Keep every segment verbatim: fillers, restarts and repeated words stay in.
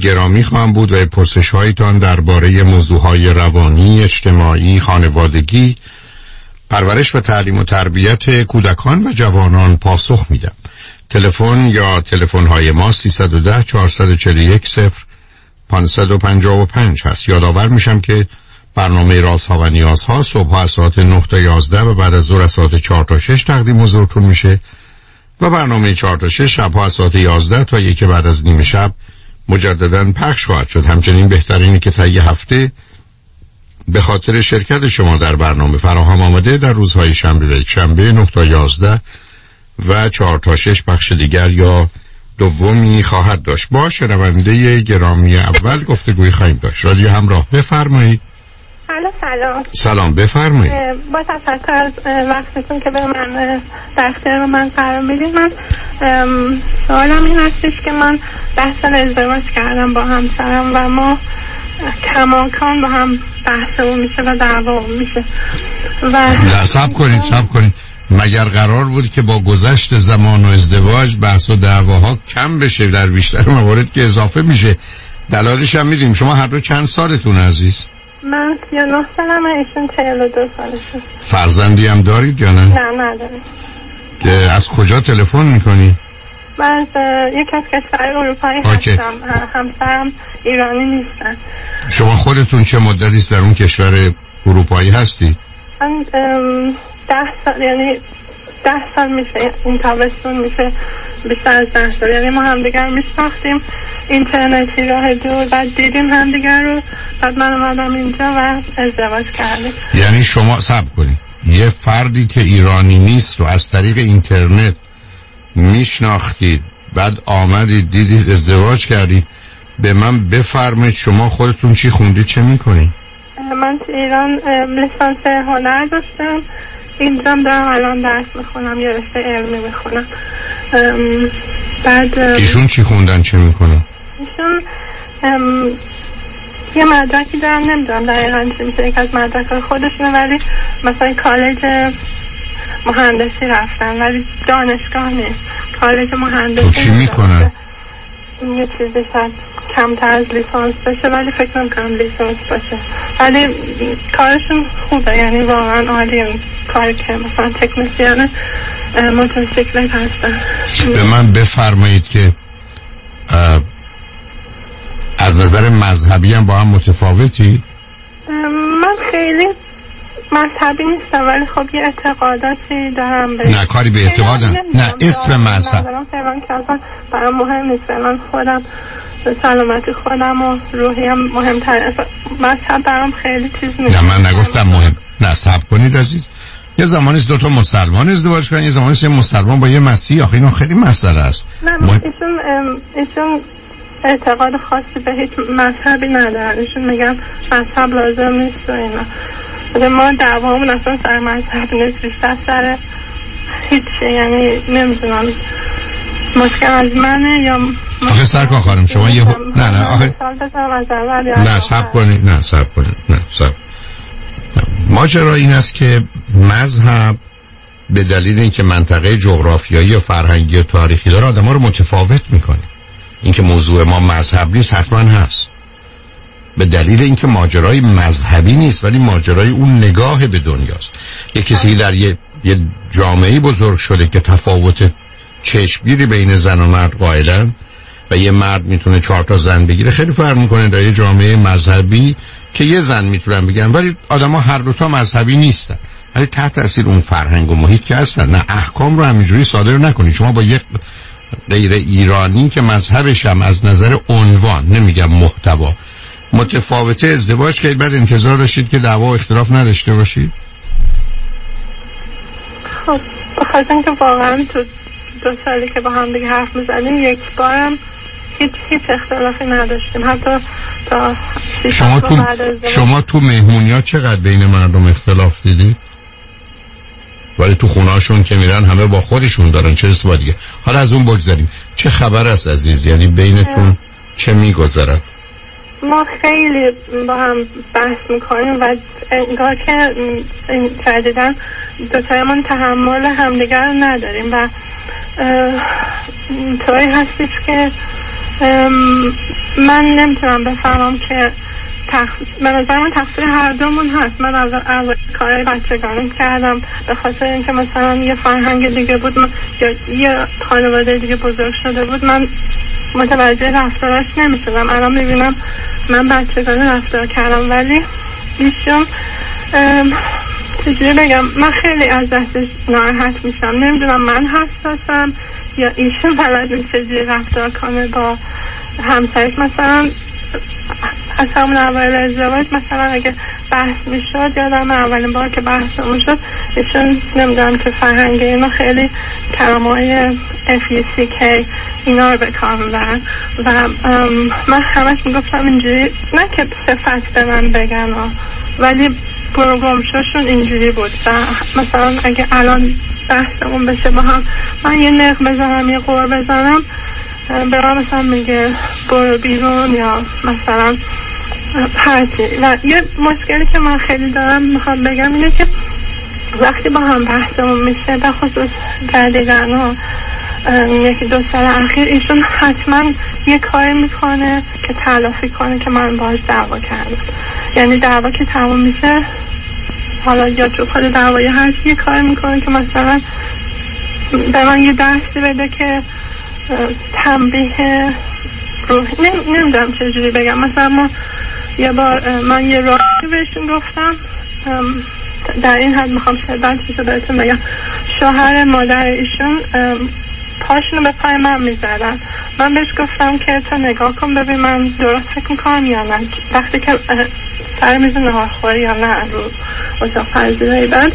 گرامی خواهم بود و پرسش هایتان درباره موضوع های روانی، اجتماعی، خانوادگی، پرورش و تعلیم و تربیت کودکان و جوانان پاسخ میدم. تلفن یا تلفن های ما سیصد و ده چهارصد و چهل و یک صفر پانصد و پنجاه و پنج هست. یادآور میشم که برنامه رازها و نیازها صبح از ساعت نه تا یازده و بعد از ظهر از ساعت چهار تا شش تقدیم حضورتون میشه و برنامه چهار تا شش شبها از ساعت یازده تا یک بعد از نیم شب مجددا پخش خواهد شد. همچنین بهترینه که طی هفته به خاطر شرکت شما در برنامه فراهم آمده در روزهای شنبه و یکشنبه نه تا یازده و چهار تا شش بخش دیگر یا دومی خواهد داشت. با شنونده گرامی اول گفتگوی خواهیم داشت. رادیو همراه، بفرمایید. سلام. سلام بفرمایید. با تشکر از وقتتون که به من در اختیار من قرار میدید. من سوالم این هستش که من ده سال ازدواج کردم با همسرم و ما کماکان با هم بحثمون میشه و دعوامون میشه و صبر کنید صبر کنید مگر قرار بود که با گذشت زمان و ازدواج بحث و دعواها کم بشه؟ در بیشتر موارد که اضافه میشه. دلایلش هم میدونیم. شما هر دو چند سالتون عزیز؟ من سی و نه سالمه، ایشون چهل و دو سالشه. فرزندی هم دارید یا نه؟ نه نداریم. که از کجا تلفن میکنی؟ من از یک از کشور اروپایی هستم. همسرم ایرانی نیستن. شما خودتون چه مدتی در اون کشور اروپایی هستی؟ من ده سال، یعنی ده سال میشه، این تابستون میشه بیشتر از ده سال. یعنی ما همدیگر میشناختیم اینترنتی راه دور، بعد دیدیم همدیگر رو، بعد من اومدم اینجا و ازدواج کردیم. یعنی شما صبر کنید، یه فردی که ایرانی نیست رو از طریق اینترنت میشناختید، بعد آمدید دیدید ازدواج کردید. به من بفرمایید شما خودتون چی خوندید، چه میکنید؟ من تو ایران لیسانس هنر داشتم، اینجا دارم الان درس میخونم، یه رشته علمی میخونم. بعد ایشون چی خوندن، چه میکنن؟ ایشون یه مدرکی دارم، نمیدونم دقیقا چی میشه، یک از مدرک خودشونه، ولی مثلا کالج مهندسی رفتن ولی دانشگاه نیست، کالج مهندسی. تو چی میکنن؟ یه چیزی شاید کمتر از لیسانس باشه ولی فکر نمی‌کنم لیسانس باشه، ولی کارشون خوبه، یعنی واقعا عالیه کاری که مثلا تکنسیان موتورسیکلت هستن. به من بفرمایید که از نظر مذهبی هم با هم متفاوتی؟ من خیلی مذهبی نیستم ولی خب یه اعتقاداتی دارم. به نه کاری به اعتقادم، نه اسم مذهب فعلا که اصلا برام مهم نیست. من خودم سلامتی خودم و روحیم مهمتره. مذهب برام خیلی چیز نیست. نه من نگفتم مهم. نه صبر کنید عزیز، یه زمانی دو تا مسلمان ازدواج کنن، یه زمانی یه مسلمان با یه مسیحی. آخه اینا خیلی مسئله است. نه مهم... ایشون ایشون اعتقاد خاصی به هیچ مذهبی ندارن. ایشون میگن مذهب لازم نیست و اینا. ما دعوامون اصلا سر مذهب نیست، بیشتر سر هیچی، یعنی نمیدونم مشکل از منه یا آخه سرکار خانم شما یه نه نه آخه نه صبر کنید نه صبر کنید نه صبر. ماجرا این است که مذهب به دلیل اینکه منطقه جغرافیایی یا فرهنگی و تاریخی داره آدم‌ها رو متفاوت میکنه. اینکه موضوع ما مذهب نیست حتما هست، به دلیل اینکه ماجرای مذهبی نیست ولی ماجرای اون نگاه به دنیاست. یه کسی در یه, یه جامعه بزرگ شده که تفاوت چشمگیری بین زن و مرد قائلن و یه مرد میتونه چهار تا زن بگیره، خیلی فرق میکنه در یه جامعه مذهبی که یه زن میتونن بگن ولی آدما هر دو تا مذهبی نیستن، ولی تحت تاثیر اون فرهنگ و محیط که هستن. نه احکام رو همینجوری صادر نکنید. شما با یک غیر ایرانی که مذهبش هم از نظر عنوان نمیگم محتوا متفاوته ازدواج که بعد انتظار داشتید که دعوا و اختلاف نداشته باشید؟ خب بخاطر اینکه واقعا تو دو سالی که با هم دیگه حرف میزنیم یک بارم هیچ هیچ اختلافی نداشتیم. حتی تا شما تو شما تو مهمونی‌ها چقدر بین مردم اختلاف دیدید؟ ولی تو خونه‌هاشون که میرن همه با خودشون دارن، چه با دیگه. حالا از اون بگذاریم، چه خبر است عزیز؟ یعنی بینتون چه میگذرد؟ ما خیلی با هم بحث میکنیم و انگار که جدیداً دوتایمون تحمل همدیگر رو نداریم و طوری هستش که من نمیتونم بفهمم که تقصیر من از من تقصیر هر دومون هست. من از اول کارهای بچگانه کردم به خاطر اینکه مثلا یه فرهنگ دیگه بود من... یا یه خانواده دیگه بزرگ شده بود، من متوجه رفتاراش نمیشدم. الان میبینم من بچگانه رفتار کردم، ولی ایشون چجوری بگم، من خیلی از دستش ناراحت میشم. نمیدونم من حساسم یا ایشون بلد نیست چجوری رفتار کنه با همسرش. مثلا از همون اول ازدواج مثلا اگه بحث میشد، یادم اولین بار که بحثمون شد ایشون نمیدونم که فرهنگ اینا خیلی کلمه‌های اف ای سی کی اینا رو به کار میبرن و من همش میگفتم اینجوری، نه که صفت به من بگن ولی پروگرامشون اینجوری بود. و مثلا اگه الان بحثمون بشه با هم، من یه نق بزنم یه قور بزنم، برای مثلا میگه برو بیرون یا مثلا هرچی. و یه مشکلی که من خیلی دارم میخوام بگم اینه که وقتی با هم بحثمون میشه، به خصوص جدیدن یکی دو سال اخیر، ایشون حتما یه کاری میکنه که تلافی کنه که من باهاش دعوا کردم. یعنی دعوا که تموم میشه، حالا یا تو خود دعوای هرچی یه کاری میکنه که مثلا به من یه درسی بده که تنبیه روح نمیدونم چجوری بگم. مثلا ما یه بار من یه راهی بهشون گفتم، در این حد میخوام شدت بشه بهتون بگم، شوهر مادر ایشون پاشونو به پای من میزدن. من بهش گفتم که تو نگاه کن ببین من درست فکر میکنم یا نه، وقتی که سر میز نهارخوری یا نه رو اتاق پذیرایی. بعد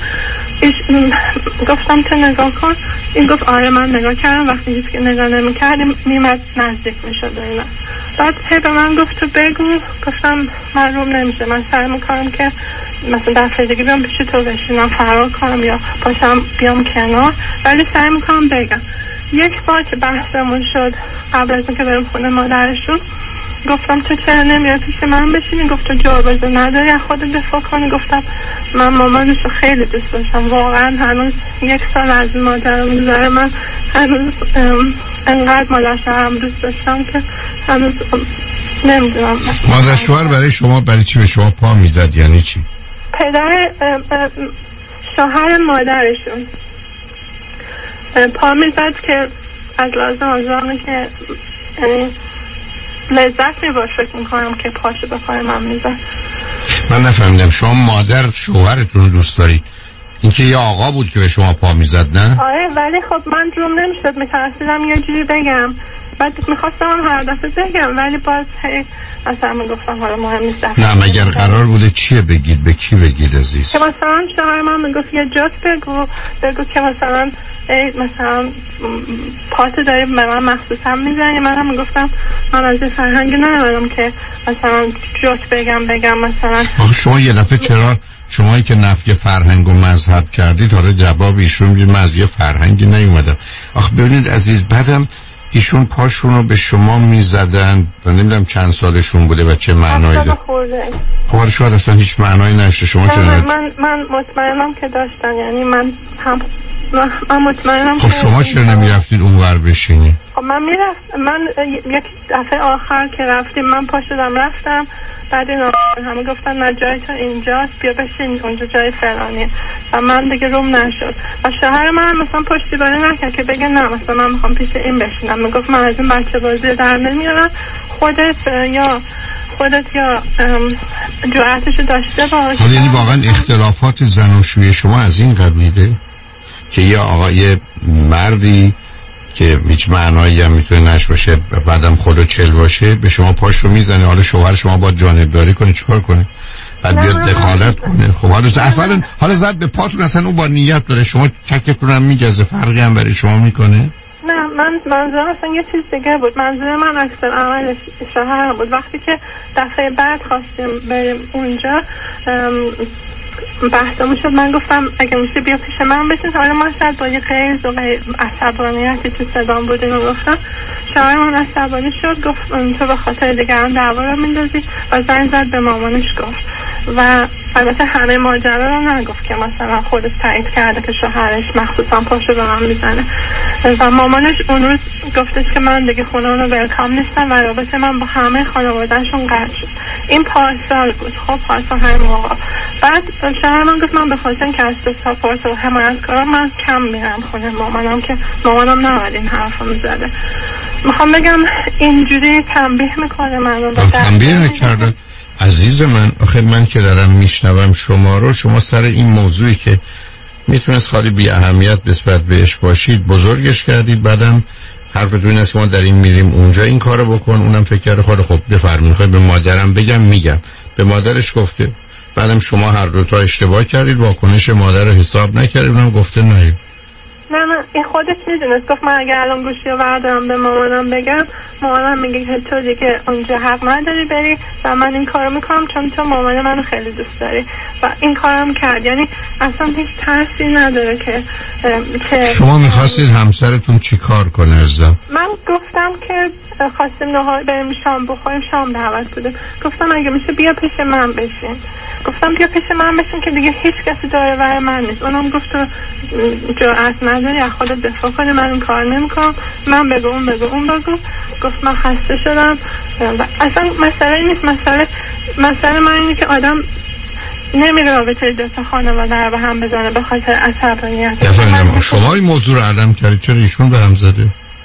گفتم تو نگاه کن، این گفت آره من نگاه کردم. وقتی هیچ که نگاه نمی کردیم میمد نزدیک میشد و اینا. بعد هی به من گفت تو بگو. گفتم من روم نمیشه، من سعی میکنم که مثلا دفعه دیگه بیام پیش تو بشینم فرار کنم یا پاشم بیام کنار، ولی سعی میکنم بگم. یک بار که بحثمون شد قبل از اینکه برم خونه مادرشون، گفتم تو چرا نمیای پیش من بشینی؟ گفت تو جوابشو نداری از خودت دفاع کنی. گفتم من مامانشو خیلی دوست داشتم، واقعا هنوز یک سال از مادرم میذاره، من هنوز انقدر مادرشم دوست داشتم که هنوز نمیدونم. مادر شوهر برای شما برای چی به شما پا میزد؟ یعنی چی؟ پدر شوهر مادرشون پا میزد که از لازم آزامه که یعنی لذت میباش فکر میکنم که پاشو به پای من میزد. من نفهمیدم شما مادر شوهرتون دوست دارید؟ اینکه یه آقا بود که به شما پا میزد نه؟ آره ولی خب من روم نمیشد، میترسیدم یه جوری بگم، بعد میخواستم هر دفعه بگم ولی باز هی اصلا میگفتم حالا مهم نیست. نه مگر قرار بوده چیه بگید؟ به کی بگید عزیز؟ که مثلا شوهر من میگفت یه جوک بگو بگو که مثلا ای مثلا پاتو داری به من مخصوصا میزنی. من هم میگفتم من از این فرهنگی ندارم که مثلا جوک بگم بگم مثلا. آخه شما یه دفعه چرا شمایی که نفی فرهنگ و مذهب کردید حالا جواب ایشون میگید من از یه فرهنگی نیومدم. آخه ببینید عزیز، بعدم ایشون پاشون رو به شما میزدن و نمیدونم چند سالشون بوده و چه معنایی داره. خب شاید اصلا هیچ معنایی نشته. شما چه من من من مطمئنم که داشتن، یعنی من هم من مطمئنم. خب شما چرا نمیرفتید اونور بشینی؟ خب من میرفت، من یک دفعه آخر که رفتیم من پا شدم رفتم، بعد این همه گفتن نه جای تو اینجاست بیا بشین اونجا جای فلانیه و من دیگه روم نشد. و شوهر من مثلا پشتیبانی نکرد که بگه نه مثلا من میخوام پیش این بشینم. میگفت من از این بچه بازی در نمیارم، خودت یا خودت یا جرأتشو داشته باش. حالا یعنی واقعا اختلافات زناشویی شما از این قبیله که یه آقای مردی که هیچ معنایی هم میتونه نش باشه بعدم خودو چل باشه به شما پاش رو میزنه، حالا شوهر شما با جانبداری کنه چیکار کنه؟ بعد بیاد دخالت کنه. خب حالا اولا حالا زد به پاتون، اصلا اون با نیت داره، شما چکتون هم میگزه، فرقی هم برای شما میکنه؟ نه من منظورم اصلا یه چیز دیگه بود. منظور من اکثر عمل شوهر بود. وقتی که دفعه بعد خواستیم بریم اونجا بحثمون شد، من گفتم اگه میشه بیا پیش من بشین. حالا من شاید با یه قیز و عصبانیتی تو صدام بود اینو گفتم. شوهر من عصبانی شد، گفت تو به خاطر دیگران دعوا رو میندازی و زنگ زد به مامانش گفت. و البته همه ماجرا رو نگفت که مثلا خودش تایید کرده که شوهرش مخصوصا پاشو به من میزنه. و مامانش اون روز گفتش که من دیگه خونه اونو ولکام نیستم و رابطه من با همه خانوادهشون قطع شد. این پارسال بود. خب پارسال همین موقع بعد شوهر من گفت من به خاطر اینکه از ساپورت و حمایت کنم من کم میرم خونه مامانم که مامانم نباید این حرفو میزده. میخوام بگم اینجوری تنبیه میکنه منو. تنبیه نکردن عزیز من. آخه من که دارم میشنوم شما رو، شما سر این موضوعی که میتونست خالی بی اهمیت نسبت بهش باشید بزرگش کردید، بعدم حرفتون این است که ما در این میریم اونجا این کارو بکن، اونم فکر کرده خود خب بفرمایید خواهی به مادرم بگم میگم. به مادرش گفته، بعدم شما هر دو تا اشتباه کردید، واکنش مادر رو حساب نکردید، اونم گفته نه نه نه این خودش میدونست. گفت من اگه الان گوشی رو بردارم به مامانم بگم، مامانم میگه که تو دیگه اونجا حق نداری بری و من این کارو میکنم چون تو مامان منو خیلی دوست داری و این کارم کرد. یعنی اصلا هیچ ترسی نداره که که شما میخواستید همسرتون چی کار کنه ازم؟ من گفتم که خواستیم نهار بریم شام بخوریم، شام دعوت بودیم. گفتم اگه میشه بیا پیش من بشین. گفتم بیا پیش من بشین که دیگه هیچ کسی داره ور من نیست. اونم گفت تو جرأت نداری از خودت دفاع کنی، من این کار نمیکنم، من بگو اون بگو اون بگو. گفت من خسته شدم و اصلا مسئله نیست. مسئله مسئله من اینه که آدم نمیره رابطه دو تا خانواده رو به هم بزنه به خاطر عصبانیت. نفهمیدم شما این موضوع رو عدم کردید، چرا ایشون به هم زده؟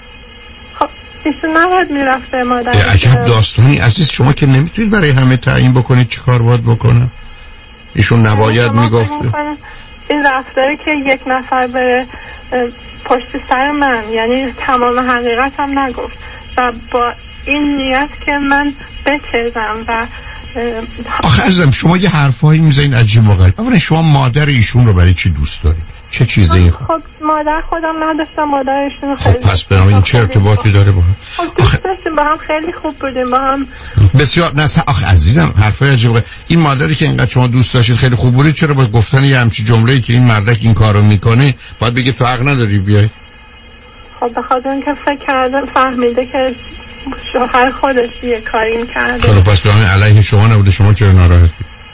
خب ایشون نباید میرفته مادر. عجب داستانی عزیز. شما که نمیتونید برای همه تعیین بکنید چی کار باید بکنه. ایشون نباید میگفته. این رفتاری که یک نفر بره پشت سر من، یعنی تمام حقیقت هم نگفت و با این نیت که من بچزم و آخه عزیزم شما یه حرفایی میزنید عجیب و غریب. اولا شما مادر ایشون رو برای چی دوست دارید؟ چه چیزی؟ خب مادر خودم نداشتم، مادر ایشون خیلی. خب پس بنابراین چه ارتباطی داره با هم؟ خب دوست داشتیم، با هم خیلی خوب بودیم با هم. بسیار نه آخه عزیزم حرفای عجیب و غریب. این مادری که اینقدر شما دوست داشتید خیلی خوب بود، چرا با گفتن یه همچین جمله‌ای که این مردک این کارو میکنه باید بگه تو حق نداری بیای؟ خب به خاطر اینکه فکر کردم فهمیده که شوهر خودش یه کاری می‌کرده. خب پس بنابراین علیه شما نبوده، شما چرا ناراحتی؟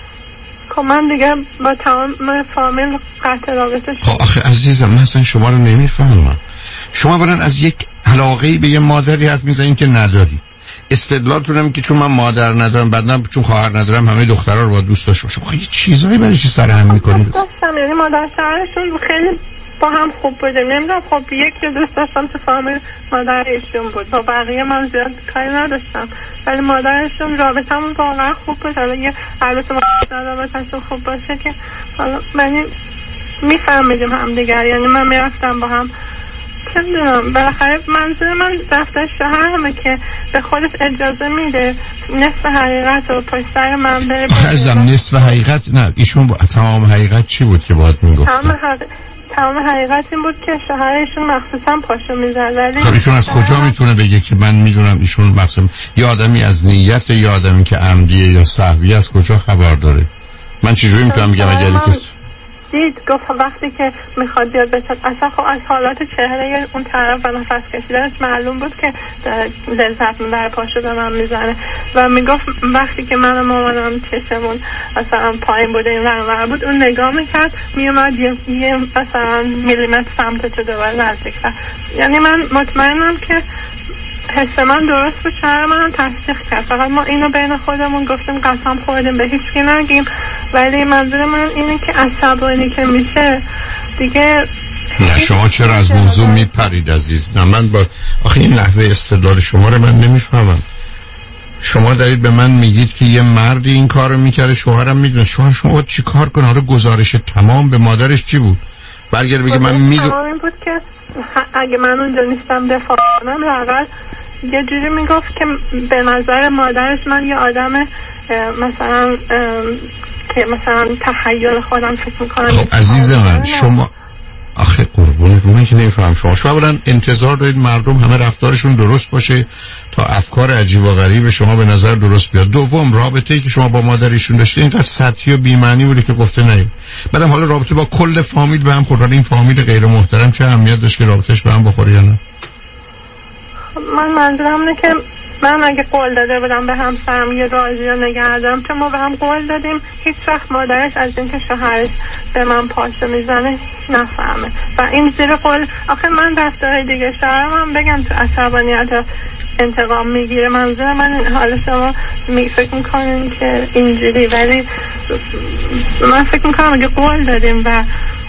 خب من دیگه با تمام فامیل قطع رابطه شد. خب آخه عزیزم من اصلا شما رو نمیفهمم. شما برن از یک علاقه‌ای به یه مادری حرف میزنین که نداری. استدلالتون اینه که چون من مادر ندارم، بعدم چون خواهر ندارم همه دخترها رو با دوست داشته باشم. خب یه چیزایی برای چی سر هم می‌کنید؟ داشتم یعنی مادر شوهرشون خیلی با هم خوب بودیم. نمیدونم خب یکی دوست داشتم تو فامیل مادر ایشون بود، با بقیه من زیاد کاری نداشتم ولی مادرشون رابطمون واقعا خوب بود. حالا یه البته رابطه‌شون خوب باشه که حالا من میفهمیدیم هم دیگر. یعنی من میرفتم با هم چه میدونم بالاخره منظور من رفتن شوهر همه که به خودش اجازه میده نصف حقیقت رو پشت سر من بره. عزیزم نصف حقیقت نه، ایشون با تمام حقیقت چی بود که باید میگفتن؟ تمام حقیقت تمام حقیقت این بود که شوهرشون مخصوصا پاشو میزد. ولی خب ایشون از کجا میتونه بگه که من میدونم ایشون مخصوصا یه آدمی از نیت یا آدمی که عمدیه یا سهوی از کجا خبر داره؟ من چجوری میتونم بگم اگر یکی دید گفت وقتی که میخواد بیاد بچه اصلا خب از حالات چهره اون طرف و نفس کشیدنش معلوم بود که لذت میبره پاشو به من میزنه و میگفت وقتی که من و مامانم چشمون مثلا پایین بوده این ورور بود اون نگاه میکرد میومد یه, یه مثلا میلیمتر سمت تو دوباره نزدیک. یعنی من مطمئنم که حس من درست بود، شهر من تصدیق کرد. فقط ما اینو بین خودمون گفتیم قسم خوردیم به هیچ کی نگیم. ولی منظور من اینه که عصبانی که میشه دیگه نه. شما چرا از موضوع میپرید عزیز؟ نه من با آخه این نحوه استدلال شما رو من نمیفهمم. شما دارید به من میگید که یه مردی این کارو میکرده، شوهرم میدونه. شوهر شما باید چی کار کنه؟ حالا گزارش تمام به مادرش چی بود؟ برگرد بگه من میدونم تمام این بود که اگه من اونجا نیستم دفاع کنم لااقل یه جوری میگفت که به نظر مادرش من یه آدم مثلا که مثلا تخیل خودم فکر میکنم. خب عزیز من شما آخه قربونت من که نمیفهم شما شما برن انتظار دارید مردم همه رفتارشون درست باشه تا افکار عجیب و غریب شما به نظر درست بیاد. دوم رابطه‌ای که شما با مادرشون داشتید اینقدر سطحی و بی‌معنی بوده که گفته نه. بعدم حالا رابطه با کل فامیل به هم خورد. این فامیل غیر محترم چه اهمیت داشت که رابطش به هم بخوره یا نه؟ من منظورم اینه که من اگه قول داده بودم به همسرم یه راضی رو نگه دارم، چون ما به هم قول دادیم هیچ وقت مادرش از اینکه شوهرش به من پاشه میزنه نفهمه و این زیر قول. آخه من رفتار دیگه شوهرم هم بگم تو عصبانیت انتقام میگیره، منظور من حالا شما می فکر میکنین که اینجوری، ولی من فکر میکنم اگه قول دادیم و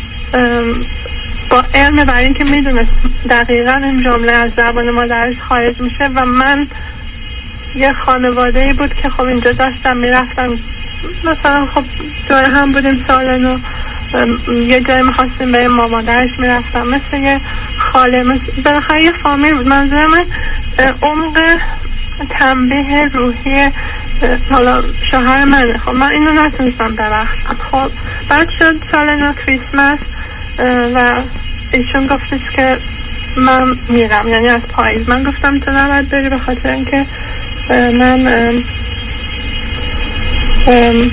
با علم بر این که میدونست دقیقا این جمله از زبان مادرش خارج میشه و من یه خانواده‌ای بود که خب اینجا داشتم میرفتم مثلا خب دور هم بودیم سالن و یه جایی میخواستیم بریم ما مادرش میرفتم مثل یه خاله، مثل بالاخره یه فامیل بود. منظور من عمق تنبیه روحی حالا شوهر منه. خب من اینو نتونستم ببخشم. خب بعد شد سال نو کریسمس و ایشون گفتش که من میرم، یعنی از پاییز. من گفتم تو نباید بری به خاطر اینکه من ام ام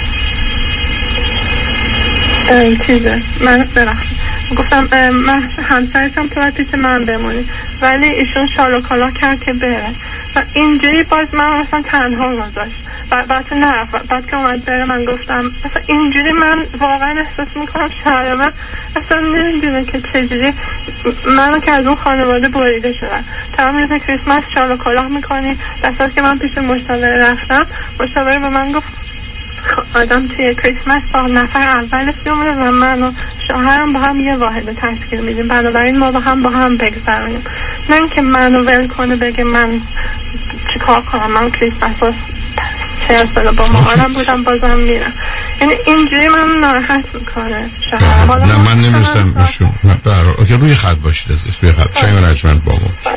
ام چیزه من ببخشم گفتم من همسرشم تو باید پیش من بمونی، ولی ایشون شال و کلا کرد که بره و اینجوری باز من مثلا تنها گذاشت. بعد نرفت. بعد که اومد بره من گفتم مثلا اینجوری من واقعا احساس میکنم شهر من اصلا نمیدونه که چجوری منو که از اون خانواده بریده شدن. تمام روز کریسمس شال و کلاه میکنی، دست که من پیش مشاور رفتم، مشاور به من گفت آدم توی کریسمس با نفر اول فیلمه و من و شوهرم با هم یه واحد تشکیل میدیم، بنابراین ما با هم با هم بگذاریم، نه اینکه منو ول کنه بگه من چیکار کنم. من کریسمس با چهار سال با مامانم بودم بازم میرم، یعنی اینجوری من ناراحت میکنه شوهرم. نه من نمیرسم بشون برای اوکی روی خط باشید عزیز، روی خط شنگ و نجمن با ما.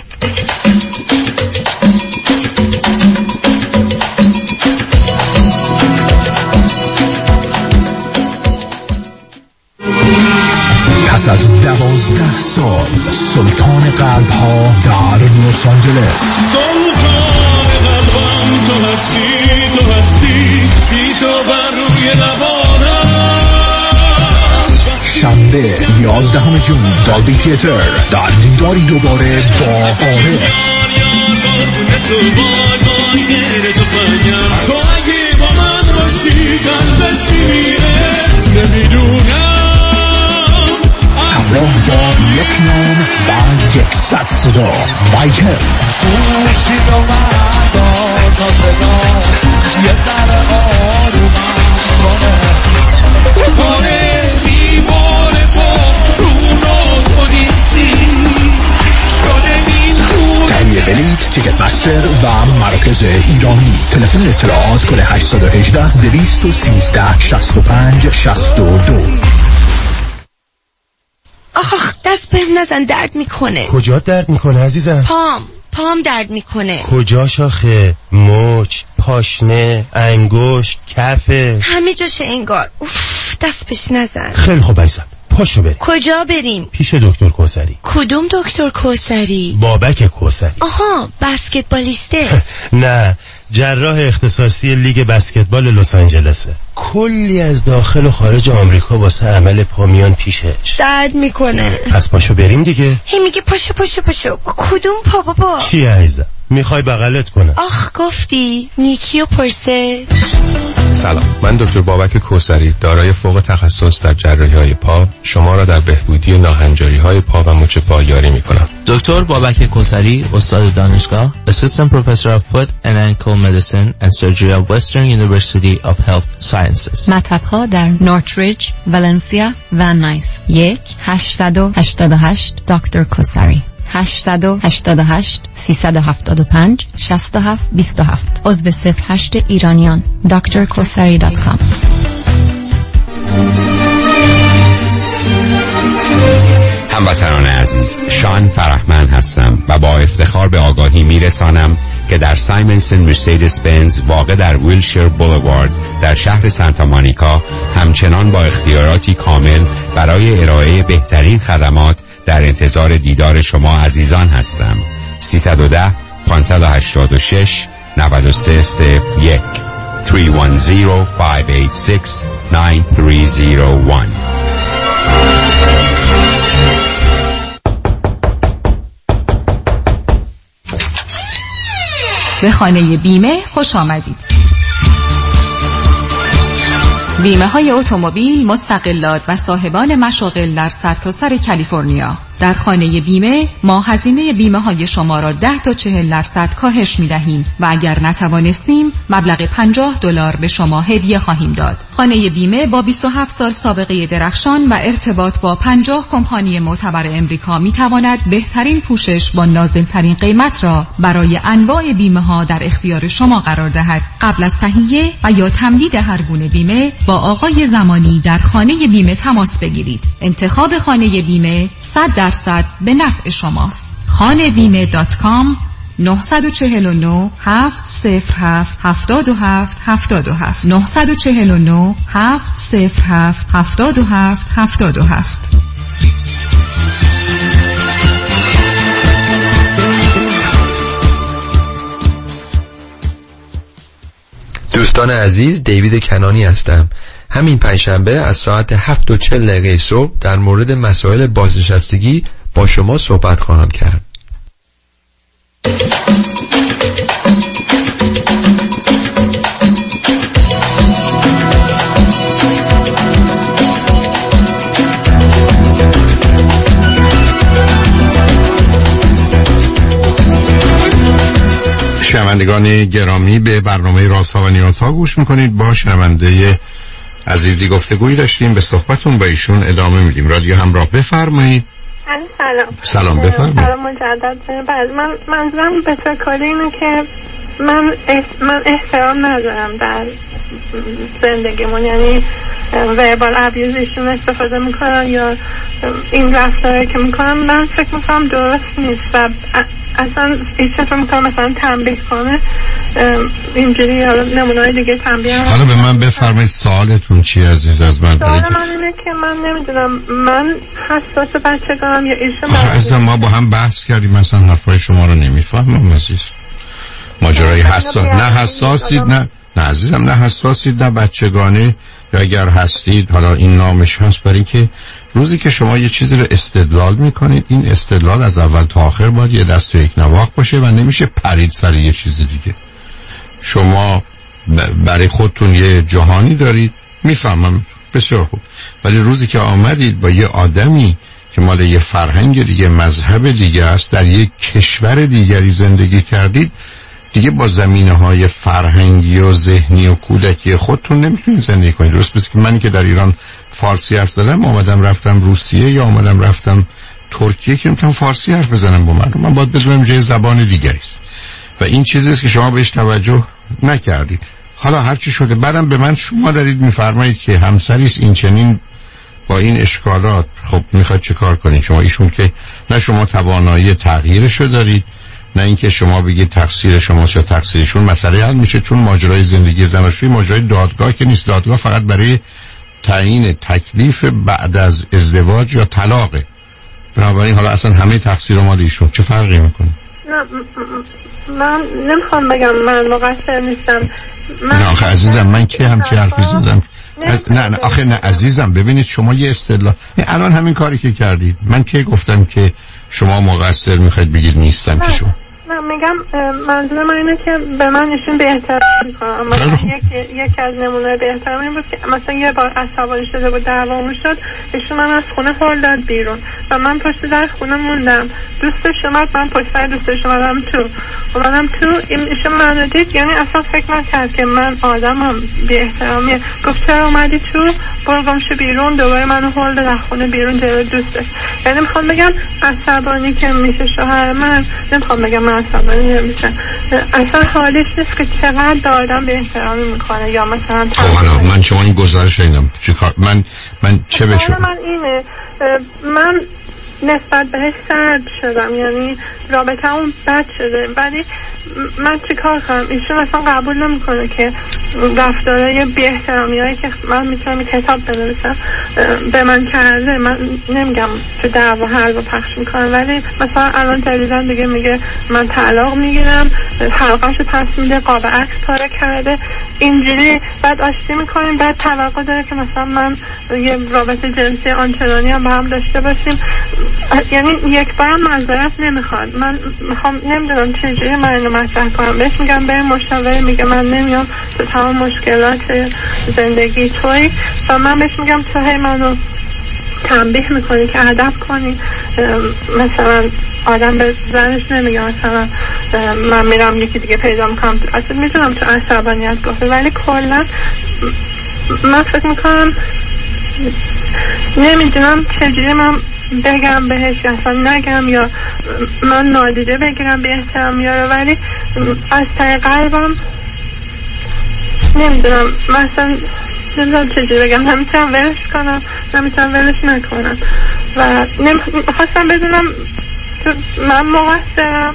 پس از دوازده سال سلطان قلب ها در لس آنجلس، سلطان قلبم تو هستی، تو هستی بی تو بر روی لبانم. شنبه یازدهم جون دالبی تیاتر در دیداری دوباره با عارف. تو اگه با من باشی قلبت میمیره نمیدونم. همراه با یک نام و یکصد صدا مایکل. خوشی رو من دار تا صدا یه سر آرومم کنه پاره بیماره با رونو تو نیستی شده این خونه. تهیه بلیت تیکت مستر و مراکز ایرانی. تلفن اطلاعات کل هشت یک هشت دویست و سیزده شصت و پنج شصت و دو. آخ دست بهم نزن، درد میکنه. کجا درد میکنه عزیزم؟ پام پام درد میکنه. کجا شاخه؟ مچ، پاشنه، انگشت، کفه، همه جاشه انگار. اوف دست بهش نزن. خیلی خوب عزیزم، پاشو بریم. کجا بریم؟ پیش دکتر کوثری. کدوم دکتر کوثری؟ بابک کوثری. آها بسکتبالیسته. نه، جراح اختصاصی لیگ بسکتبال لس آنجلسه. کلی از داخل و خارج آمریکا واسه عمل پامیان پیشش. درد میکنه. پس پاشو بریم دیگه. هی میگه پاشو پاشو پاشو. کدوم پا بابا؟ چی عزیزم؟ میخوای بغلت کنم؟ آخ گفتی نیکی و پرسه. سلام، من دکتر بابک کوثری دارای فوق تخصص در جراحی‌های پا شما را در بهبودی ناهنجاری‌های پا و مچ پا یاری می‌کنم. دکتر بابک کوثری استاد دانشگاه Assistant Professor of Foot and Ankle Medicine and Surgery of Western University of Health Sciences. مطب‌ها در نورتریج، ولنسیا و نایس. یک هشتصد و هشتاد و هشت دکتر کوثری. هشتصد و هشتاد و هشت سیصد و هفتاد و پنج شصت و هفت بیست و هفت. عضو صفر هشت ایرانیان. دکتر کوثری دات کام. هموطنان عزیز، شان فرحمند هستم و با افتخار به آگاهی میرسانم که در سایمنسن مرسیدس بنز واقع در ویلشیر بولوارد در شهر سانتا مونیکا همچنان با اختیاراتی کامل برای ارائه بهترین خدمات در انتظار دیدار شما عزیزان هستم. سیصد و ده پانصد و هشتاد و شش نود و سه صفر یک سه یک صفر پنج هشت شش نه سه صفر یک. به خانه بیمه خوش آمدید. بیمه های اتومبیل، مستقلات و صاحبان مشاغل در سرتاسر کالیفرنیا. در خانه بیمه ما هزینه بیمه های شما را ده تا چهل درصد کاهش می دهیم و اگر نتوانستیم مبلغ پنجاه دلار به شما هدیه خواهیم داد. خانه بیمه با بیست و هفت سال سابقه درخشان و ارتباط با پنجاه کمپانی معتبر امریکا می تواند بهترین پوشش با نازلترین قیمت را برای انواع بیمه ها در اختیار شما قرار دهد. قبل از تهیه و یا تمدید هر گونه بیمه با آقای زمانی در خانه بیمه تماس بگیرید. انتخاب خانه بیمه صد درصد به نفع شماست. خانه بیمه دات کام نه چهار نه هفت صفر هفت هفت هفت هفت هفت نه چهار نه هفت صفر هفت هفت هفت هفت هفت. دوستان عزیز، دیوید کنانی هستم. همین پنجشنبه از ساعت هفت و چهل دقیقه صبح در مورد مسائل بازنشستگی با شما صحبت خواهم کرد. شنوندگان گرامی، به برنامه رازها و نیازها گوش میکنید. با شنونده عزیزی گفتگویی داشتیم، به صحبتون با ایشون ادامه میدیم. رادیو همراه، بفرمایید. سلام. سلام، بفرمایید. سلام مجدد. بعد من منظورم به طور کلی اینه که من من احترام ندارم در زندگیمون، یعنی وربال ابیوز ایشون استفاده میکنن یا این رفتاری که میکنن من فکر میکنم درست نیست و اصلا ایشون فکر میکنم مثلا تنبیه کنه اینجوری، حالا نمونه‌های دیگه تنبیه. حالا به من بفرمایید سوالتون چی عزیز از من؟ سوال من اینه که من نمیدونم من حساس بچگانم یا ایشون. عزیزم ما با هم بحث کردیم، مثلا حرفای شما رو نمیفهمم عزیز. ماجرای حساس نه حساسید نه نه عزیزم، نه حساسید نه بچگانه، یا اگر هستید حالا این نامش هست، برای که روزی که شما یه چیزی رو استدلال میکنید این استدلال از اول تا آخر باید یه دست و یک نواخت باشه و نمیشه پرید سر یه چیز دیگه. شما برای خودتون یه جهانی دارید، میفهمم بسیار خوب، ولی روزی که آمدید با یه آدمی که مال یه فرهنگ دیگه، مذهب دیگه است، در یک کشور دیگری زندگی کردید، دیگه با زمینه‌های فرهنگی و ذهنی و کودکی خودتون نمیتونید زندگی کنید. درست بس که منی که در ایران فارسی حرف زدم، آمدم رفتم روسیه یا آمدم رفتم ترکیه که نمیتونم فارسی حرف بزنم با مردم، من باید بدونم جای زبان دیگری است و این چیزی است که شما بهش توجه نکردید. حالا هر چی شده، بعدم به من شما دارید میفرمایید که همسری است این چنین با این اشکالات، خب میخواد چه کار کنید شما؟ ایشون که نه شما توانایی تغییرشو دارید، نه اینکه شما بگید تقصیر شما یا تقصیرشون. مسئله حل میشه، چون ماجرای زندگی زناشویی ماجرای دادگاه که نیست. دادگاه فقط برای تعیین تکلیف بعد از ازدواج یا طلاقه. بنابراین حالا اصلا همه تقصیر مال ایشون، چه فرقی میکنه؟ نه من نمیخوام بگم من مقصر نیستم. نه آخه عزیزم، من که همچی حرفی زدم؟ نه نه آخه نه عزیزم، ببینید شما یه اصطلاح الان همین کاری که کردید، من که گفتم که شما مقصر میخواید بگید نیستم که شما. من میگم منظور من اینه که به من ایشون به احترام میکنم. مثلا یکی یکی از نمونه به احترام این بود که مثلا یه بار عصبانی شده بود، دعوامون شد، ایشون من از خونه هل داد بیرون و من پشت در خونه موندم. دوستش اومد، من پشت در دوستش اومدم تو اومدم تو ایشون منو دید، یعنی اصلا فکر نکرد که من آدمم بی احترامیه. گفت چرا اومدی تو؟ برو گم شو بیرون. دوباره منو هل داد از خونه بیرون جلوی دوستش. یعنی میخوام بگم عصبانی که میشه شوهر من، نمیخوام بگم من عصبانی نمیشه، اصلا حالیش نیست که چقدر آدم به احترامی میکنه یا مثلا. خب حالا من شما این گزارش شنیدم، چیکار من من چه بشم؟ من اینه من نسبت بهش سرد شدم، یعنی رابطه اون بد شده، ولی من چیکار کنم؟ ایشون اصلا قبول نمیکنه که رفتارهای بی احترامی هایی که من میتونم کتاب بنویسم به من کرده، من نمیگم تو دعوا حرف پخش میکنم، ولی مثلا الان جدیدن دیگه میگه من طلاق میگیرم، حلقه‌شو پس میده، قاب عکس پاره کرده، اینجوری بعد آشتی میکنیم، بعد توقع داره که مثلا من یه رابطه جنسی آنچنانی هم با هم داشته باشیم. یعنی یک بارم معذرت نمیخواد. من میخوام نمیدونم چجوری من اینو مطرح کنم. بهش میگم بریم مشاوره، میگه من نمیام، تو تمام مشکلات زندگی توی، و من بهش میگم تو هی منو تنبیه میکنی که ادب کنی. مثلا آدم به زنش نمیگه مثلا من میرم یکی دیگه پیدا میکنم، اصلا میدونم تو عصبانیت گفته، ولی کلا من فکر میکنم نمیدونم چجوری من بگم بهش، اصلا نگم یا من نادیده بگیرم به احترام یا، ولی از ته قلبم نمیدونم، مثلا نمیدونم چجوری بگم، نمیتونم ولش کنم نمیتونم ولش نکنم و نمیخواستم بدونم من مقصرم،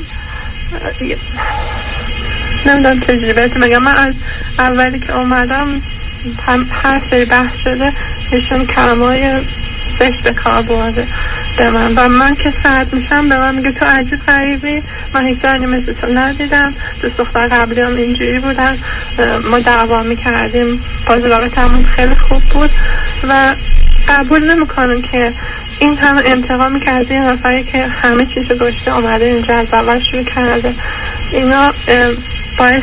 نمیدونم چجوری بهتون بگم. من از اولی که اومدم هم هر سری بحث شده ایشون کلمه‌های زشت به کار برده به من و من که سرد میشم به من میگه تو عجیب غریبی، من هیچ زنی مثل تو ندیدم، دوست دختر قبلی هم اینجوری بودن، ما دعوا میکردیم، باز رابطمون خیلی خوب بود و قبول نمیکنم که این همه انتقامی که از این نفری که همه چیزو گشته اومده اینجا از اول شروع کرده، اینا باعث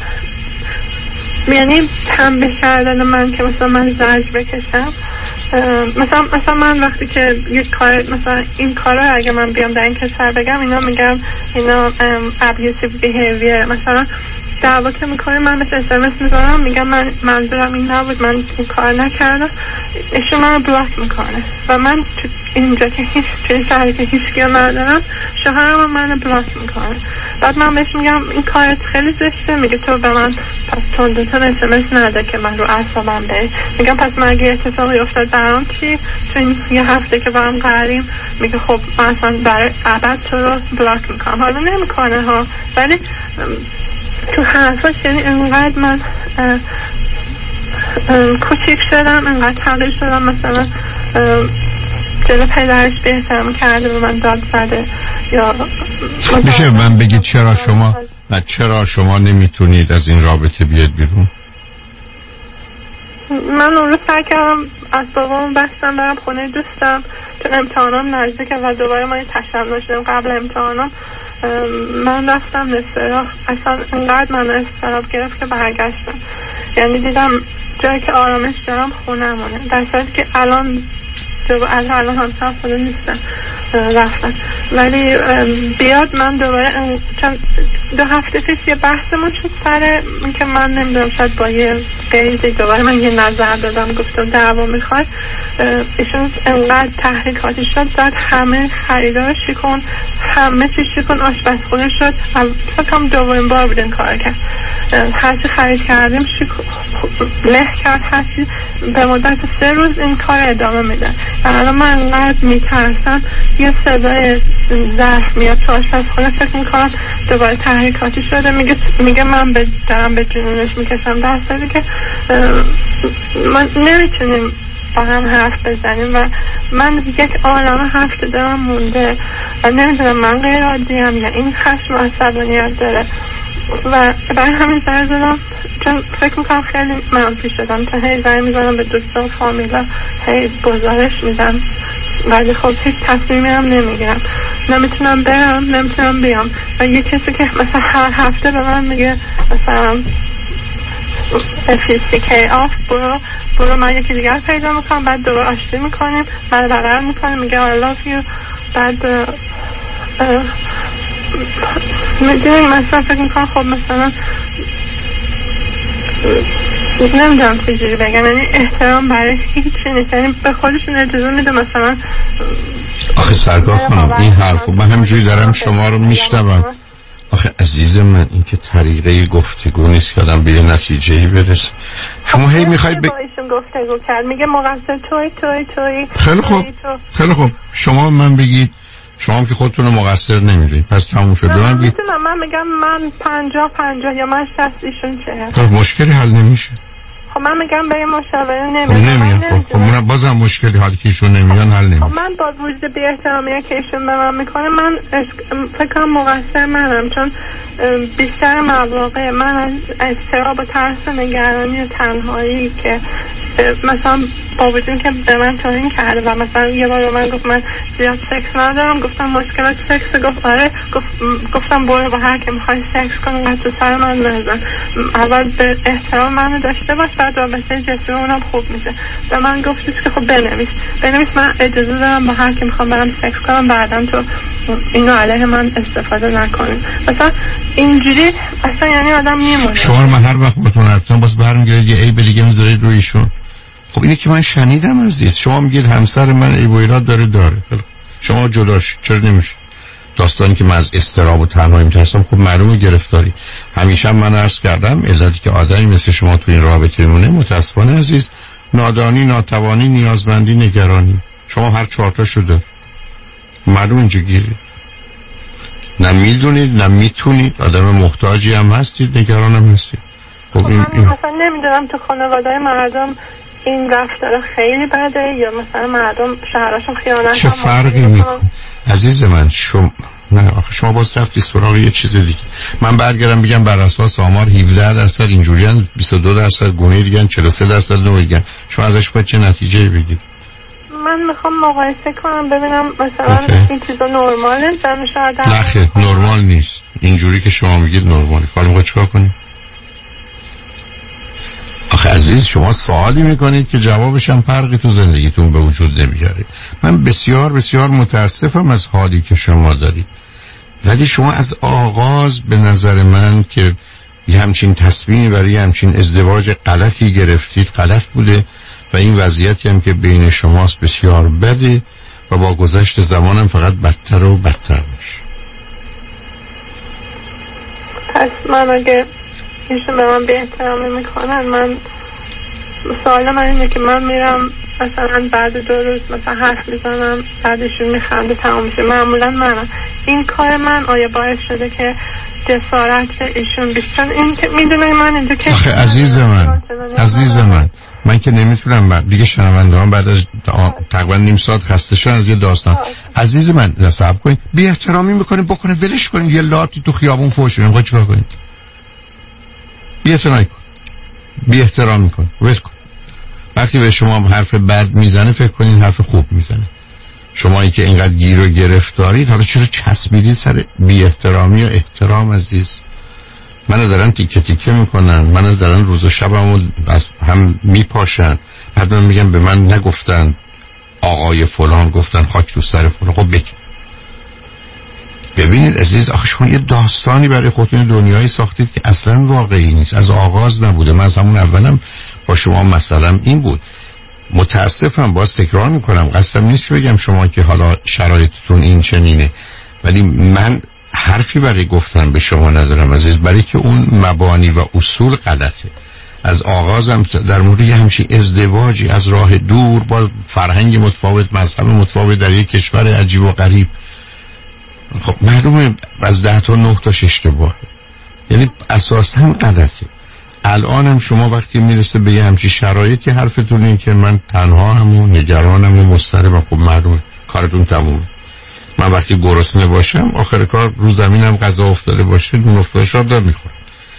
یعنی تنبیه کردن من که مثلا من زجر بکشم. مثلا مثلا من وقتی که یک کار مثلا این کارا اگه من بیام در این کشور بگم اینا میگم اینا abusive behavior، مثلا دعوا که میکنیم من مثل اسمس میذارم میگم من منظورم این نبود، من این کار نکردم، ایشون منو بلاک میکنه و من اینجا که هیچ توی شهری که هیچ کیو ندارم شوهرم منو بلاک میکنه. بعد من بهش میگم این کارت خیلی زشته، میگه تو به من پس تندتون اسمس نده که من رو اعصابم بری. میگم پس من اگه اتفاقی افتاد برام چی؟ تو این یه هفته که با هم قراریم، میگه خب من اصلا برای ابد تو رو بلاک میکنم. حالا نمیکنه ها، ولی تو حرفاش یعنی انقدر من کوچیک شدم، انقدر تغییر شدم، مثلا جلو پدرش به احترام کرده به من داد زده. یا میشه من بگید چرا شما نه چرا شما نمیتونید از این رابطه بیاد بیرون؟ من اون رو سعی کردم از بابام بستم برم خونه دوستم چون امتحانم نزدیکه و دوباره ما یه تشنج شدیم قبل امتحانم. من رفتم نصف اصلا انقدر من استراب گرفت که برگشتم، یعنی دیدم جایی که آرامش دارم خونه مونه، در صورتی که الان از الان همسر خونه نیستن رفتن، ولی بیاد من دوباره چند دو هفته پیش یه بحثمون شد سر این که من نمیدونم شاید با یه قیدی دوباره من یه نظر دادم گفتم دعوا میخواد، ایشون انقدر تحریکاتی شد زد همه خریدار شکن، همه چی شکن، آشپزخونه شد، فکرم دومین بار بود این کار کرد، هرچی خرید کردیم شکن له کرد، هرچی به مدت سه روز این کار ادامه میده. الان من انقدر میترسم یه صدای ظرف میاد تو آشپزخونه، فکر میکنم دوباره تحریکاتی شده، میگه میگه من به دارم به جنونش میکشم، در صورتی که ما نمیتونیم با هم حرف بزنیم و من یک عالمه حرف دارم مونده و نمیدونم من غیر عادیم یا این خشم و عصبانیت داره و برای همین سر زدم چون فکر میکنم خیلی منفی شدم، تا هی زنگ میزنم به دوستان فامیلا، هی گزارش میدم ولی خب هیچ تصمیمی هم نمیگیرم، نمیتونم برم نمیتونم بیام و یه کسی که مثلا هر هفته به من میگه مثلا فیزیکی آف برو برو من یکی دیگر پیدا میکنم، بعد دوباره آشتی میکنیم، بعد بغل میکنیم میگه I love you، بعد میدونیم مثلا فکر میکنم خب مثلا نمیدونم چجوری بگم، یعنی احترام برای هیچی نیست، یعنی به خودشون اجازه میده مثلا. آخه سرکار خانم این حرفو من همینجوری دارم شما رو میشنوم، آخه عزیز من این که طریقه گفتگو نیست که آدم به یه نتیجه‌ای برسه. شما هی میخواید ب... گفتگو کرد میگه مقصر توی توی توی خیلی خوب خیلی خوب شما من بگید شما هم که خودتون رو مقصر نمیدونید، پس تموم شده. من میتونم من میگم من پنجاه پنجاه یا من شصت ایشون چه خب مشکلی حل نمیشه. خب من میگم به این مشاوره نمیاد. خب نمیاد. خب من بازم مشکلی حالی که ایشون نمیان حل نمیشه. خب من با وجود بی احترامی که ایشون به من میکنه من فکر کنم مقصر منم، چون بیشتر مواقع من از اضطراب و ترس و نگرانی و تنهایی که مثلا با وجود که به من توهین کرده و مثلا یه بار من گفت من زیاد سکس ندارم، گفتم مشکلات سکس، گفت آره، گفت گفتم برو با هر که میخوای سکس کن و تو سر من نزن، اول به احترام منو داشته باش بعد رابطه جسمی اونم خوب میشه. به من گفتش که خب بنویس بنویس من اجازه دارم با هر که میخوام برم سکس کنم، بعدم تو اینو علیه من استفاده نکنیم. مثلا اینجوری اصلا یعنی آدم میمونه. شما من هر وقت بهتون حرفتم باز برمیگردید یه عیب دیگه میذارید روی ایشون. خب اینه که من شنیدم عزیز، شما میگید همسر من عیب و ایراد داره داره شما جداش چرا نمیشه؟ داستانی که من از استراب و تنهایی میترسم خب معلومه گرفتاری. همیشه من عرض کردم علتی که آدمی مثل شما تو این رابطه میمونه متاسفانه عزیز نادانی، ناتوانی، نیازمندی، نگرانی. شما هر چهار تا شده معلوم اینجا گیری، نه میدونید نه میتونید، آدم محتاجی هم هستید، نگران هم هستید. خب این, این مثلا نمیدونم تو خانواده مردم این رفتار خیلی بده یا مثلا مردم شهرشون خیانت چه فرقی میکنه عزیز من؟ شما نه آخه شما باز رفتی سراغ یه چیز دیگه. من برگردم بگم بر اساس آمار هفده درصد اینجوریان، بیست و دو درصد گونه دیگه، چهل و سه درصد نوع دیگه. شما ازش باید چه نتیجه بگیرید؟ من میخوام مقایسه کنم ببینم مثلا این چیزا نرماله یا شاید نه خیر نرمال نیست. اینجوری که شما میگید نرماله. حالا میخواد چیکار کنید؟ آخه عزیز شما سوالی میکنید که جوابش هم فرقی تو زندگیتون به وجود نمیاره. من بسیار بسیار متاسفم از حالی که شما دارید، ولی شما از آغاز به نظر من که یه همچین تصمیمی برای همچین ازدواج غلطی گرفتید غلط بوده و این وضعیتی هم که بین شماست بسیار بده و با گذشت زمانم فقط بدتر و بدتر میشه. پس من اگه ایشون به من به احترامی میکنن، من سوال من اینه که من میرم مثلا بعد دو روز مثلا حرف میزنم بعدشون میخنده تمام میشه. معمولا منم این کار من آیا باعث شده که جسارت ایشون بیشتر این که میدونه من اینجا که آخه عزیز من عزیز من من که نمیتونم بعد دیگه شنونده هم بعد از تقریبا نیم ساعت خسته شدن از یه داستان. عزیز من صبر کنید، بی احترامی میکنه بکنه ولش کنید، یه لاتی تو خیابون فوش میدن چیکار کنید؟ بی احترامی کن، بی احترام میکن، ول کن. وقتی به شما حرف بد میزنه فکر کنید حرف خوب میزنه. شما این که اینقدر گیر و گرفتارید حالا چرا چسبیدید سر بی احترامی و احترام عزیز؟ منو دارن تیکه تیکه میکنن، منو دارن روز و شبمو از هم میپاشن، بعد من میگم به من نگفتن آقای فلان، گفتن خاک تو سر فلان. خب بگید. ببینید عزیز آخه شما یه داستانی برای خودتون دنیایی ساختید که اصلا واقعی نیست، از آغاز نبوده. من از همون اولم با شما مثلا این بود. متاسفم باز تکرار میکنم، قصدم نیست بگم شما که حالا شرایطتون این چنینه، ولی من حرفی برای گفتن به شما ندارم عزیز، برای که اون مبانی و اصول غلطه. از آغازم در مورد یه همچین ازدواجی از راه دور با فرهنگ متفاوت، مذهب متفاوت در یک کشور عجیب و غریب، خب معلومه از ده تا نه تاش اشتباهه، یعنی اساساً غلطه. الانم شما وقتی میرسه به یه همچین شرایطی حرفتون این که من تنها هم و نگرانم و مضطربم، خب معلومه کارتون تمومه. من وقتی گرسنه باشم آخر کار رو زمینم غذا افتاده باشه نون افتاده شاد دار میخورم،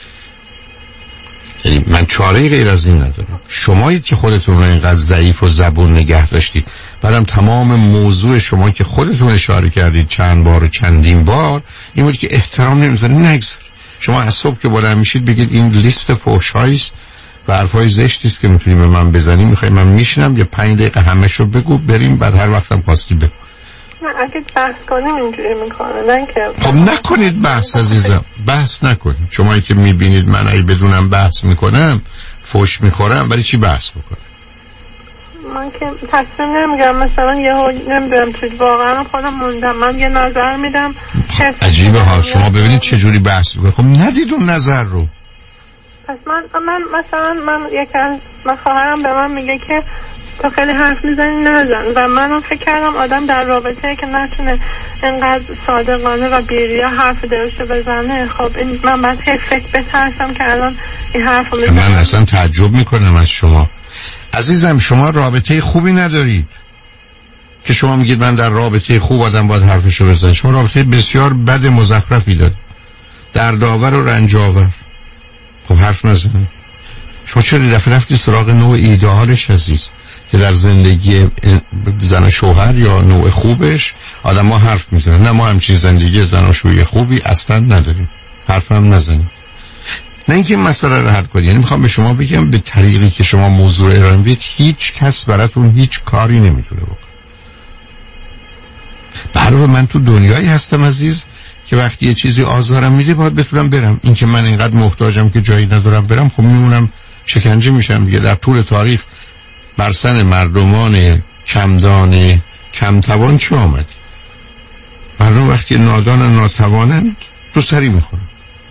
یعنی من چاره غیر از این ندارم. شمایید که خودتون رو اینقدر ضعیف و زبون نگه داشتید، بعدم تمام موضوع شما که خودتون اشاره کردید چند بار و چندین بار این بود که احترام نمیذاره. نگذار شما از صبح که بلند میشید بگید این لیست فحش‌هاییست و حرفای زشتی است که میتونیم به من بزنی، میخوای من میشینم یه پنج دقیقه همشو بگو بریم، بعد هر وقتم خواستی بگو. نه اگه بحث کنیم اینجوری میکنه، نه که خب نکنید بحث عزیزم، بحث نکنید. شما که میبینید من اگه بدونم بحث میکنم فحش میخورم، ولی چی بحث بکنم؟ من که تصمیم نمیگم، مثلا یه نمیدونم چیز واقعا خودم موندم، من یه نظر میدم. عجیبه ها، شما ببینید چه جوری بحث میکنه. خب ندید اون نظر رو. پس من من مثلا من یک از من خواهرم به من میگه که تو خیلی حرف میزنی نزن. و منم فکر کردم آدم در رابطه که نتونه انقدر صادقانه و بی‌ریا حرف درشو بزنه. خب این من باید هی فکر بترسم که الان این حرف رو من اصلا تعجب میکنم از شما عزیزم. شما رابطه خوبی ندارید که شما میگید من در رابطه خوب آدم باید حرفشو بزنه. شما رابطه بسیار بد مزخرفی دارید، دردآور و رنج‌آور. خب حرف نزنید. شما چرا دفعه رفتی سراغ نوع ایدئالش عزیز که در زندگی زن و شوهر یا نوع خوبش آدم ها حرف میزنن؟ نه، ما همچین زندگی زن و شوی خوبی اصلا نداریم، حرف هم نزنیم. نه اینکه مسئله رو حل کنید. یعنی میخوام به شما بگم به طریقی که شما موضوع ارائه میدید هیچ کس براتون هیچ کاری نمیتونه بکنه. برای من تو دنیایی هستم عزیز که وقتی یه چیزی آزارم میده باید بتونم برم. این که من اینقدر محتاجم که جایی ندارم برم، خب میمونم شکنجه میشم دیگه. در طول تاریخ بر سن مردمان کمدان کمتوان چه آمدی؟ مردم وقتی نادان و ناتوانند تو سری میخورن.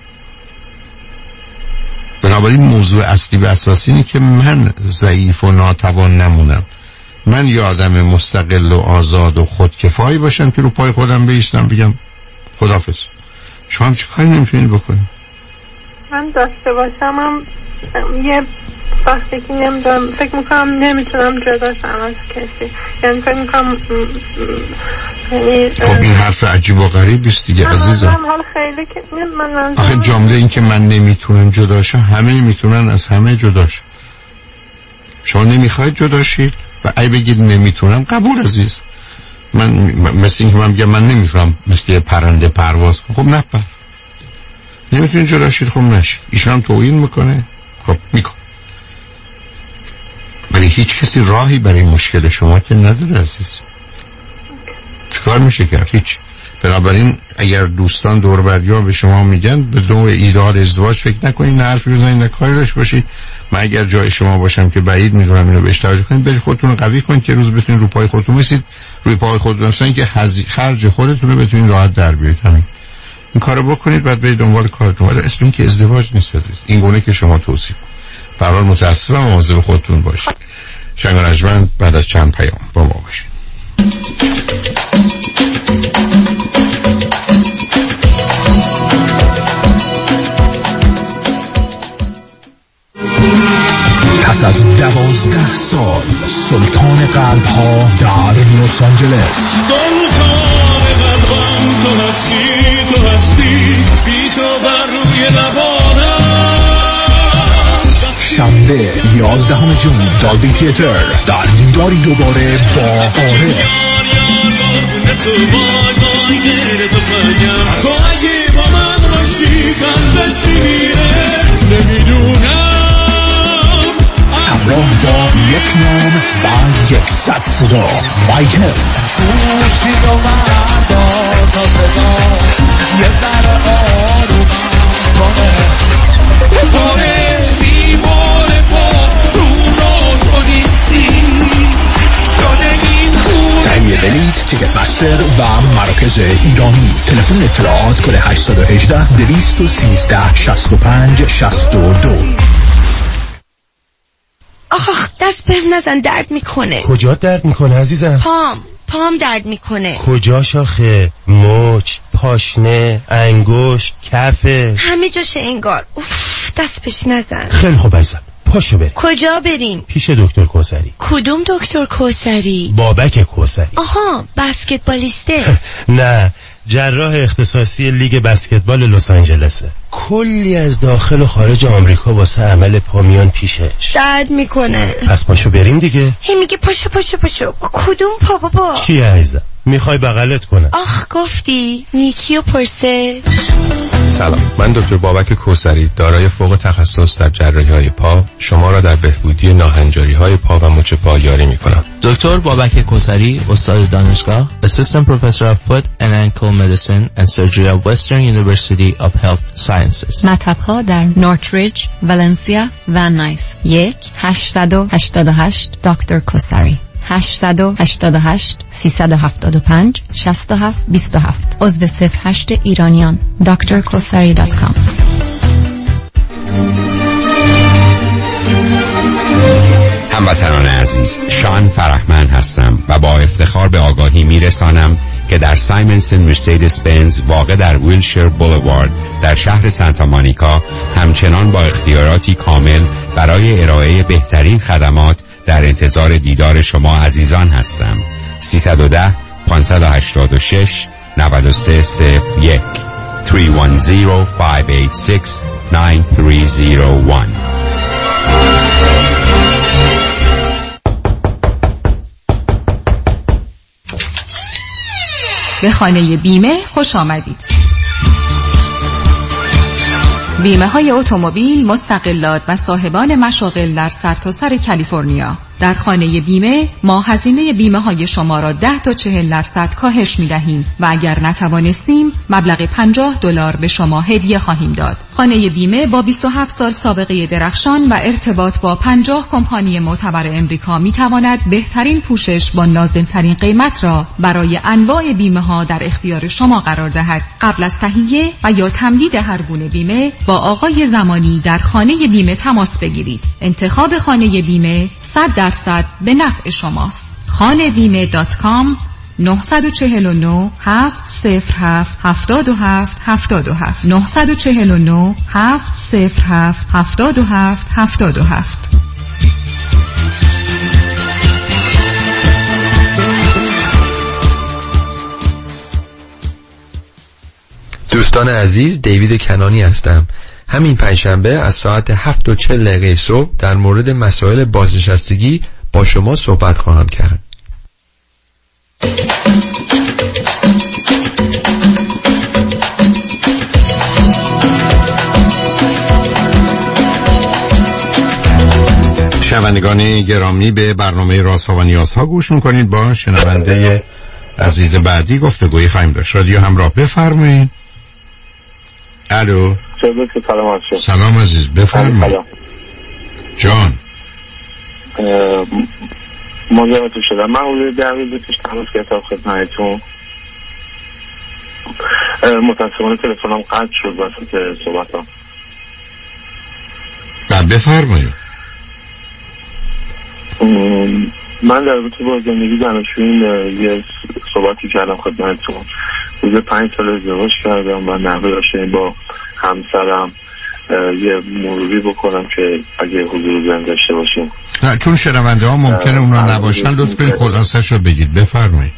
بنابراین موضوع اصلی و اساسی اینه که من ضعیف و ناتوان نمونم. من یه آدم مستقل و آزاد و خودکفایی باشم که رو پای خودم بایستم بگم خداحافظ. شما هم چه کاری نمیتونید بکنید؟ من داشته باشم هم یه وقتی که نمیدونم فکر میکنم نمیتونم جدا شم از کسی. یعنی فکر میکنم یعنی خب این حرف عجیب و غریب است دیگه عزیزم. حال خیلی که من آخه جمله این که من نمیتونم جدا شم، همه میتونن از همه جدا شم. شما نمیخواید جدا شید و ای بگید نمیتونم، قبول عزیز. من مثل این که من بگم من نمیتونم مثل پرنده پرواز کنم، خب نپر. نمیتونید جدا شید، خب نشید. ایشون هم توهین میکنه، خب میکن. ولی هیچ کسی راهی برای مشکل شما که نداره عزیز. چیکار میشه کرد؟ هیچ. بنابراین اگر دوستان دور بریا به شما میگن به دو ایدئال ازدواج فکر نکنید، نه حرفی بزنید، نه کاری داشته باشید. من اگر جای شما باشم که بعید میدونم اینو بهش توجه کنید، برید خودتون رو قوی کنید که روز بتونید رو پای خودتون بایستید، روی پای خودتون بایستید که خرج خودتون رو بتونید راحت در بیارید. همین این کارو بکنید، بعد برید دنبال کارتون. ولی اسم این که ازدواج نیست عزیز. این گونه که شما توصیف. به هر حال متاسفم، مواظب خودتون باشید. شنگ رجمن بعد از چند پیام با ما باشید. پس از دوازده سال سلطان قلب ها در لس آنجلس، سلطان قلبم تو هستی، تو هستی، بی تو بر روی لبانم. شنبه یازدهم جون دالبی تیاتر در دیداری دوباره با عارف. تو اگه با من باشی قلبت میمیره، نمیدونم. همراه با یک نام و یک صد صدا، مایکل. گوشی رو مردان تا صدا یه ذره آرومم کنه. باره بیماره با رو رو تو نیستی شده این خونه. تهیه بلیت، تیکت مستر و مراکز ایرانی. تلفن اطلاعات کل هشت یک هشت دویست و سیزده شصت و پنج شصت و دو. آخ دست به نزن، درد میکنه. کجا درد میکنه عزیزم؟ پام پام درد میکنه. کجا شاخه؟ مچ، پاشنه، انگشت، کفه، همه جاشه انگار. اوف دست بهش نزن. خیلی خوب عزیزم، پاشو بریم. کجا بریم؟ پیش دکتر کوثری. کدوم دکتر کوثری؟ بابک کوثری. آها بسکتبالیسته. نه، جراح اختصاصی لیگ بسکتبال لس آنجلسه. کلی از داخل و خارج آمریکا واسه عمل پا میان پیشش. درد میکنه. پس پاشو بریم دیگه. هی میگه پاشو پاشو پاشو. کدوم پا بابا؟ چیه عزیزم؟ میخوای بغلت کنم؟ آخ گفتی نیکی و پرسه. سلام، من دکتر بابک کوثری دارای فوق تخصص در جراحی‌های پا شما را در بهبودی ناهنجاری‌های پا و مچ پا یاری می‌کنم. دکتر بابک کوثری، استاد دانشگاه، Assistant Professor of Foot and Ankle Medicine and Surgery at Western University of Health Sciences. مطب‌ها در نورتریج، ولنسیا و نایس. یک هشتصد و هشتاد و هشت دکتر کوثری. هشتصد و هشتاد و هشت سیصد و هفتاد و پنج شصت و هفت بیست و هفت. عضو صفر هشت ایرانیان. دکتر کوثری دات کام. هموطنان عزیز، شان فرحمن هستم و با افتخار به آگاهی میرسانم که در سایمنسن مرسیدس بنز واقع در ویلشیر بولوارد در شهر سانتا مونیکا همچنان با اختیاراتی کامل برای ارائه بهترین خدمات در انتظار دیدار شما عزیزان هستم. سیصد و ده پانصد و هشتاد و شش نود و سه صفر یک سه یک صفر پنج هشت شش نه سه صفر یک. به خانه بیمه خوش آمدید. بیمه های اتومبیل، مستقلات و صاحبان مشاغل در سرتاسر کالیفرنیا. در خانه بیمه ما هزینه بیمه های شما را ده تا چهل درصد کاهش می دهیم و اگر نتوانستیم مبلغ پنجاه دلار به شما هدیه خواهیم داد. خانه بیمه با بیست و هفت سال سابقه درخشان و ارتباط با پنجاه کمپانی معتبر امریکا می تواند بهترین پوشش با نازلترین قیمت را برای انواع بیمه ها در اختیار شما قرار دهد. قبل از تهیه و یا تمدید هر گونه بیمه با آقای زمانی در خانه بیمه تماس بگیرید. انتخاب خانه بیمه صد درصد به نفع شماست. خانه بیمه دات کام نه چهار نه هفت صفر هفت هفت هفت هفت هفت نه چهار نه هفت صفر هفت هفت هفت هفت هفت. دوستان عزیز، دیوید کنانی هستم. همین پنجشنبه از ساعت هفت و چهل دقیقه صبح در مورد مسائل بازنشستگی با شما صحبت خواهم کرد. شنوندگان گرامی، به برنامه رازها و نیازها گوش میکنید. با شنونده عزیز بعدی گفتگویی خواهیم داشت. رادیو همراه، بفرمایید. الو. سلام عزیز. سلام عزیز، بفرمایید. جان مزاحمتون شدم. من حدود ده روز پیش تماس گرفتم خدمتتون. متاسفانه تلفنم قطع شد وسط صحبتام. بعد بفرمایید. من در رابطه با زندگی دانشجویی یه صحبتی کردم خدمتتون. روز پنج سال ازدواج کردم و نحوه آشنایی با همسرم یه مروری بکنم که اگه حضور زنده داشته باشیم. نه، چون شنونده ها ممکنه اونا نباشن، لطف کنید خلاصش رو بگید. بفرمایید.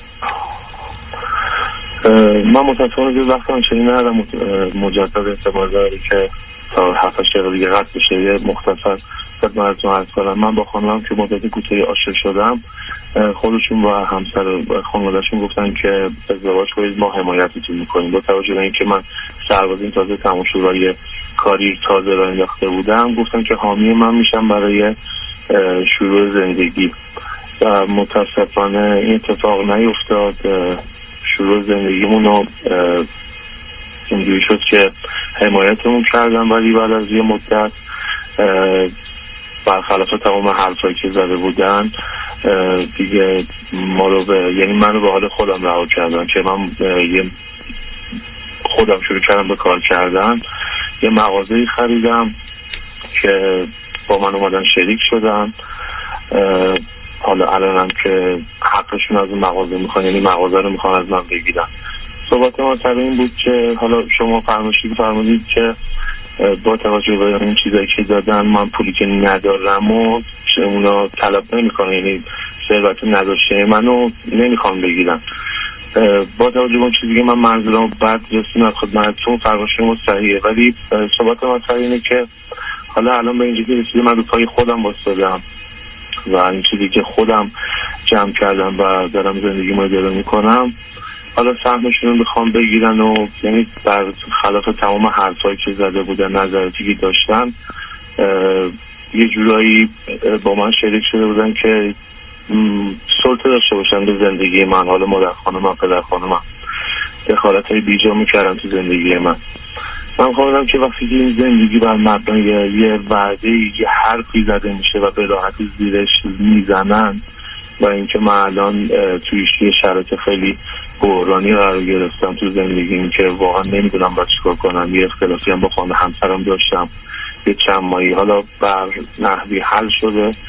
من متاسفانه دو وقت آنچنین ندارم مجدد احتمال داری که تا هفت هشت دقیقه دیگه قطع بشه. یه مختصر خدمتتون عرض کنم. من با خانمم که مدت کوتاهی آشنا شدم، خودشون و همسر و خانواده‌شون گفتن که ازدواج کنید، ما حمایتتون میکنیم. با توجه به اینکه من سربازی تازه تموم شد و یه کاری تازه راه انداخته بودم، گفتن که حامی من میشن برای شروع زندگی و متاسفانه این اتفاق نیفتاد. شروع زندگیمون رو اینجوری شد که حمایتمون کردن، ولی بعد از یه مدت برخلاف تمام حرفایی که زده بودن دیگه ما رو به یعنی من رو به حال خودم رها کردن که من یه خودم شروع کردم به کار کردن. یه مغازه‌ای خریدم که با من اومدن شریک شدن. حالا الانم که حقشون از اون مغازه میخوان، یعنی مغازه رو میخوان از من بگیرن. صحبت ما سر این بود که حالا شما فرمایشی فرمودید که با توجه به این چیزایی که دادن من پولی که ندارم و اونا طلب نمیکنن، یعنی ثروت نداشته منو نمیخوان بگیرن. با توجه به اون چیزی که من منظورم بعد رسیم از خدمتتون فرمایشم صحیحه، ولی صحبت ما سر اینه که حالا الان به اینجا که رسیده من رو پای خودم واسطادم و این چیزی که خودم جمع کردم و دارم زندگی ما اداره میکنم، حالا سهمشون رو میخوام بگیرن و یعنی در خلاف تمام حرفایی که زده بودن، نظراتی که داشتن، یه جورایی با من شریک شده بودن که سلطه داشته باشن به زندگی من. حالا مادر خانم، پدر خانم دخالت های بیجا میکردن تو زندگی من. من خواهدم که وقتی که این زندگی بر مبنای یه وعده یه حرفی زده میشه و به راحتی زیرش میزنن و اینکه من الان توی یه شرایط خیلی بحرانی قرار گرفتم تو زندگیم که واقعا نمیدونم باید چیکار کنم. یه اختلافی هم با خانه همسرم داشتم یه چند ماهی، حالا بر نحوی حل شده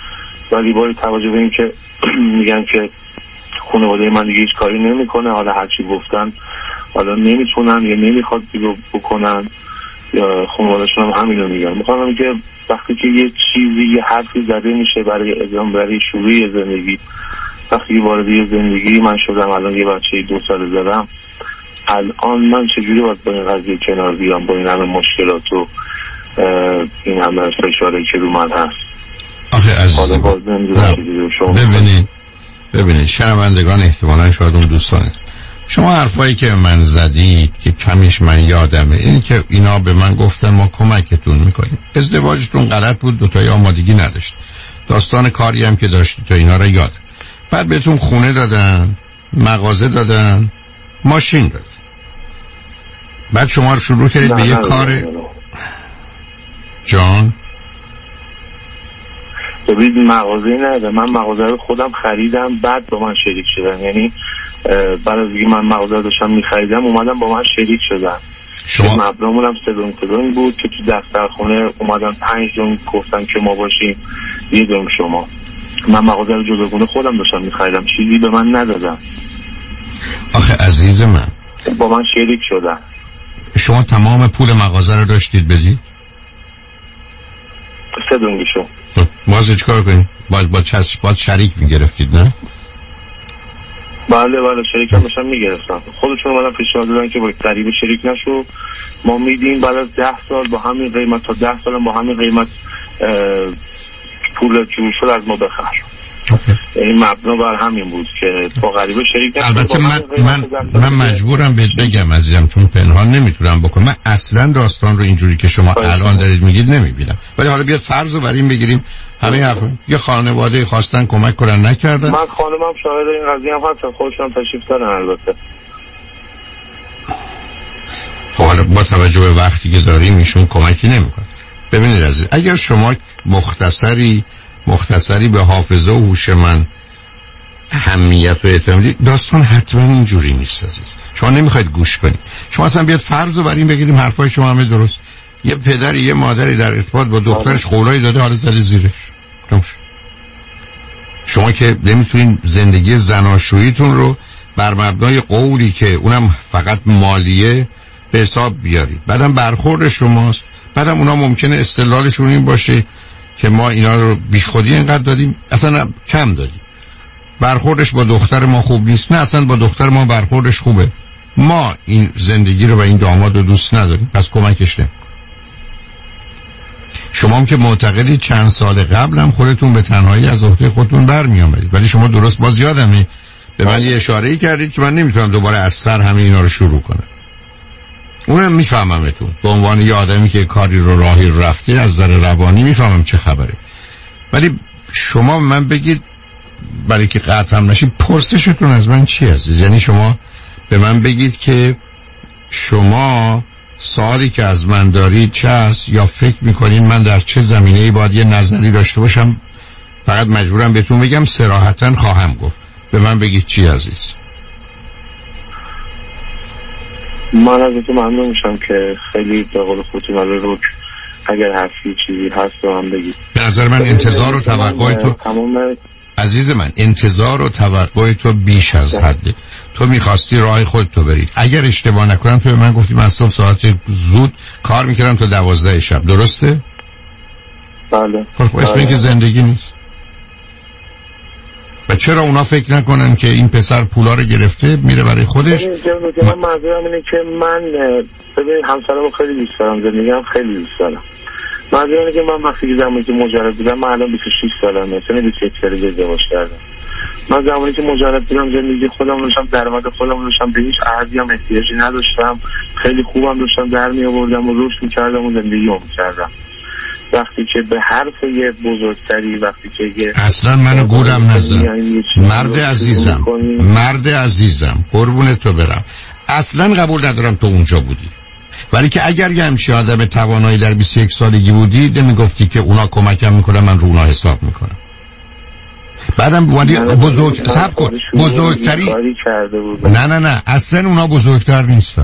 ولی با توجه به این که میگن که خانواده من دیگه هیچ کاری نمیکنه، حالا هرچی گفتن حالا نمیتونن یا نمیخواد دیگه بکنن، یا خانواده‌شون هم همینو میگن. میخوام که وقتی که یه چیزی یه حرفی زده میشه برای ادامه برای شروع زندگی، وقتی وارد یه زندگی من شدم، الان یه بچه دو ساله دارم، الان من چجوری باید با این قضیه کنار بیام، با این همه مشکلات و این همه فشاری که رو من هست؟ آخه عزیزم ببینید ببینید شنوندگان احتمالا شاید اون دوستانه، شما حرفایی که من زدید که کمیش من یادمه، این که اینا به من گفتن ما کمکتون میکنیم، ازدواجتون غلط بود، دوتایی آمادگی نداشت، داستان کاری هم که داشتی تا اینا رو یادم، بعد بهتون خونه دادن، مغازه دادن، ماشین دادن، بعد شما رو شروع کردید به یه کار جان. ببینید مغازه نده، من مغازه رو خودم خریدم، بعد با من شریک شدن، یعنی بعد از دیگه من مغازه داشتم میخریدم اومدم با من شریک شدن. شما مبلغمون هم سه دون کدون بود که تو دفتر خونه اومدن پنج دون گفتن که ما باشیم، یه دون شما. من مغازه رو جداگونه خودم داشتم میخریدم، چیزی به من ندادم. آخه عزیز من با من شریک شدن. شما تمام پول مغازه رو داشتید بدید؟ سه دونگیشو. باز چیکار کنیم؟ باز با چسب باز شریک میگرفتید نه؟ بله بله شریک هم داشتن میگرفتن، خودشون اومدن پیشنهاد دادن که با قریب شریک نشو، ما میدیم بعد از ده سال با همین قیمت، تا ده سال با همین قیمت پول جور شد از ما بخر. این مبنا بر همین بود که با غریبه شریک نشو. البته من من, من مجبورم بهت بگم عزیزم، چون پنهان نمیتونم بکنم، من اصلا داستان رو اینجوری که شما الان دارید میگید نمیبینم، ولی حالا بیاد فرض رو بر این بگیریم همه حرف یه خانواده خواستن کمک کنن نکردن. من خانمم شاهد این قضیه هم هستن، خودشون تشریف دارن البته. خب حالا با توجه به وقتی که داریم ایشون کمکی نمیکنه. ببینید عزیز، اگر شما مختصری مختصری به حافظه و هوش من اهمیت و احترام بدید، داستان حتما اینجوری نیست عزیز. شما نمیخواید گوش کنید. شما اصلا بیاد فرض رو بر این بگیریم حرفای شما همه درست، یه پدری یه مادری در ارتباط با دخترش قولایی داده، حالا زده زیرش. شما که نمیتونین زندگی زناشوییتون رو بر مبنای قولی که اونم فقط مالیه به حساب بیارید، بعدم برخورد شماست، بعدم اونا ممکنه استدلالشون این باشه که ما اینا رو بیخودی اینقدر دادیم، اصلا کم دادیم، برخوردش با دختر ما خوب نیست، نه اصلا با دختر ما برخوردش خوبه، ما این زندگی رو و این داماد رو دوست نداریم، پس کمکش نمی‌کنیم. شما هم که معتقدی چند سال قبل هم خودتون به تنهایی از عهده خودتون برمی آمدید، ولی شما درست باز یادمه به من یه اشاره‌ای کردید که من نمیتونم دوباره از سر همه اینا رو شروع کنم. اونم میفهممتون به عنوان یه آدمی که کاری رو راهی رفته از نظر روانی، میفهمم چه خبره، ولی شما من بگید برای که قطعم نشید پرسشتون از من چی عزیز؟ یعنی شما به من بگید که شما سوالی که از من دارید چه هست، یا فکر میکنین من در چه زمینه‌ای باید یه نظری داشته باشم؟ فقط مجبورم بهتون بگم صراحتاً خواهم گفت، به من بگید چی عزیز؟ من ازتون ممنون میشم که خیلی به قول خودتون رو اگر حرفی چیزی هست رو هم بگید. به نظر من انتظار و توقع تو تمام عزیز من، انتظار و توقع تو بیش از حده. تو میخواستی راه خودتو برید. اگر اشتباه نکنم تو به من گفتی من صبح ساعت زود کار میکردم تا دوازده شب، درسته؟ بله. خب اسم این که زندگی نیست. و چرا اونا فکر نکنن که این پسر پولا رو گرفته میره برای خودش؟ من منظورم اینه که من ببین همسرمو خیلی دوست دارم، زندگیم خیلی دوست دارم. منظورم اینه که من وقتی که زمانی که مجرد بودم، من الان بیست و شش سالمه، سن بیست و یک ساله ازدواج کردم. من زمانی که مجرد بودم زندگی خودم داشتم، درآمد خودم داشتم، به هیچ احدی هم احتیاجی نداشتم، خیلی خوبم داشتم در می آوردم و رشد می‌کردم و زندگیمو می‌کردم. وقتی که به حرف یه بزرگتری، وقتی که یه اصلا منو گولم نزن مرد عزیزم، مرد عزیزم قربون تو برم، اصلا قبول ندارم تو اونجا بودی، ولی که اگر یه همچین آدم توانایی در بیست و یک سالگی بودی نمیگفتی که اونا کمکم میکنن من رو اونا حساب میکنم. بعدم بودی بزرگ صبر کن بزرگتری نه نه نه اصلا اونا بزرگتر نیستن.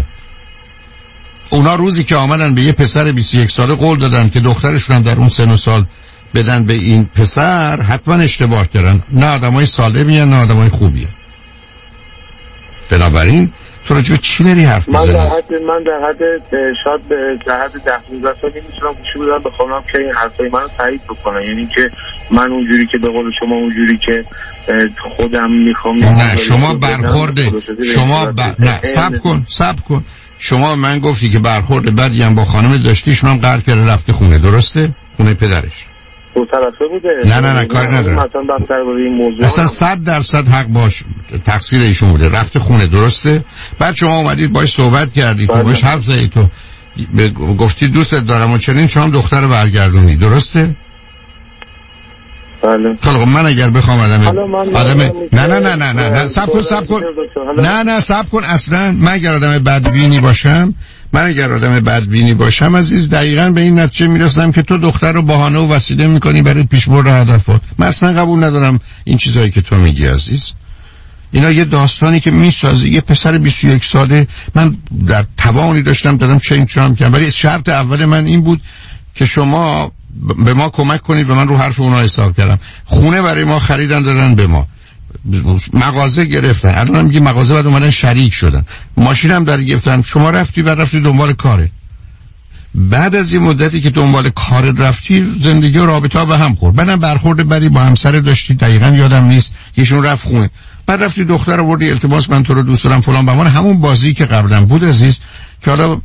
اونا روزی که آمدن به یه پسر بیست و یک ساله قول دادن که دخترشون هم در اون سن و سال بدن به این پسر حتما اشتباه کردن. نه آدمای سالمی نه آدمای خوبیه. بنابراین تو راجع چی داری حرف من میزنی؟ در حد من در حد شاید به در حد ده پانزده سالی میتونم گوشی بدم بخوام که این حرفای منو تایید بکنن، یعنی که من اونجوری که به قول شما اونجوری که خودم میخوام. نه شما برخورد شما ب... نه صبر کن صبر کن شما من گفتی که برخورد بدی هم با خانم داشتی، شما هم قرار کرده رفته خونه، درسته؟ خونه پدرش دو طرفه بوده. نه نه نه کاری ندارم، اصلا صد درصد حق باش، تقصیر ایشون بوده، رفته خونه، درسته؟ بعد شما اومدید باش صحبت کردید، باش حرف زدید، تو گفتی دوستت دارم و چنین، شما هم دختر رو برگردونی، درسته؟ بله. خب من اگر بخوام آدم آدم نه نه نه نه نه نه صبر کن صبر کن نه نه صبر کن اصلا من اگر آدم بدبینی باشم من اگر آدم بدبینی باشم عزیز دقیقاً به این نتیجه میرسم که تو دختر رو بهانه و وسیله میکنی برای پیشبرد هدفات. من اصلا قبول ندارم این چیزایی که تو میگی عزیز. اینا یه داستانی که میسازی. یه پسر بیست و یک ساله من در توانی داشتم دادم چنج چام کردم، ولی شرط اول من این بود که شما به ما کمک کنید و من رو حرف اونها حساب کردم. خونه برای ما خریدن دادن به ما، مغازه گرفتن، الان هم میگی مغازه بعد اومدن شریک شدن، ماشین هم در گرفتن، شما رفتی بعد رفتی دنبال کاره. بعد از این مدتی که دنبال کار رفتی زندگی و رابطه ها به هم خورد، بعدم برخورد بدی با همسر داشتی، دقیقاً یادم نیست، یکیشون رفت خونه، بعد رفتی دختر آوردی التماس من تو رو دوست دارم فلان بهمان، همون بازی که قبلا بود عزیز که حالا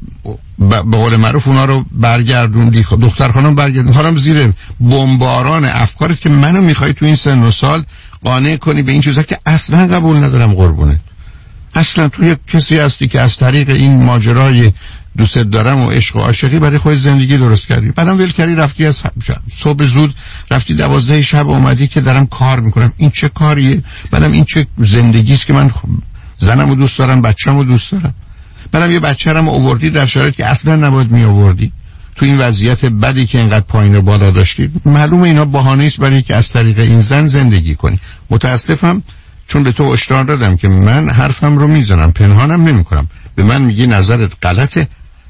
به قول معروف اونا رو برگردوندی، دختر خانم برگردوند، حالا زیر بمباران افکارت که منو میخوای تو این سن و سال قانع کنی به این چیزا که اصلا قبول ندارم قربونه. اصلا تو یک کسی هستی که از طریق این ماجرای دوست دارم و عشق و عاشقی برای خود زندگی درست کردی، بعدم ول کردی رفتی از صبح زود رفتی دوازده شب اومدی که دارم کار میکنم. این چه کاریه؟ بعدم این چه زندگی است که من زنمو دوست دارم، بچه‌مو دوست دارم، بعدم یه بچه‌رم آوردی در شرایطی که اصلا نباید می آوردی، تو این وضعیت بدی که اینقدر پایین و بالا داشتی. معلومه اینا بهانه است برای که از طریق این زن زندگی کنی. متاسفم چون به تو هشدار دادم که من حرفم رو میزنم، پنهانم نمیکنم. به من میگی نظرت غلطه،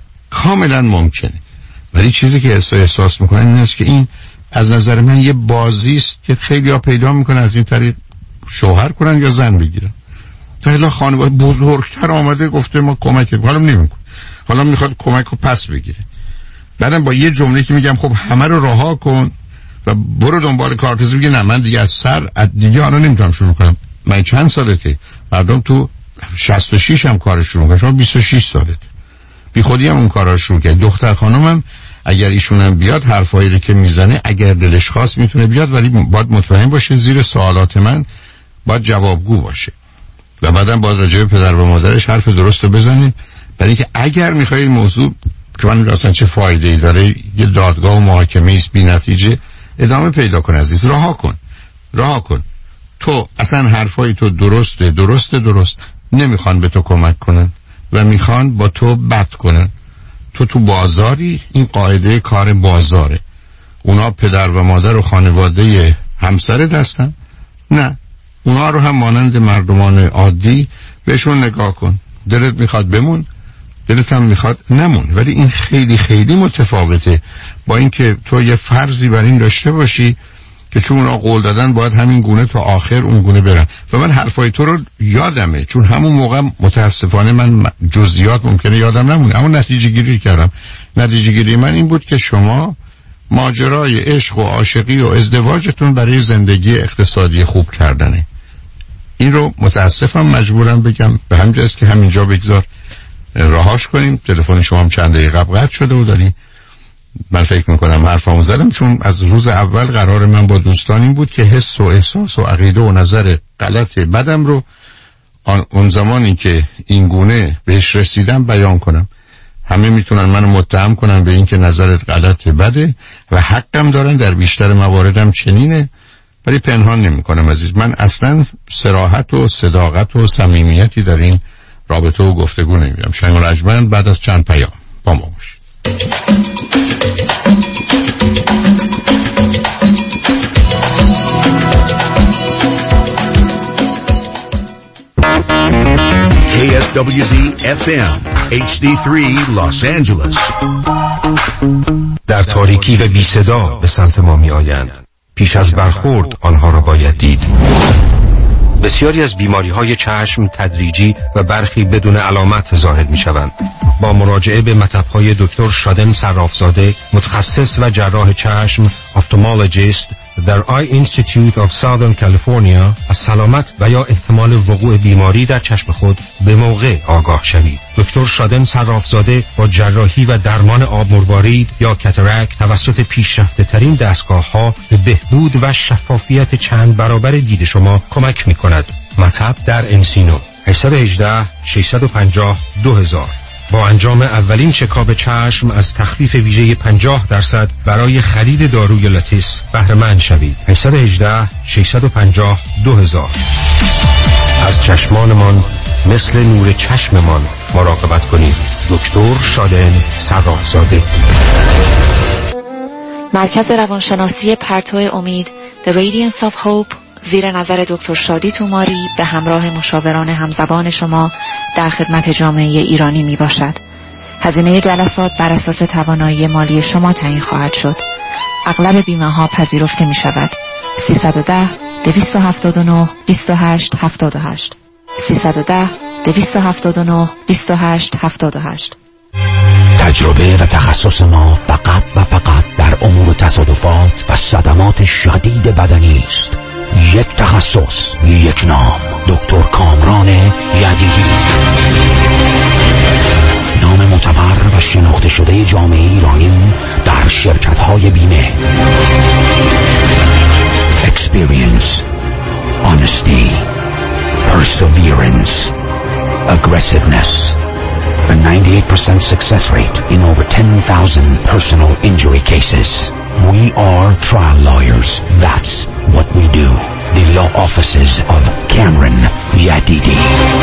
کاملا ممکنه، ولی چیزی که احساس میکنن این است که این از نظر من یه بازی است که خیلی‌ها پیدا میکنن از این طریق شوهر کنن یا زن بگیرن. تا حالا خانواده بزرگتر آمده گفته ما کمک حالا نمی‌کنه، حالا میخواد کمک رو پس بگیره، بعدم با یه جمله که میگم خب همه رو رها کن و برو دنبال کار، کسی میگه نه من دیگه از سر دیگه حالا نمیتونم شروع کنم. من چند سالته؟ مردم تو شصت و شش هم کارش شروع کنن، شما بیست و شش سالته، بی خودی هم اون کارا رو شروع کرد. دختر خانمم اگر ایشون هم بیاد حرفایی رو که میزنه اگر دلش خواست میتونه بیاد، ولی باید مطمئن باشه زیر سوالات من باید جوابگو باشه و بعدم باید راجع به پدر و مادرش حرف درست رو بزنید، برای اینکه اگر میخوای موضوع که من اصلا چه فایده ای داره یه دادگاه و محاکمه است بی نتیجه ادامه پیدا کن عزیز، رها کن رها کن. تو اصلا حرفای تو درسته درسته درست نمیخوان به تو کمک کنن و میخوان با تو بد کنن. تو تو بازاری، این قاعده کار بازاره. اونا پدر و مادر و خانواده همسرت هستن؟ نه، اونا رو هم مانند مردمان عادی بهشون نگاه کن. دلت میخواد بمون، دلت هم میخواد نمون، ولی این خیلی خیلی متفاوته با اینکه تو یه فرضی بر این داشته باشی که چون اونا قول دادن باید همین گونه تا آخر اون گونه برن. و من حرفای تو رو یادمه، چون همون موقع متاسفانه من جزئیات ممکنه یادم نمونه، اما نتیجه گیری کردم. نتیجه گیری من این بود که شما ماجرای عشق و عاشقی و ازدواجتون برای زندگی اقتصادی خوب کردنه. این رو متاسفم مجبورم بگم، به همین جاست که همینجا بگذار رهاش کنیم. تلفن شما هم چند دقیقه قبل قطع شده و داری من فکر میکنم حرفمو زدم، چون از روز اول قرار من با دوستان این بود که حس و احساس و عقیده و نظر غلط بدم رو اون زمانی که این گونه بهش رسیدم بیان کنم. همه میتونن منو متهم کنن به این که نظرت غلط بده و حقم دارن، در بیشتر مواردم چنینه، ولی پنهان نمیکنم عزیز. من اصلا صراحت و صداقت و صمیمیتی در این رابطه و گفتگو نمیدم. شنگ و رجمند بعد از چند پیام با ما باشید. K S W D F M H D three Los Angeles در تاریکی و بی صدا به سمت ما می آیند. پیش از برخورد آنها را باید دید. بسیاری از بیماری های چشم تدریجی و برخی بدون علامت ظاهر می شوند. با مراجعه به مطب‌های دکتر شادن صرافزاده، متخصص و جراح چشم، افتالمولوژیست در آی اینستیتیوت آف ساودرن کالیفرنیا، از سلامت و یا احتمال وقوع بیماری در چشم خود به موقع آگاه شوید. دکتر شادن صرافزاده با جراحی و درمان آب مروارید یا کاتاراکت توسط پیشرفته ترین دستگاه ها به بهبود و شفافیت چند برابر دید شما کمک می کند. مطب در انسینو هشت یک هشت شش پنج صفر دو هزار. با انجام اولین چکاپ چشم از تخفیف ویژه پنجاه درصد برای خرید داروی لاتیس بهره مند شوید. هشت یک هشت شش پنج صفر دو هزار. از چشمانمان مثل نور چشممان مراقبت کنید. دکتر شادن صرافزاده. مرکز روانشناسی پرتو امید The Radiance of Hope زیر نظر دکتر شادی توماری به همراه مشاوران همزبان شما در خدمت جامعه ایرانی می باشد. هزینه جلسات بر اساس توانایی مالی شما تعیین خواهد شد. اغلب بیمه ها پذیرفته می شود. سیصد و ده دویست و هفتاد و نه بیست و هشت هفتاد و هشت سیصد و ده دویست و هفتاد و نه بیست و هشت هفتاد و هشت. تجربه و تخصص ما فقط و فقط در امور تصادفات و صدمات شدید بدنی است. یک تخصص، یک نام، دکتر کامران یدیدی. نام معتبر و شناخته شده جامعه ایرانی در شرکت‌های بیمه. Experience, honesty, perseverance, aggressiveness. A ninety-eight percent success rate in over ten thousand personal injury cases. We are trial lawyers. That's what we do. The law offices of Cameron Yadidi.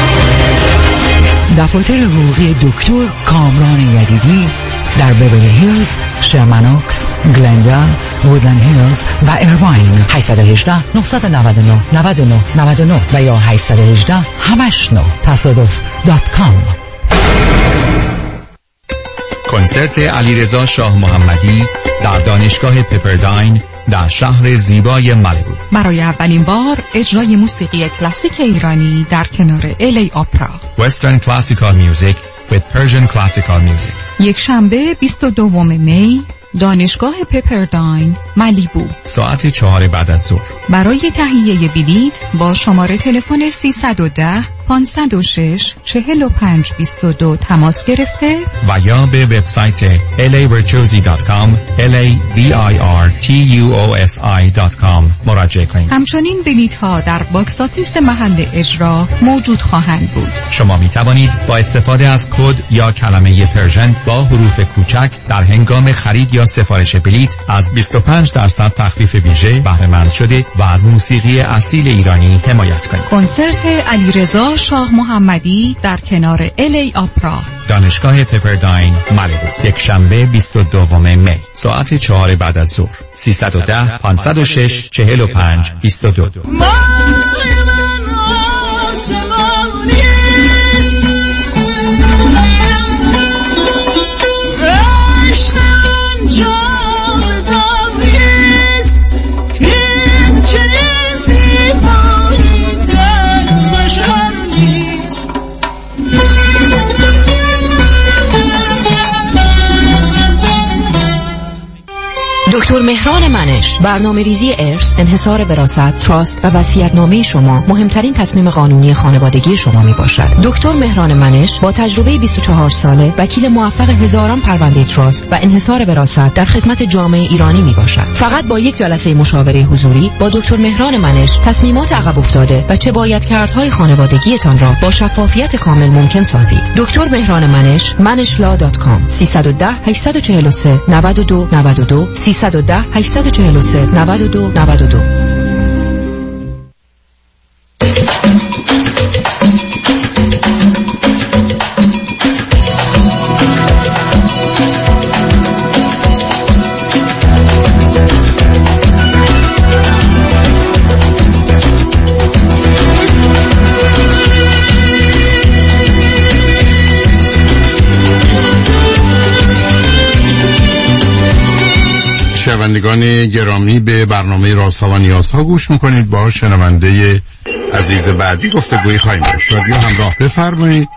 دفاتر حقوقی دکتر کامران یدیدی در بیولی هیلز، شرمن اوکس، گلندال، وودلند هیلز و ایرواین. هشت یک هشت نه نه نه نه نه نه نه و یا هشت یک هشت هشت نه تصادف دات کام. کنسرت علیرضا شاه محمدی در دانشگاه پپرداین در شهر زیبای مالیبو. برای اولین بار اجرای موسیقی کلاسیک ایرانی در کنار الی اپرا. Western Classical Music with Persian Classical Music. یک شنبه بیست و دوم می دانشگاه پپرداین مالیبو ساعت چهار بعد از ظهر. برای تهیه بلیط با شماره تلفن سیصد و ده پانصد و شش چهل و پنج بیست و دو تماس گرفته و یا به وبسایت ال ای virtuosi دات کام ال ای وی آی آر تی یو او اس آی دات کام مراجعه کنید. همچنین بلیط ها در باکس آفیس محل اجرا موجود خواهند بود. شما می توانید با استفاده از کد یا کلمه پرژن با حروف کوچک در هنگام خرید یا سفارش بلیط از بیست و پنج درصد تخفیف ویژه بهره مند شده و از موسیقی اصیل ایرانی حمایت کنید. کنسرت علیرضا شاه محمدی در کنار ال ای اپرا دانشگاه پپرداین مالیبو یک شنبه بیست و دوم می ساعت چهار بعد از ظهر. سیصد و ده پانصد و شش چهل و پنج بیست و دو. دکتر مهران منش، برنامه ریزی ارث، انحصار وراثت، تراست و وصیت‌نامه شما مهمترین تصمیم قانونی خانوادگی شما می باشد. دکتر مهران منش با تجربه بیست و چهار ساله، وکیل موفق هزاران پرونده تراست و انحصار وراثت در خدمت جامعه ایرانی می باشد. فقط با یک جلسه مشاوره حضوری با دکتر مهران منش تصمیمات عقب افتاده و چه باید کردهای خانوادگیتان را با شفافیت کامل ممکن سازید. دکتر مهران منش منش لا دات کام سیصد و ده هشتصد و چهل و سه نود و دو نود و دو سیصد و ده هشتصد و چهل و سه نود و دو نود و دو. شنوندگان گرامی، به برنامه رازها و نیازها گوش میکنید. با شنونده عزیز بعدی گفتگوی خواهیم داشت. رادیو همراه، بفرمایید.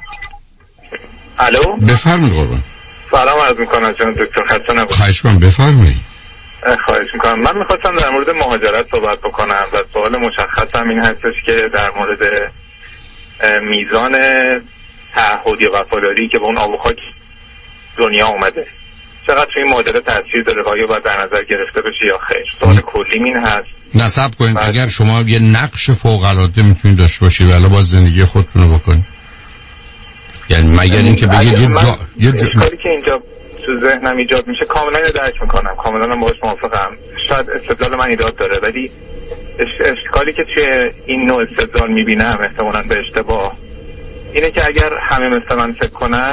الو، بفرمایید قربان. سلام عرض میکنم جناب دکتر، خسته نباشید. خواهش کنم، بفرمایید. خواهش میکنم. من میخواستم در مورد مهاجرت صحبت بکنم و سوال مشخصم این هستش که در مورد میزان تعهد یا وفاداری که به اون آب و خاک دنیا اومده چقدر توی این ماجرا تاثیر داره و آیا باید در نظر گرفته بشه یا خیر؟ سوال کلی این هست. نصب کنید بس. اگر شما یه نقش فوق العاده میتونید داشته باشید ولی باز زندگی خودتون رو بکنید، یعنی مگر اینکه بگید یه جا یه جا کاری که اینجا تو ذهنم ایجاد میشه کاملا درک میکنم، کاملا باهاش موافقم. شاید استدلال من ایراد داره ولی اشکالی که توی این نوع استدلال میبینم احتمالاً به اشتباه اینه که اگر همه مثل من فکر کنن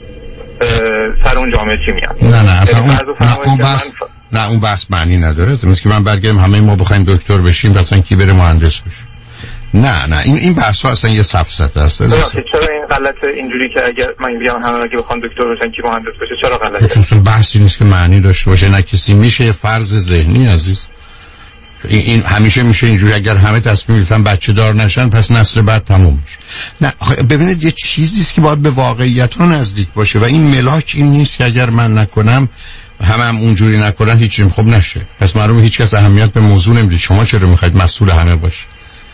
سر اون جامعه چی میاد؟ نه نه اصلا اون, نه اون بحث ف... نه اون بحث معنی نداره. مثل که من برگردم همه ما بخوایم دکتر بشیم اصلا کی بره مهندس بشه. نه نه این این بحث ها اصلا یه سفسطه است. چرا این غلطه اینجوری که اگر من بیام همه اگه بخوام دکتر بشن کی مهندس بشه چرا غلطه؟ اصلا بحثی نیست که معنی داشته باشه. نه کسی میشه فرض ذهنی عزیز. این, این همیشه میشه اینجوری اگر همه تصمیم گرفتن بچه دار نشن پس نسل بعد تموم میشه. نه ببینید یه چیزی است که باید به واقعیت ها نزدیک باشه و این ملاک این نیست که اگر من نکنم همه هم اونجوری نکنن هیچ چیزی خوب نشه. پس معلومه هیچ کس اهمیت به موضوع نمیده. شما چرا میخواید مسئول همه باشید؟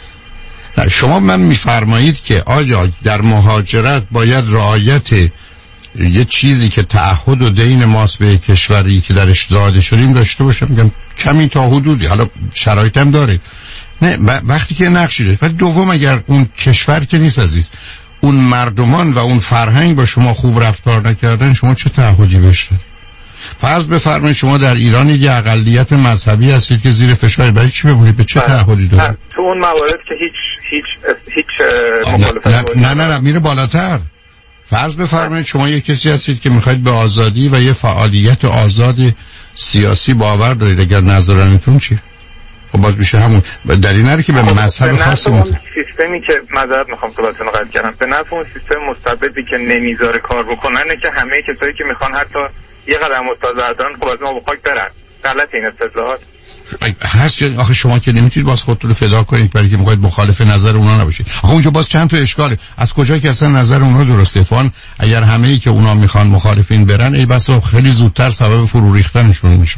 شما من میفرمایید که آیا در مهاجرت باید رعایت یه چیزی که تعهد و دین ماست به کشوری که درش زاده شدیم داشته باشم. میگم کمی تا حدودی، حالا شرایطم داره. نه وقتی که نقشی داره. و دوم اگر اون کشور که نیست عزیز، اون مردمان و اون فرهنگ با شما خوب رفتار نکردن شما چه تعهدی بهش دارید؟ فرض بفرمایید شما در ایران یه اقلیت مذهبی هستید که زیر فشار، برای چی بمونید؟ به چه تعهدی دارید؟ تو اون موارد که هیچ هیچ هیچ مخالفت نه نه نه میره بالاتر. فرض بفرمایید شما یک کسی هستید که میخواید به آزادی و یه فعالیت آزاد سیاسی باور دارید، اگر نذارنتون چی؟ خب باز میشه همون دلیل نره که به مذهب خاصی مت سیستمی که مذهب میخوام صحبتتون رو قطع کردم به نفع اون سیستم مستبدی که نمیذاره کار بکننه که همه کسایی که میخوان حتی یه قدم مستقل‌تر خب از ما بخواد برن. غلط این استدلال هست. آخه شما که نمیتونید باز خودتون رو فدا کنید برای که میخواید مخالف نظر اونا نباشید. آخه اونجا باز چند تا اشکاله. از کجایی که اصلا نظر اونا درسته؟ فان اگر همه ای که اونا میخوان مخالفین برن ای بسا خیلی زودتر سبب فرو ریختنشون میشه.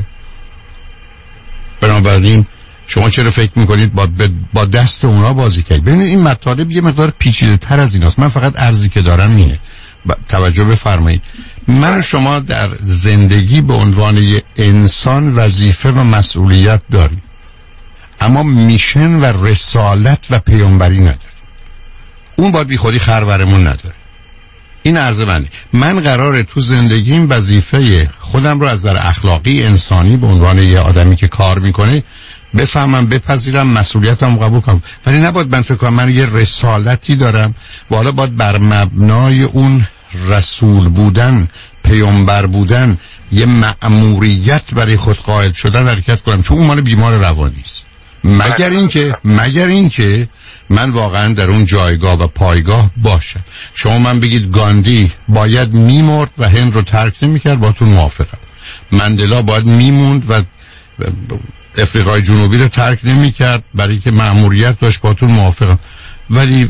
بنابراین شما چرا فکر میکنید با با دست اونا بازی کنید؟ ببینید این مطالب یه مقدار پیچیده‌تر از ایناست. من فقط عرضی که دارم اینه. توجه بفرمایید. من شما در زندگی به عنوان یه انسان وظیفه و مسئولیت داریم، اما میشن و رسالت و پیامبری نداریم. اون باید بی خودی خرورمون نداره. این عرض منه. من قراره تو زندگیم وظیفه خودم رو از در اخلاقی انسانی به عنوان یه آدمی که کار میکنه بفهمم، بپذیرم، مسئولیتم قبول کنم. ولی نباید من فکر کنم من یه رسالتی دارم و حالا باید بر مبنای اون رسول بودن، پیامبر بودن، یه مأموریت برای خود قائل شدن حرکت کنم، چون اون مال بیمار روانی است. مگر اینکه مگر اینکه من واقعا در اون جایگاه و پایگاه باشم. شما من بگید گاندی باید میمرد و هند رو ترک نمیکرد، باهاتون موافقم. مندلا باید میموند و افریقای جنوبی رو ترک نمیکرد برای که مأموریت داشت، باهاتون موافقم. ولی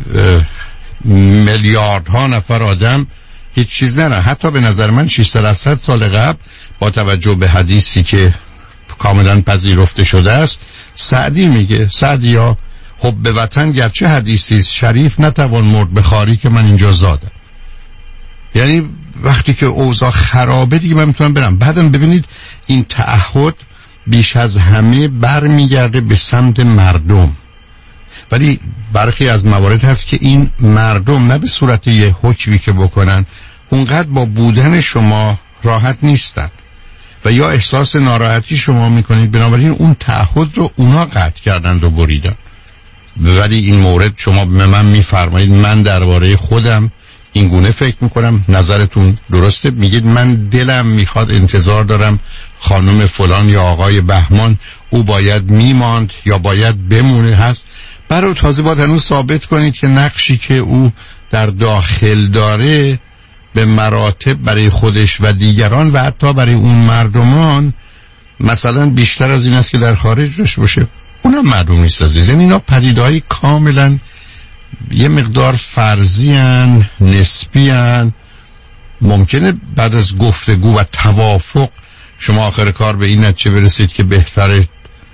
میلیاردها نفر آدم هیچ چیز نه. حتی به نظر من ششصد هفتصد سال قبل با توجه به حدیثی که کاملا پذیرفته شده است، سعدی میگه سعدیا حب به وطن گرچه حدیثی است شریف نتوان مرد به خاری که من اینجا زادم. یعنی وقتی که اوضاع خرابه دیگه من میتونم برم. بعدم ببینید این تعهد بیش از همه برمیگرده به سمت مردم، ولی برخی از موارد هست که این مردم نه به صورت یه حکمی که بکنن اونقدر با بودن شما راحت نیستن و یا احساس ناراحتی شما میکنید، بنابراین اون تعهد رو اونا قطع کردند و بریدن. ولی این مورد شما به من میفرمایید من درباره خودم این گونه فکر میکنم، نظرتون درسته. میگید من دلم میخواد، انتظار دارم خانم فلان یا آقای بهمان او باید میماند یا باید بمونه هست. برای تازه باید هنوز ثابت کنید که نقشی که او در داخل داره به مراتب برای خودش و دیگران و حتی برای اون مردمان مثلا بیشتر از این است که در خارج داشته باشه، اونم معلوم نیست عزیز. یعنی اینا پدیده‌های کاملا یه مقدار فرضی‌ان، نسبی‌ان. ممکنه بعد از گفتگو و توافق شما آخر کار به این نتیجه برسید که بهتره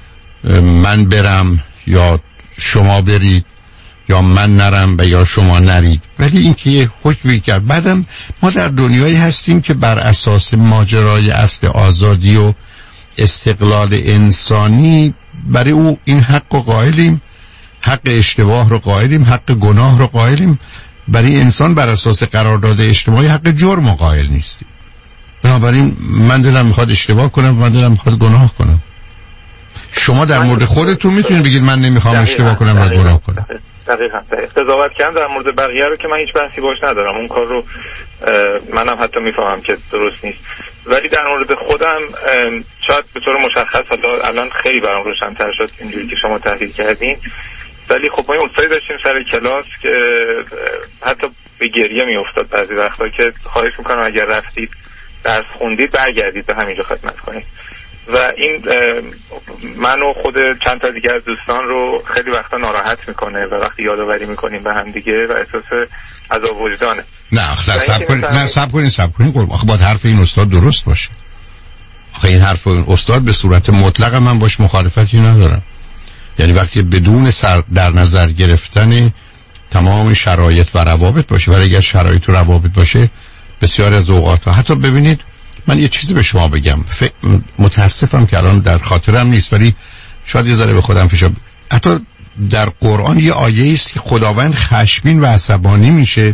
من برم یا شما برید، یا من نرم و یا شما نرید، ولی این که یه حکمی کرد. بعدم ما در دنیایی هستیم که بر اساس ماجرای اصل آزادی و استقلال انسانی برای او این حق رو قائلیم، حق اشتباه رو قائلیم، حق گناه رو قائلیم. برای انسان بر اساس قرارداد اجتماعی حق جرم رو قائل نیستیم. بنابراین من دلم میخواد اشتباه کنم، من دلم میخواد گناه کنم. شما در مورد خودتون میتونید بگید من نمیخوام اشتباه کنم و گناه کنم. دقیقاً. قضاوت کردن در مورد بقیه رو که من هیچ بحثی باش ندارم، اون کار رو منم حتی میفهمم که درست نیست، ولی در مورد خودم شاید به طور مشخص حالا الان خیلی برام روشن‌تر شد اینجوری که شما تحلیل کردین. ولی خب ما یه استادی داشتیم سر کلاس که حتی به گریه میافتاد بعضی وقتا که خواهش میکنم اگر رفتید درس خوندید برگردید به همینجا خدمت کنید. و این من و خود چند تا دیگه از دوستان رو خیلی وقتا ناراحت میکنه و وقتی یادآوری میکنیم به هم دیگه و احساس عذاب وجدانه. نه صبر کنید، نه صبر کنید، صبر کنید قربان. آخه باید حرف این استاد درست باشه. آخه این حرف این استاد به صورت مطلق من باش مخالفتی ندارم. یعنی وقتی بدون سر در نظر گرفتن تمام شرایط و روابط باشه، ولی اگر شرایط و روابط باشه بسیار از اوقات ها. حتی ببینید من یه چیزی به شما بگم، متاسفم که الان در خاطرم نیست ولی شاید یه ذره به خودم فشار. حتی در قرآن یه آیه است که خداوند خشمگین و عصبانی میشه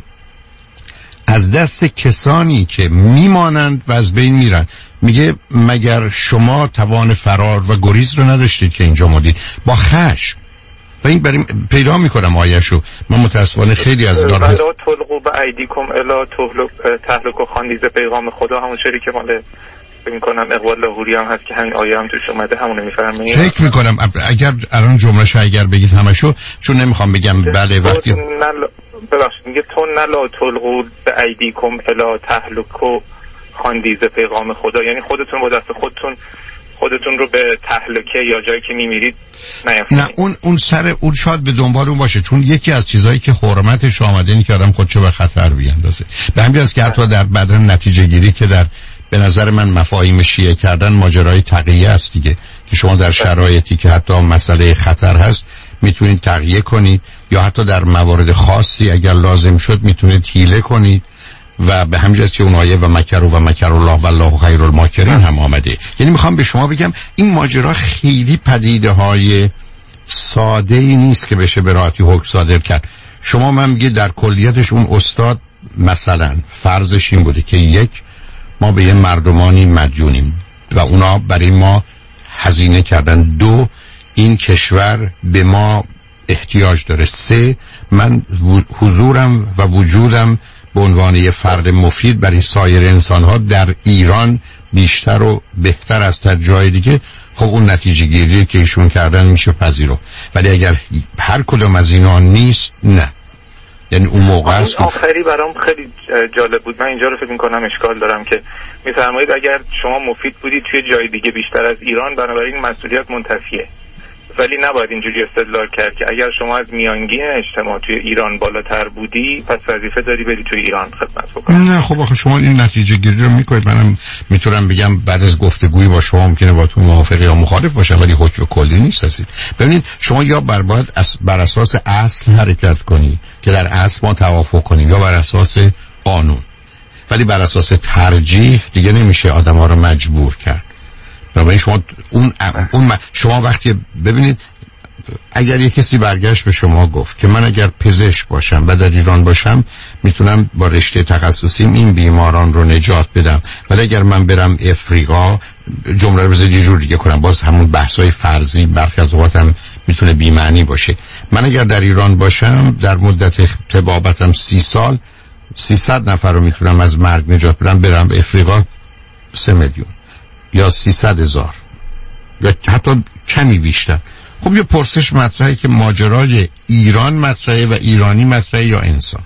از دست کسانی که میمانند و از بین میرن. میگه مگر شما توان فرار و گریز رو نداشتید که اینجا مدید با خشم. و این بریم پیدا میکنم آیه‌شو. من متاسفانه خیلی از اینا رو بلا تلقوا بایدیکم الی تهلک و خواندید پیغام خدا، همون چیزی که مال فکر میکنم اقبال لاهوری هم هست که همین آیه هم توش اومده، همون میفرمایید. فکر میکنم اگر الان جمله‌شو اگر بگید همشو، چون نمیخوام بگم بله وقتی ببخشید میگه تو نلا تلقوا بایدیکم الی تهلک و خواندید پیغام خدا، یعنی خودتون با دست خودتون خودتون رو به تهلکه یا جایی که میمیرید نیافتید. نه اون اون سر اون شاید به دنبال اون باشه، چون یکی از چیزایی که حرمتش آمده اینه که آدم خودشو به خطر بیاندازه. به همین جاست که حتی در بدن نتیجه گیری که در به نظر من مفاهیم شیعه کردن ماجرای تقیه است دیگه، که شما در شرایطی که حتی مسئله خطر هست میتونید تقیه کنید، یا حتی در موارد خاصی اگر لازم شد میتونید حیله کنید. و به همین جاست که اون آیه و مکر و مکر الله و الله خیر الماکرین هم آمده. یعنی میخوام به شما بگم این ماجرا خیلی پدیده های ساده ای نیست که بشه به راحتی حکم صادر کرد. شما من میگه در کلیتش اون استاد مثلا فرضش این بوده که یک، ما به یه مردمانی مدیونیم و اونا برای ما هزینه کردن. دو، این کشور به ما احتیاج داره. سه، من حضورم و وجودم به عنوان یه فرد مفید برای سایر انسان‌ها در ایران بیشتر و بهتر از در جای دیگه. خب اون نتیجه گیری که ایشون کردن میشه پذیرو. ولی اگر هر کدوم از اینا نیست، نه. یعنی اون موقع است. آخری برام خیلی جالب بود. من اینجا رو فکر می‌کنم اشکال دارم که می‌فرمایید اگر شما مفید بودید توی جای دیگه بیشتر از ایران، بنابراین مسئولیت منتفیه. ولی نباید اینجوری استدلال کرد که اگر شما از میانگین اجتماع توی ایران بالاتر بودی پس وظیفه داری بری توی ایران خدمت بکنی. نه خب آخه شما این نتیجه گیری رو میکنید. منم میتونم بگم بعد از گفتگوی با شما ممکنه با تو موافق یا مخالف باشم، ولی حکم کلی نیست هستید. ببینید شما یا بر باید بر اساس اصل حرکت کنی که در اصل ما توافق کنیم، یا بر اساس قانون. ولی بر اساس ترجیح دیگه نمیشه آدم‌ها رو مجبور کرد. بنابراین شما اون اون شما وقتی ببینید اگر یک کسی برگشت به شما گفت که من اگر پزشک باشم و در ایران باشم میتونم با رشته تخصصیم این بیماران رو نجات بدم، ولی اگر من برم افریقا، جمله رو بذارید یه جور دیگه کنم، باز همون بحث‌های فرضی برخی از اوقات هم میتونه بی‌معنی باشه. من اگر در ایران باشم در مدت طبابتم سی سال سیصد نفر رو میتونم از مرگ نجات بدم، برم به افریقا سه میلیون یا سیصد هزار یا حتی کمی بیشتر. خب یه پرسش مطرحه که ماجرای ایران مطرحه و ایرانی مطرحه یا انسان.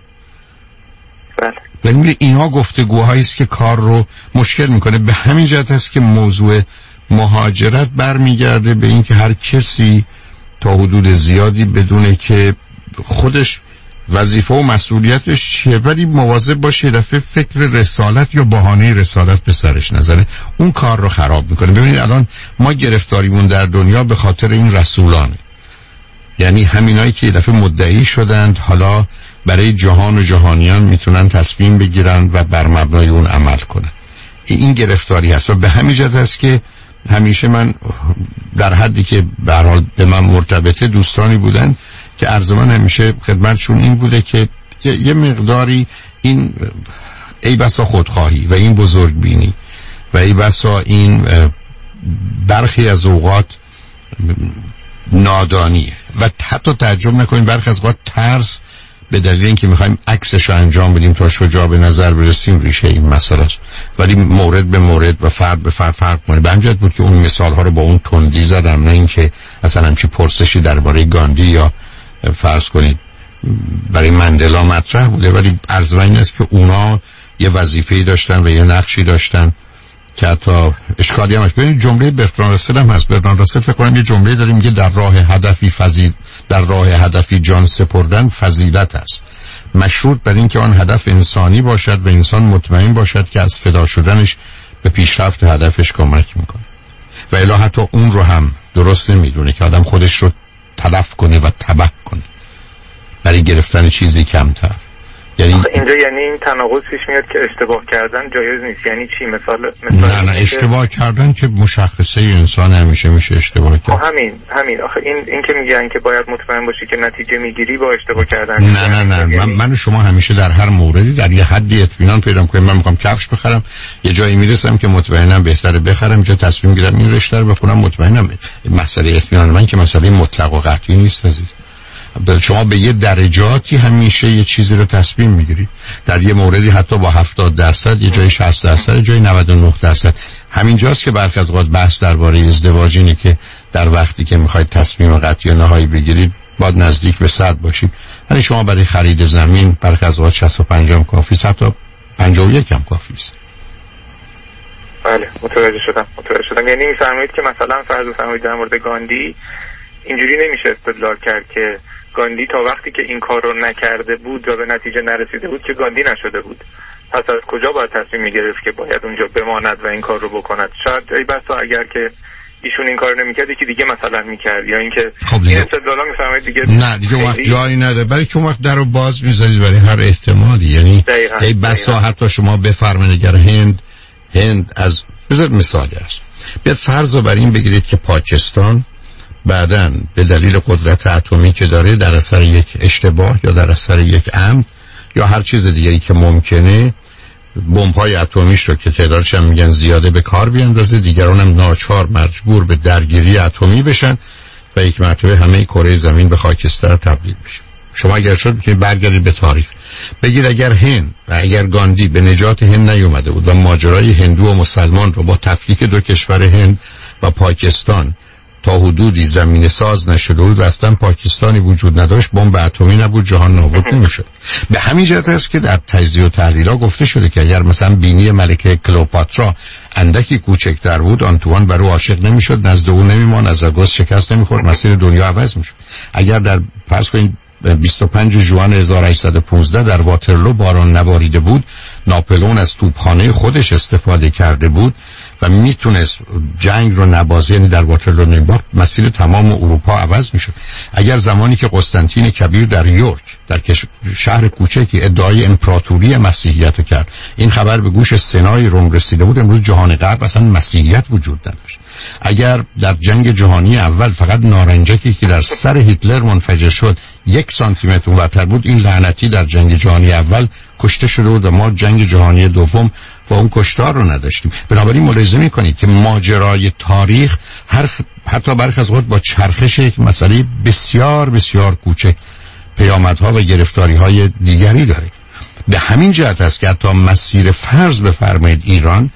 یعنی اینا گفتگوهایی است که کار رو مشکل میکنه. به همین جهت است که موضوع مهاجرت برمیگرده به اینکه هر کسی تا حدود زیادی بدونه که خودش وظیفه و مسئولیتش چیه، ولی مواظب باشه یه دفعه فکر رسالت یا بهانه رسالت به سرش نزنه، اون کار رو خراب میکنه. ببینید الان ما گرفتاریمون در دنیا به خاطر این رسولانه، یعنی همینایی که یه دفعه مدعی شدند حالا برای جهان و جهانیان میتونن تصمیم بگیرن و بر مبنای اون عمل کنن. این گرفتاری هست و به همین جهت است که همیشه من در حدی که به هر حال به من مرتبطه دوستانی بودن که عرض من همیشه خدمتشون این بوده که یه مقداری این ای بسا خودخواهی و این بزرگبینی و ای بسا این برخی از اوقات نادانیه و حتی تعجب نکنید برخی از اوقات ترس به دلیل اینکه میخوایم عکسش رو انجام بدیم تا شجاع به نظر برسیم ریشه این مسئله است. ولی مورد به مورد و فرد به فرد فرق کنه. به همین بود که اون مثال ها رو با اون تندی زدم، نه اینکه اصلا همچی پرسشی درباره گاندی یا فرض کنید برای مندلا مطرح بوده، ولی عرض این است که اونا یه وظیفه‌ای داشتن و یه نقشی داشتن که حتی اشکالی هم هست. ببینید جمله برتراند راسل هم هست. برتراند راسل فکر کنم یه جمله داریم میگه در راه هدفی فضیل در راه هدفی جان سپردن فضیلت است، مشروط بر این که آن هدف انسانی باشد و انسان مطمئن باشد که از فدا شدنش به پیشرفت هدفش کمک میکنه. و الا حتی اون رو هم درست نمیدونه که آدم خودش رو تلف کنه و تباه کنه برای گرفتن چیزی کمتر. یعنی اینجا یعنی این تناقض پیش میاد که اشتباه کردن جایز نیست. یعنی چی؟ مثال, مثال نه نه اشتباه که... کردن که مشخصه انسان همیشه میشه اشتباه کرد. همین همین آخه این این که میگن که باید مطمئن باشی که نتیجه میگیری با اشتباه کردن. نه نه نه یعنی... من, من شما همیشه در هر موردی در یه حدی اطمینان پیدا کنم. من میخوام کفش بخرم، یه جایی میرسم که مطمئنم بهتره بخرم، جا تصمیم گیرم این رشته رو بخونم مطمئنم. مسئله اطمینان من که مسئله مطلق و قطعی نیست عزیز. شما به یه درجاتی همیشه یه چیزی رو تصمیم میگیرید، در یه موردی حتی با هفتاد درصد، یه جای شصت درصد، یه جای نود و نه درصد. همینجاست که برخی از اوقات بحث درباره ازدواج اینه که در وقتی که میخواید تصمیم قطعی و نهایی بگیرید باید نزدیک به صد باشید. یعنی شما برای خرید زمین برخی از اوقات شصت و پنج هم کافی است، حتی پنجاه و یک هم کافی است. بله متوجه شدم متوجه شدم. یعنی میفرمایید که مثلا فرض بفرمایید در مورد گاندی اینجوری نمیشه استدلال کرد که گاندی تا وقتی که این کار رو نکرده بود و به نتیجه نرسیده بود که گاندی نشده بود. پس از کجا باید تصمیم میگرفت که باید اونجا بماند و این کار رو بکند؟ شاید ای بسا اگر که ایشون این کار نمیکرد یکی دیگه مثلا میکرد، یا اینکه خب این استدلالا میفرمایید دیگه نه دیگه وقت جایی نداره، برای که وقت در رو باز میذارید برای هر احتمالی. یعنی ای بسا حتی شما بفرمایید اگر هند هند از بذارید مثالی است، بیاد فرض رو بر این بگیرید که پاکستان بعداً به دلیل قدرت اتمی که داره در اثر یک اشتباه یا در اثر یک عمد یا هر چیز دیگری که ممکنه بمب‌های اتمیش رو که تعدادش هم میگن زیاده به کار بیاندازه، دیگران هم ناچار مجبور به درگیری اتمی بشن و یک مرتبه همه کره زمین به خاکستر تبدیل بشه. شما اگر شد میتونید برگردید به تاریخ بگید اگر هند و اگر گاندی به نجات هند نیومده بود و ماجرای هندو و مسلمان رو با تفکیک دو کشور هند و پاکستان تا حدودی زمین ساز نشده بود و اصلا پاکستانی وجود نداشت، بمب اتمی نبود، جهان نابود نمیشد. به همین جهت است که در تجزیه و تحلیل‌ها گفته شده که اگر مثلا بینی ملکه کلئوپاترا اندکی کوچکتر بود، آنتوان بر او عاشق نمیشد، نزد او نمیمان، از آگوست شکست نمیخورد، مسیر دنیا عوض میشد. اگر در فرض کنید بیست و پنجم ژوئن هزار و هشتصد و پانزده در واترلو باران نباریده بود، ناپلئون از توپخانه خودش استفاده کرده بود و میتونست جنگ رو نبازه، یعنی در واترلو نمیباخت، مسیر تمام اروپا عوض میشد. اگر زمانی که قسطنطین کبیر در یورک در شهر کوچکی ادعای امپراتوری مسیحیت رو کرد، این خبر به گوش سنای روم رسیده بود، امروز جهان غرب اصلا مسیحیت وجود نداشت. اگر در جنگ جهانی اول فقط نارنجکی که در سر هیتلر منفجر شد یک سانتی متر اونورتر بود، این لعنتی در جنگ جهانی اول کشته شده بود و ما جنگ جهانی دوم و اون کشتار رو نداشتیم. بنابراین ملاحظه می‌کنید که ماجرای تاریخ هر حتی برخی از وقت با چرخش یک مسئله بسیار بسیار کوچک پیامدها و گرفتاری‌های دیگری داره. به همین جهت است که حتی مسیر فرض بفرمایید ایران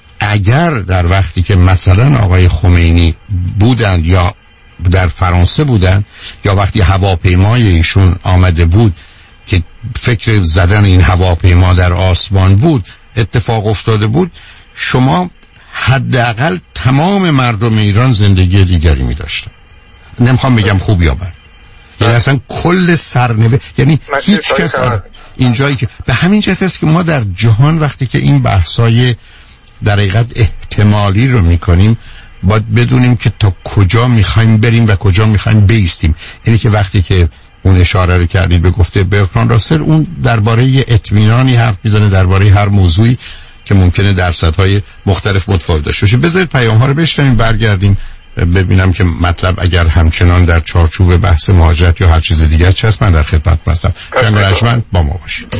اگر در وقتی که مثلا آقای خمینی بودند یا در فرانسه بودند یا وقتی هواپیمای ایشون آمده بود که فکر زدن این هواپیما در آسمان بود اتفاق افتاده بود، شما حداقل تمام مردم ایران زندگی دیگری می داشتن. نمیخوام بگم خوب یا بد، یعنی اصلا کل سرنوشت، یعنی هیچ کس اینجایی که به همین جهت است که ما در جهان وقتی که این بحثای در حقیقت احتمالی رو میکنیم باید بدونیم که تا کجا میخوایم بریم و کجا میخوایم بیستیم. یعنی که وقتی که اون اشاره رو کردید به گفته برتراند راسل، اون درباره اطمینانی حرف میزنه، درباره هر موضوعی که ممکنه درصدهای مختلف متفاوت داشته باشه. بذارید پیام ها رو بشنویم، برگردیم ببینم که مطلب اگر همچنان در چارچوب بحث مهاجرت یا هر چیز دیگه هست. من در خدمت هستم. جناب رجمن با ما باشید.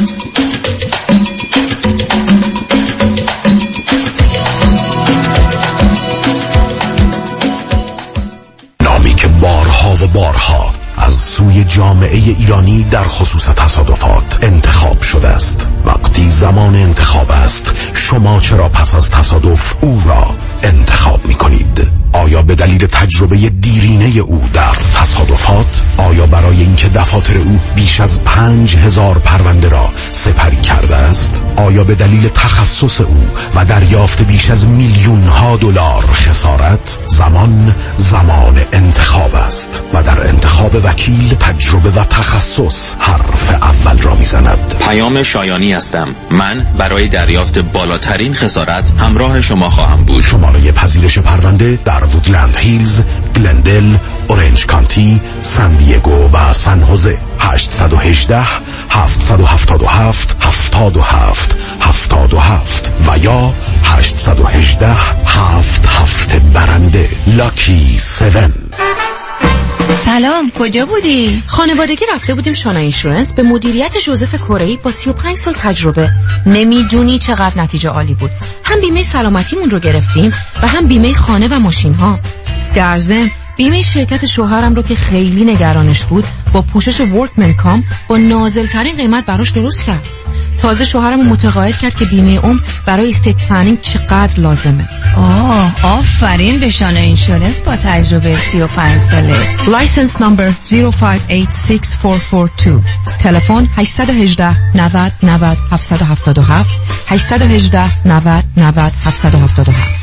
نامی که بارها و بارها از سوی جامعه ایرانی در خصوص تصادفات انتخاب شده است. وقتی زمان انتخاب است، شما چرا پس از تصادف او را انتخاب می کنید؟ آیا به دلیل تجربه دیرینه او در تصادفات؟ آیا برای اینکه دفاتر او بیش از پنج هزار پرونده را سپری کرده است؟ آیا به دلیل تخصص او و دریافت بیش از میلیون ها دلار خسارت؟ زمان زمان انتخاب است و در انتخاب وکیل تجربه و تخصص حرف اول را میزند. پیام شایانی هستم. من برای دریافت بالاترین خسارت همراه شما خواهم بود. شماره پذیرش پرونده در وودلند هیلز، گلندل، اورنج کانتی، سان دیگو و سان هوزه. هشت یک هشت هفت هفت هفت هفت هفت هفت هفت و یا هشت یک هشت هفت هفت برنده. لاکی سون. سلام، کجا بودی؟ خانوادگی رفته بودیم شانا اینشورنس به مدیریت جوزف کره‌ای با سی و پنج سال تجربه. نمیدونی چقدر نتیجه عالی بود. هم بیمه سلامتیمون رو گرفتیم و هم بیمه خانه و ماشین ها. در ضمن بیمه شرکت شوهرم رو که خیلی نگرانش بود با پوشش ورکمن کام با نازل‌ترین قیمت براش درست کرد. تازه شوهرم متقاعد کرد که بیمه عمر برای استیت پلنینگ چقدر لازمه. آه، آفرین به شانا اینشورنس با تجربه سی و پنج ساله. لایسنس نمبر صفر پنج هشت شش چهار چهار دو. تلفن هشت یک هشت نود نود هفت هفت هفت هشت یک هشت نود نود هفت هفت هفت.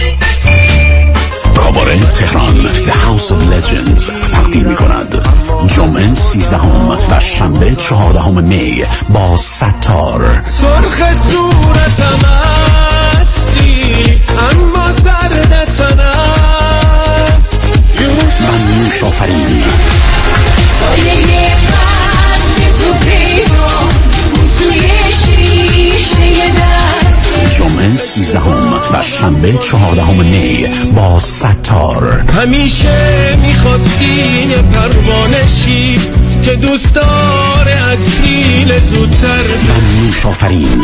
کاباره تهران The House of Legends تقدیم می کند جمعه سیزدهم و شنبه چهاردهم می با ستار. سرخ صورتم هستی اما زردتنم من نوشافرین جمعه سیزدهم و شنبه چهاردهم می با ستار. همیشه میخواستی یه پروانه شی که دوست داره از پیل زودتر. من نوشافرین.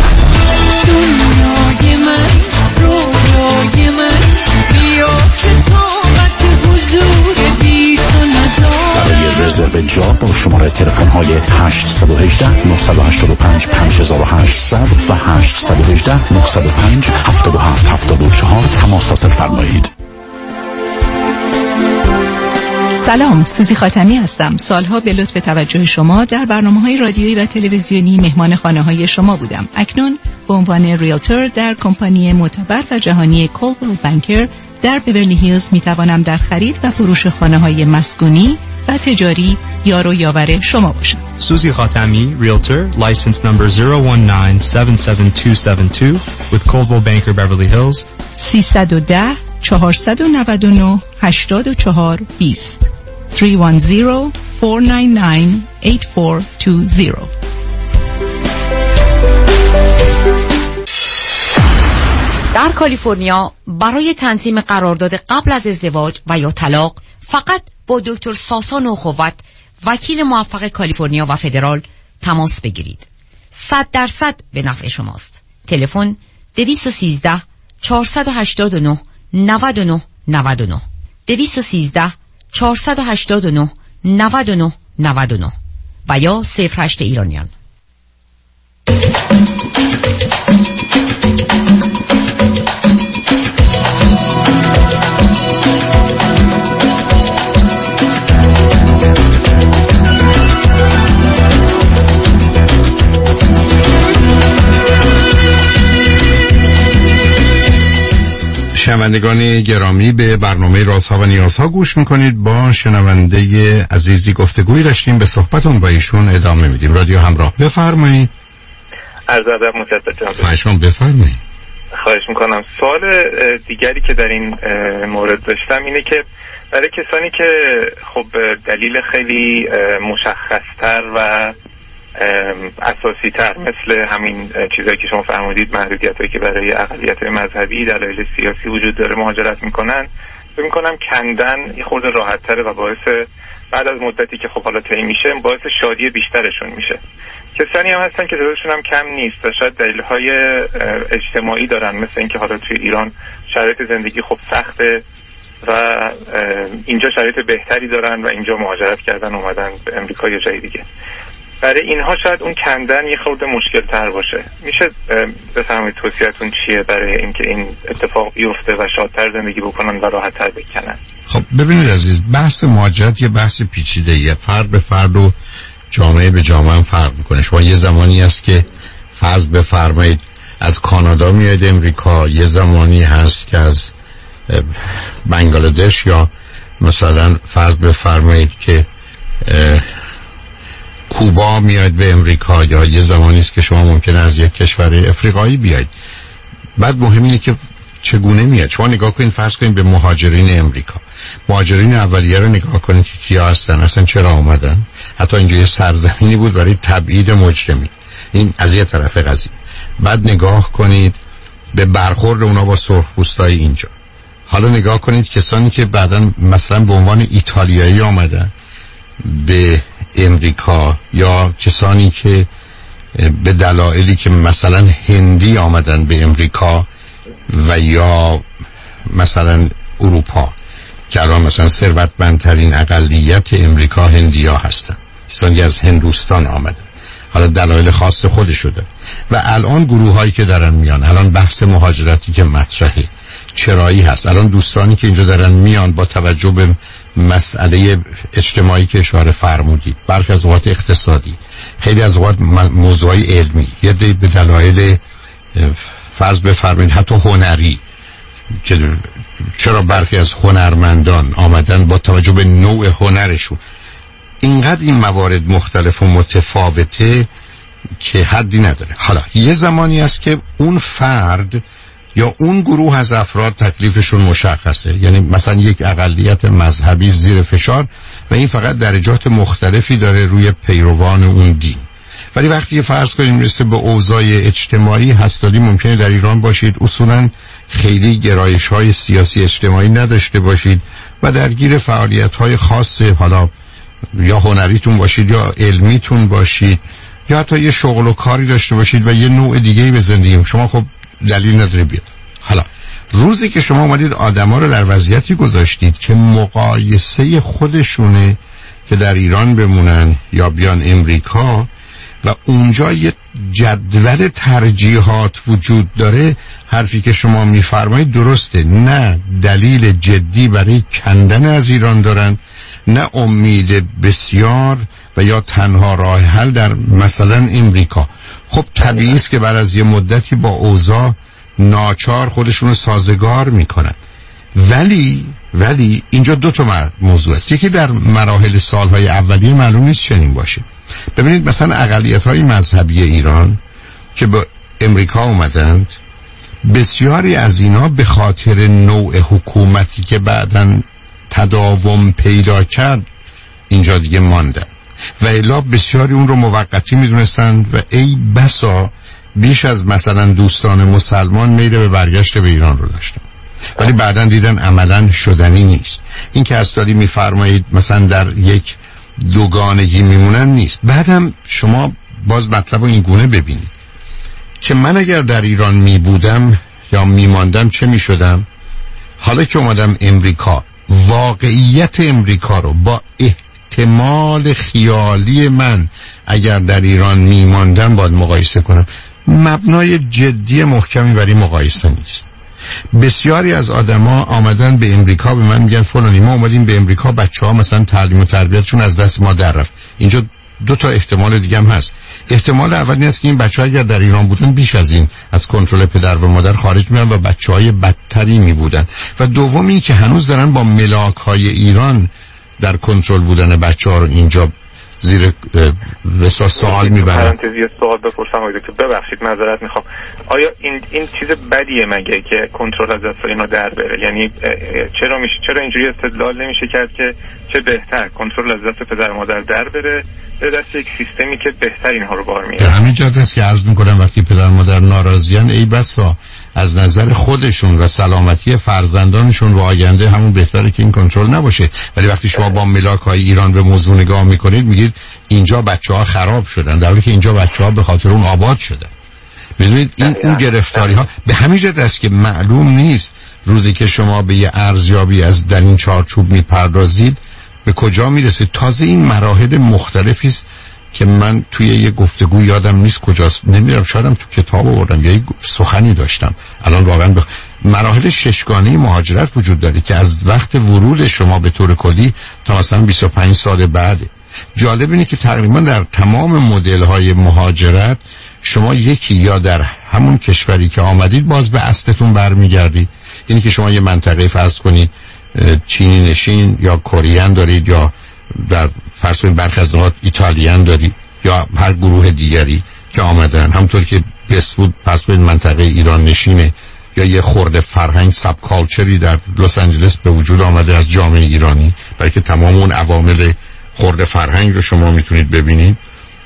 دنیای من رویای من بیا که طاقت حضور بی تو ندارم. برای رزرو جا با شماره تلفن های هشت یک هشت نه هشت پنج پنج هشت صفر صفر و هشت یک هشت نه صفر پنج هفت هفت هفت چهار تماس حاصل فرمایید. سلام، سوزی خاتمی هستم. سالها به لطف توجه شما در برنامه‌های رادیویی و تلویزیونی مهمان خانه‌های شما بودم. اکنون به عنوان ریلتور در کمپانی معتبر و جهانی کولبل بانکر در بیورلی هیلز می توانم در خرید و فروش خانه‌های مسکونی و تجاری یار و یاور شما باشم. سوزی خاتمی، Realtor, license number zero one nine seven seven two seven two with Coldwell Banker Beverly Hills. سیصد و ده چهارصد و نود و نه هشتاد و چهار بیست سه یک صفر چهار نه نه هشت چهار دو صفر. در کالیفرنیا برای تنظیم قرارداد قبل از ازدواج و یا طلاق فقط با دکتر ساسان اخوت، وکیل موفق کالیفرنیا و فدرال تماس بگیرید. صد درصد به نفع شماست. تلفن دویست و سیزده چهارصد و هشتاد و نه نود و نه نود و نه دویست و سیزده چهارصد و هشتاد و نه نود و نه نود و نه و یا صفر هشت ایرانیان. شنوندگان گرامی، به برنامه رازها و نیازها گوش میکنید. با شنونده عزیزی گفتگوی داشتیم، به صحبتون با ایشون ادامه میدیم. رادیو همراه، بفرمایید. عرض ادب مجدد جناب. خواهشم بفرمایید. خواهش میکنم. سوال دیگری که در این مورد داشتم اینه که برای کسانی که خب دلیل خیلی مشخصتر و اساسی تر مثل همین چیزایی که شما فرمودید، محدودیت هایی که برای اقلیت مذهبی، دلایل سیاسی وجود داره، مهاجرت میکنن، فکر میکنم کندن یه خورده راحت تره و باعث بعد از مدتی که خب حالا طی میشه باعث شادی بیشترشون میشه. کسانی هم هستن که تعدادشون هم کم نیست و شاید دلیل‌های اجتماعی دارن، مثل اینکه حالا توی ایران شرایط زندگی خب سخته و اینجا شرایط بهتری دارن و اینجا مهاجرت کردن اومدن به امریکا یا جای دیگه. برای اینها شاید اون کندن یه خورده مشکل تر باشه. میشه بفرمایید توصیه‌تون چیه برای اینکه این اتفاق بیفته و شادتر زندگی بکنن و راحت‌تر بکنن؟ خب ببینید عزیز، بحث مهاجرت یه بحث پیچیده‌ایه، فرد به فرد و جامعه به جامعه هم فرق میکنه. شما یه زمانی هست که فرض بفرمایید از کانادا میاد امریکا، یه زمانی هست که از بنگلادش یا مثلا فرض بفرمایید که کوبا میاد به امریکا، یا یه زمانی است که شما ممکنه از یک کشور افریقایی بیاید. بعد مهم اینه که چگونه میاد. شما نگاه کنید، فرض کنید به مهاجرین امریکا، مهاجرین اولیه رو نگاه کنید که کیا هستن، اصلا چرا آمدن. حتی اینجا یه سرزمینی بود برای تبعید مجرمین. این از یه طرف قضیه. بعد نگاه کنید به برخورد اونا با سرخپوستای اینجا. حالا نگاه کنید کسانی که بعداً مثلا به عنوان ایتالیایی آمدن به امریکا، یا کسانی که به دلایلی که مثلا هندی آمدن به امریکا و یا مثلا اروپا، که الان مثلا ثروتمندترین اقلیت امریکا هندیا هستن، کسانی از هندوستان آمدن، حالا دلایل خاص خودشو داره. و الان گروه هایی که دارن میان، الان بحث مهاجرتی که مطرحه چرایی هست. الان دوستانی که اینجا دارن میان با توجه به مسئله اجتماعی که اشاره فرمودید، برخی از اوقات اقتصادی، خیلی از اوقات موضوعی علمی، یه دی به دلایل فرض بفرمایید حتی هنری، که چرا برخی از هنرمندان آمدن با توجه به نوع هنرشون. اینقدر این موارد مختلف و متفاوته که حدی نداره. حالا یه زمانی است که اون فرد یا اون گروه از افراد تکلیفشون مشخصه، یعنی مثلا یک اقلیت مذهبی زیر فشار و این فقط درجات مختلفی داره روی پیروان اون دین. ولی وقتی فرض کنیم میرسه به اوضاع اجتماعی هستادی، ممکنه در ایران باشید اصولا خیلی گرایش های سیاسی اجتماعی نداشته باشید و درگیر فعالیت های خاصه، حالا یا هنریتون باشید یا علمیتون باشید یا حتی یه شغل و کاری داشته باشید و یه نوع دیگه‌ای به زندگی شما خب دلیل نداره بیاد. حالا روزی که شما اومدید آدما رو در وضعیتی گذاشتید که مقایسه خودشونه که در ایران بمونن یا بیان امریکا و اونجا یه جدول ترجیحات وجود داره، حرفی که شما میفرمایید درسته. نه دلیل جدی برای کندن از ایران دارن، نه امید بسیار و یا تنها راه حل در مثلا امریکا. خب طبیعی است که بعد از یه مدتی با اوضاع ناچار خودشون رو سازگار میکنن. ولی ولی اینجا دو تا موضوع است. یکی در مراحل سالهای اولیه معلوم نیست چنین باشه. ببینید مثلا اقلیت‌های مذهبی ایران که به امریکا اومدند، بسیاری از اینا به خاطر نوع حکومتی که بعداً تداوم پیدا کرد اینجا دیگه ماندن و الا بسیاری اون رو موقتی میدونستند و ای بسا بیش از مثلا دوستان مسلمان میل به برگشت به ایران رو داشتن، ولی بعداً دیدن عملاً شدنی نیست. این که استادی میفرمایید مثلا در یک دوگانگی میمونن نیست. بعدم شما باز مطلب این گونه ببینید که من اگر در ایران میبودم یا میماندم چه میشدم. حالا که اومدم امریکا، واقعیت امریکا رو با احتمال خیالی من اگر در ایران میماندم باید مقایسه کنم. مبنای جدی محکمی برای مقایسه نیست. بسیاری از آدما آمدن به امریکا به من میگن فلانی ما اومدیم به امریکا، بچه‌ها مثلا تعلیم و تربیتشون از دست ما در رفت. اینجا دو تا احتمال دیگه هم هست. احتمال اول این است که این بچه‌ها اگر در ایران بودن بیش از این از کنترل پدر و مادر خارج می‌شدن و بچه‌های بدتری می‌بودن. و دوم این که هنوز دارن با ملاک‌های ایران در کنترل بودن بچه‌ها رو اینجا زیر وسا سوال میبرن. پرانتزی سوال بپرسم آقای دکتر، ببخشید معذرت میخوام، آیا این این چیز بدیه مگه که کنترل از دست اینا در بره؟ یعنی چرا میشه چرا اینجوری استدلال نمیشه کرد که چه بهتر کنترل از دست پدر و مادر در بره به دست یک سیستمی که بهتر اینها رو بار میاره؟ در همین جهت است که عرض میکنم وقتی پدر و مادر ناراضیان ای بسا از نظر خودشون و سلامتی فرزندانشون و آینده همون بهتره که این کنترل نباشه. ولی وقتی شما با ملاک‌های ایران به موضوع نگاه میکنید میگید اینجا بچه‌ها خراب شدن، در حالی که اینجا بچه‌ها به خاطر اون آباد شدن. میدونید این اون گرفتاری ها به همین جهت است که معلوم نیست روزی که شما به یه ارزیابی از در این چارچوب میپردازید به کجا میرسید. تازه این مراحل مختلفی است که من توی یه گفتگو یادم نیست کجاست، نمیدونم شایدم تو کتاب آوردم یا یه سخنی داشتم الان واقعا بخ... مراحل ششگانه مهاجرت وجود داره که از وقت ورود شما به طور کلی تا مثلا بیست و پنج سال بعد. جالب اینه که تقریبا در تمام مدل‌های مهاجرت شما یکی یا در همون کشوری که آمدید باز به اصلتون برمیگردید. یعنی که شما یه منطقه فرض کنید چینی نشین یا کورین دارید یا در فرض کنید برخی از نقاط ایتالیان دارید یا هر گروه دیگری که آمدن. همونطور که بس بود فرض کنید منطقه ایران نشینه یا یه خورده فرهنگ ساب کالچری در لس آنجلس به وجود آمده از جامعه ایرانی، برای که تمام اون عوامل خورده فرهنگ رو شما میتونید ببینید.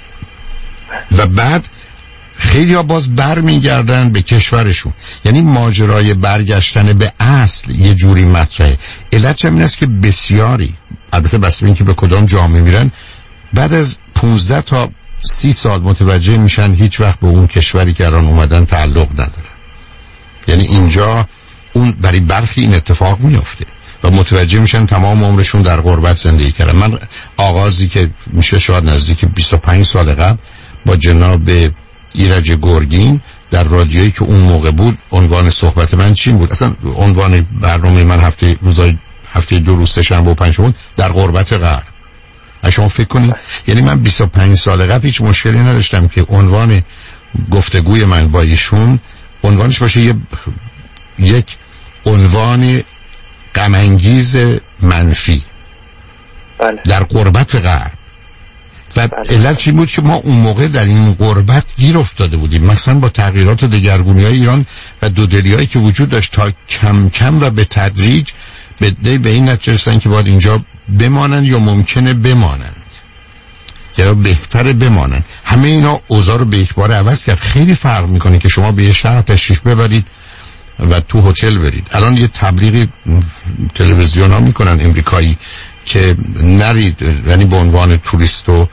و بعد خیلی ها باز بر میگردن به کشورشون. یعنی ماجرای برگشتن به اصل یه جوری مطرحه. علت هم این است که بسیاری، البته بسته به این که به کدام جامعه میرن، بعد از پونزده تا سی سال متوجه میشن هیچ وقت به اون کشوری که الان اومدن تعلق ندارن. یعنی اینجا اون برای برخی این اتفاق میفته و متوجه میشن تمام عمرشون در غربت زندگی کردن. من آغازی که میشه شاید نزدیک بیست و پنج سال قبل با جناب ایرج گرگین در رادیویی که اون موقع بود، عنوان صحبت من چین بود، اصلا عنوان برنامه من هفته روزای هفته دو روز سه‌شنبه و پنجشنبه در غربت غرب. شما فکر کنید، یعنی من بیست و پنج سال قبل هیچ مشکلی نداشتم که عنوان گفتگوی من با ایشون عنوانش باشه یه یک عنوان غم انگیز منفی بله. در غربت غرب. و علت چی بود که ما اون موقع در این غربت گیر افتاده بودیم، مثلا با تغییرات دگرگونی‌های ایران و دودلی‌هایی که وجود داشت، تا کم کم و به تدریج به به این نتیجه رسیدن که باید اینجا بمانن یا ممکنه بمانند یا بهتره بمانن. همه اینا اوضاع رو به یک بار عوض کرد. خیلی فرق میکنه که شما به یه شهر تشریف ببرید و تو هتل برید. الان یه تبلیغی تلویزیون ها میکنن امریکایی که نرید، یعنی به عنوان توریست و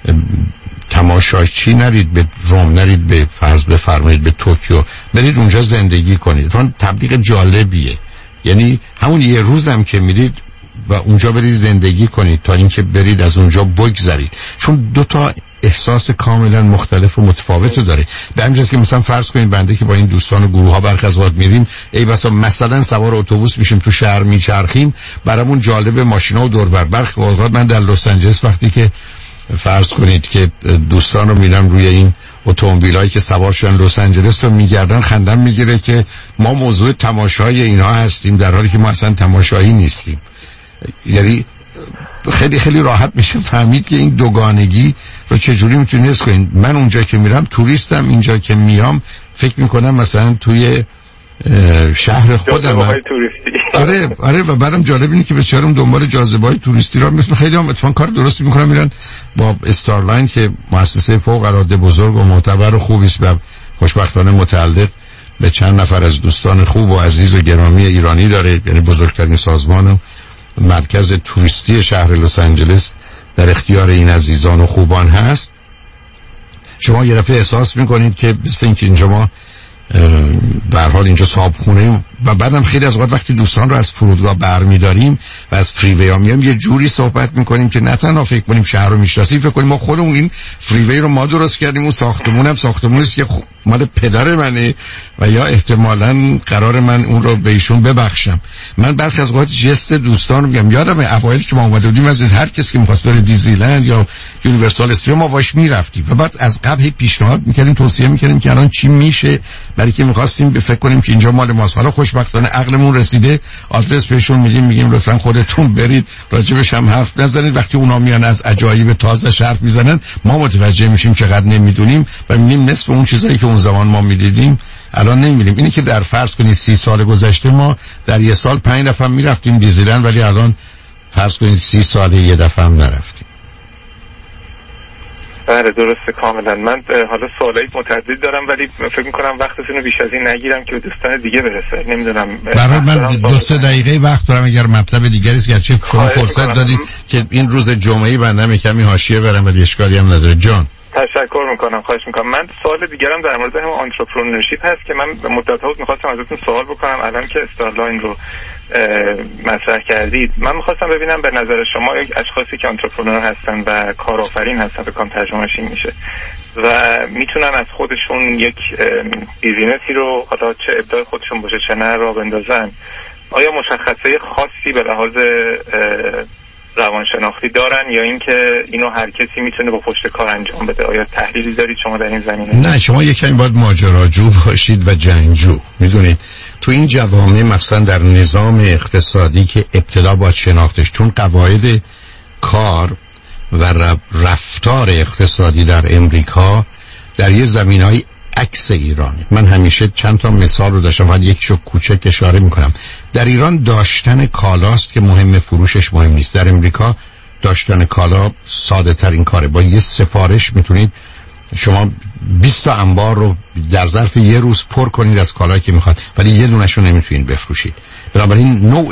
تماشاچی نرید به روم، نرید به فرض بفرمایید به توکیو، برید اونجا زندگی کنید. چون تبلیغ جالبیه، یعنی همون یه روزم که میرید و اونجا برید زندگی کنید تا اینکه برید از اونجا بگذرید، چون دو تا احساس کاملا مختلف و متفاوت داره. به همین جهت که مثلا فرض کنید بنده که با این دوستان و گروه ها برخی از وقت میریم، ای بسا مثلا سوار اتوبوس میشیم تو شهر میچرخیم، برامون جالب ماشینا و دور بر. برخی اوقات من در لس آنجلس وقتی که فرض کنید که دوستان رو میرم روی این اتومبیلایی که سوار شدن لس آنجلس رو میگردن، خندم میگیره که ما موضوع تماشای اینها هستیم در حالی که ما اصلا تماشایی نیستیم. یعنی خیلی خیلی راحت میشه فهمید که این دوگانگی رو چجوری میتونی حس کنید. من اونجا که میرم توریستم، اینجا که میام فکر میکنم مثلا توی شهر خودم. آره آره و بعدم جالب اینه که بسیارم دنبال جاذبه‌های توریستی را مثل خیلی هم اتفاقا کار درستی میکنن، میرن با استارلاین که مؤسسه فوق العاده بزرگ و معتبر و خوبی است و خوشبختانه متعلق به چند نفر از دوستان خوب و عزیز و گرامی ایرانی داره، یعنی بزرگترین سازمان و مرکز توریستی شهر لس آنجلس در اختیار این عزیزان و خوبان هست. شما یه دفعه احساس میکنید که مثل اینکه اینجا ما به هر حال اینجا صاحبخونه و بعدم خیلی از وقت وقتی دوستان رو از فرودگاه برمیداریم و از فریوی ها میام یه جوری صحبت میکنیم که نه تنها فکر کنیم شهر رو میشناسیم، فکر کنیم ما خودمون این فریوی رو ما درست کردیم، اون ساختمون هم ساختمونی است که مال پدر منه و یا احتمالاً قرار من اون رو به ایشون ببخشم. من برخی از اوقات جست دوستان رو میگم. یادم اوایل که ما اومده بودیم از هر کسی که می‌خواست بره دیزیلند یا یونیورسال استودیو ما باش میرفتیم و بعد از قبل پیشنهاد می‌کردیم، توصیه می‌کردیم که الان چی میشه، برای که می‌خواستیم به فکر کنیم که اینجا مال ماست. حالا خوشبختانه عقلمون رسیده، آدرس بهشون میدیم، میگیم لطفاً خودتون برید، راجبش هم حرف نزنید. وقتی اونا میان از عجایب تازه حرف میزنن ما متوجه میشیم چقدر نمیدونیم و میبینیم نصف اون چیزایی که اون زمان ما میدیدیم الان نمیبینیم. اینی که در فرض کنید سی سال گذشته ما در یه سال پنج دفعه میرفتیم دیزیلند، ولی الان فرض کنید سی سال یه دفعه هم نرفتیم. بله درسته کاملا. من حالا سوالای متعدد دارم ولی فکر میکنم وقتتون رو بیش از این نگیرم که دوستان دیگه برسه. نمیدونم برای من دو سه دقیقه وقت دارم اگر مطلب دیگری است. گرچه شما فرصت دادید که این روز جمعه‌ای بنده کمی حاشیه برم ولی اشکالی هم نداره. جان تشکر میکنم، خواهش میکنم. من سوال دیگرم در مورد هم آنترپرنورشیپ هست که من مدت ها میخواستم ازتون سوال بکنم. الان که استارلاین رو مطرح کردید من میخواستم ببینم به نظر شما یک اشخاصی که آنترپرنور هستن و کارآفرین هستن، به کام ترجمهش این میشه و میتونن از خودشون یک بیزینسی رو حالا چه ابداع خودشون باشه چه نه را بندازن، آیا مشخصه خاصی به لحاظ روانشناختی دارن یا اینکه اینو هر کسی میتونه با پشت کار انجام بده؟ آیا تحلیلی دارید شما در این زمینه؟ نه، شما یکی باید ماجراجو باشید و جنگجو. میدونید تو این جوامع مثلا در نظام اقتصادی که ابتدا باید شناختش، چون قواعد کار و رفتار اقتصادی در امریکا در یه زمینهای عکس ایرانه. من همیشه چند تا مثال رو داشتم، فقط یکیشو کوچک اشاره میکنم. در ایران داشتن کالاست که مهم، فروشش مهم نیست. در امریکا داشتن کالا ساده ترین کاره. با یه سفارش میتونید شما بیست تا انبار رو در ظرف یه روز پر کنید از کالایی که میخواد، ولی یه دونش رو نمیتونید بفروشید. بنابراین نوع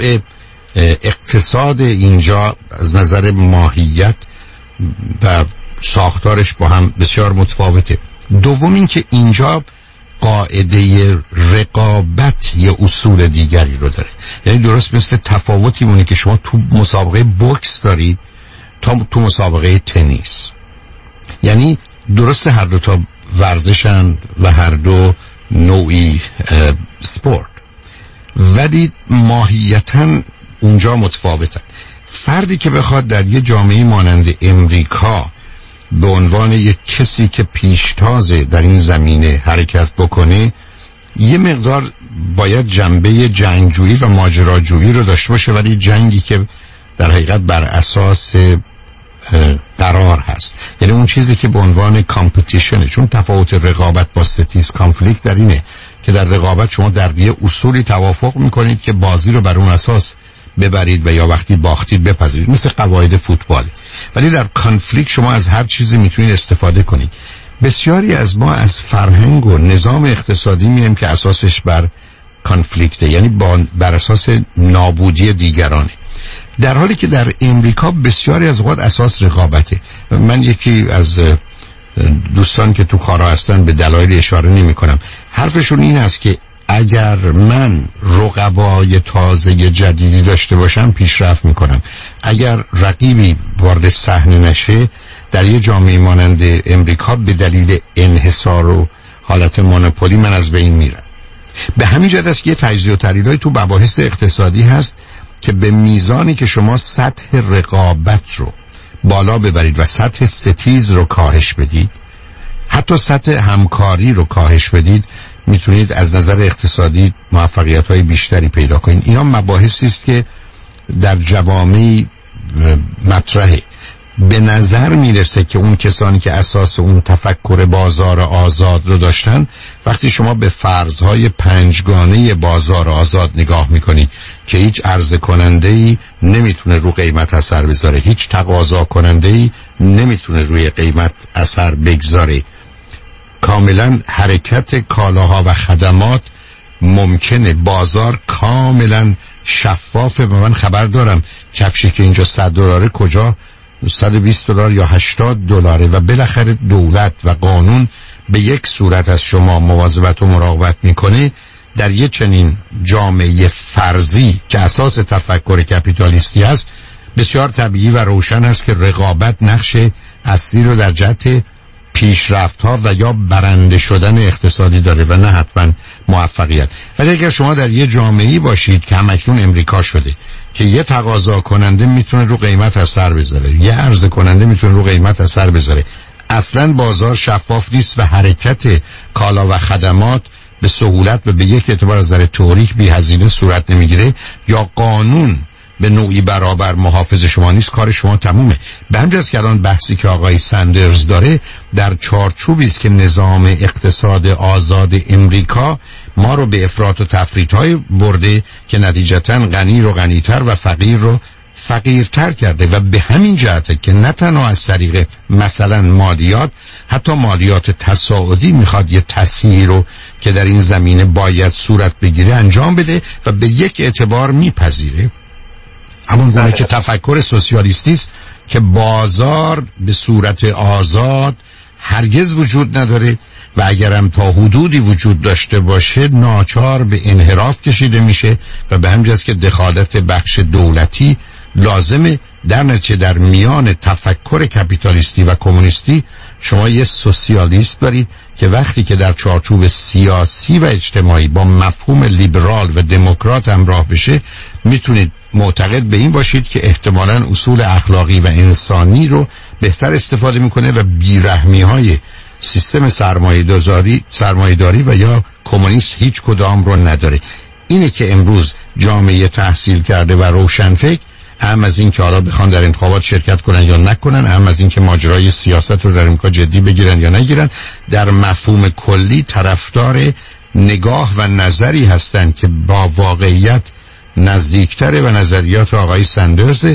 اقتصاد اینجا از نظر ماهیت و ساختارش با هم بسیار متفاوته. دوم این که اینجا قاعده رقابت یه اصول دیگری رو داره. یعنی درست مثل تفاوتی مونه که شما تو مسابقه بوکس دارید تا تو مسابقه تنیس. یعنی درست هر دو تا ورزشن و هر دو نوعی سپورت، ولی ماهیتاً اونجا متفاوتن. فردی که بخواد در یه جامعه مانند امریکا به عنوان یک کسی که پیشتازه در این زمینه حرکت بکنه، یه مقدار باید جنبه جنگجویی و ماجراجویی رو داشته باشه، ولی جنگی که در حقیقت بر اساس قرار هست. یعنی اون چیزی که به عنوان کامپتیشنه. چون تفاوت رقابت با ستیز کانفلیکت در اینه که در رقابت شما در یه اصولی توافق میکنید که بازی رو بر اون اساس ببرید و یا وقتی باختید بپذیرید، مثل قواعد فوتبال. ولی در کانفلیکت شما از هر چیزی میتونید استفاده کنید. بسیاری از ما از فرهنگ و نظام اقتصادی میایم که اساسش بر کانفلیکته، یعنی بر اساس نابودی دیگرانه، در حالی که در امریکا بسیاری از اوقات اساس رقابته. من یکی از دوستان که تو کارا هستن به دلایل اشاره نمی کنم، حرفشون این است که اگر من رقبای تازه جدیدی داشته باشم پیشرفت میکنم، اگر رقیبی وارد صحنه نشه در یه جامعه مانند امریکا به دلیل انحصار و حالت مونوپولی من از بین میرم. به همین جهت است که یه تجزیه و تحلیل‌های تو مباحث اقتصادی هست که به میزانی که شما سطح رقابت رو بالا ببرید و سطح ستیز رو کاهش بدید، حتی سطح همکاری رو کاهش بدید، میتونید از نظر اقتصادی موفقیت‌های بیشتری پیدا کنید. اینا مباحثی است که در جوامع مطرحه. به نظر میرسه که اون کسانی که اساس اون تفکر بازار آزاد رو داشتن، وقتی شما به فرض‌های پنجگانه بازار آزاد نگاه میکنید که هیچ عرضه کننده‌ای نمیتونه رو قیمت اثر بذاره، هیچ تقاضا کننده‌ای نمیتونه روی قیمت اثر بگذاره، کاملا حرکت کالاها و خدمات ممکنه، بازار کاملا شفافه و من خبر دارم کفشی که اینجا صد دلاره کجا صد و بیست دلار یا هشتاد دلاره و بالاخره دولت و قانون به یک صورت از شما مواظبت و مراقبت میکنه. در یک چنین جامعه فرضی که اساس تفکر کپیتالیستی است، بسیار طبیعی و روشن است که رقابت نقش اصلی رو در جهت پیشرفت ها و یا برنده شدن اقتصادی داره و نه حتما موفقیت. ولی اگر شما در یه جامعه‌ای باشید که همکنون امریکا شده که یه تقاضا کننده میتونه رو قیمت اثر بذاره، یه عرضه کننده میتونه رو قیمت اثر بذاره، اصلا بازار شفاف نیست و حرکت کالا و خدمات به سهولت و به یک اعتبار از نظر تئوریک بی هزینه صورت نمیگیره، یا قانون به نوعی برابر محافظ شما نیست، کار شما تمومه. به همین جاست که الان بحثی که آقای سندرز داره در چارچوبی است که نظام اقتصاد آزاد امریکا ما رو به افراط و تفریط‌های برده که نتیجتاً غنی رو غنی‌تر و فقیر رو فقیرتر کرده و به همین جهته که نه تنها از طریق مثلا مالیات، حتی مالیات تصاعدی میخواد یه تسهیل رو که در این زمینه باید صورت بگیره انجام بده و به یک اعتبار میپذیره. همون گونه که تفکر سوسیالیستی است که بازار به صورت آزاد هرگز وجود نداره و اگرم تا حدودی وجود داشته باشه ناچار به انحراف کشیده میشه و به همین جاست که دخالت بخش دولتی لازمه. در نتیجه در میان تفکر کپیتالیستی و کمونیستی شما یه سوسیالیست دارید که وقتی که در چارچوب سیاسی و اجتماعی با مفهوم لیبرال و دموکرات همراه بشه میتونید معتقد به این باشید که احتمالاً اصول اخلاقی و انسانی رو بهتر استفاده میکنه و بیرحمی‌های سیستم سرمایه‌داری سرمایه‌داری و یا کمونیست هیچ کدام رو نداره. اینه که امروز جامعه تحصیل کرده و روشنفکر، هم از این که حالا بخوان در انتخابات شرکت کنن یا نکنن، هم از این که ماجرای سیاست رو در امریکا جدی بگیرن یا نگیرن، در مفهوم کلی طرفدار نگاه و نظری هستند که با واقعیت نزدیکتره و نظریات آقای سندرز.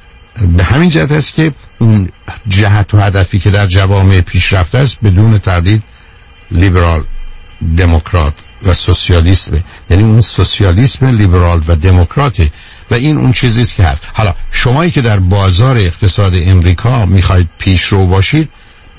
به همین جهت است که اون جهت و هدفی که در جوامع پیشرفته است بدون تردید لیبرال، دموکرات و سوسیالیسم، یعنی اون سوسیالیسم لیبرال و دموکراته و این اون چیزی است که هست. حالا شمایی که در بازار اقتصاد امریکا میخواید پیشرو باشید،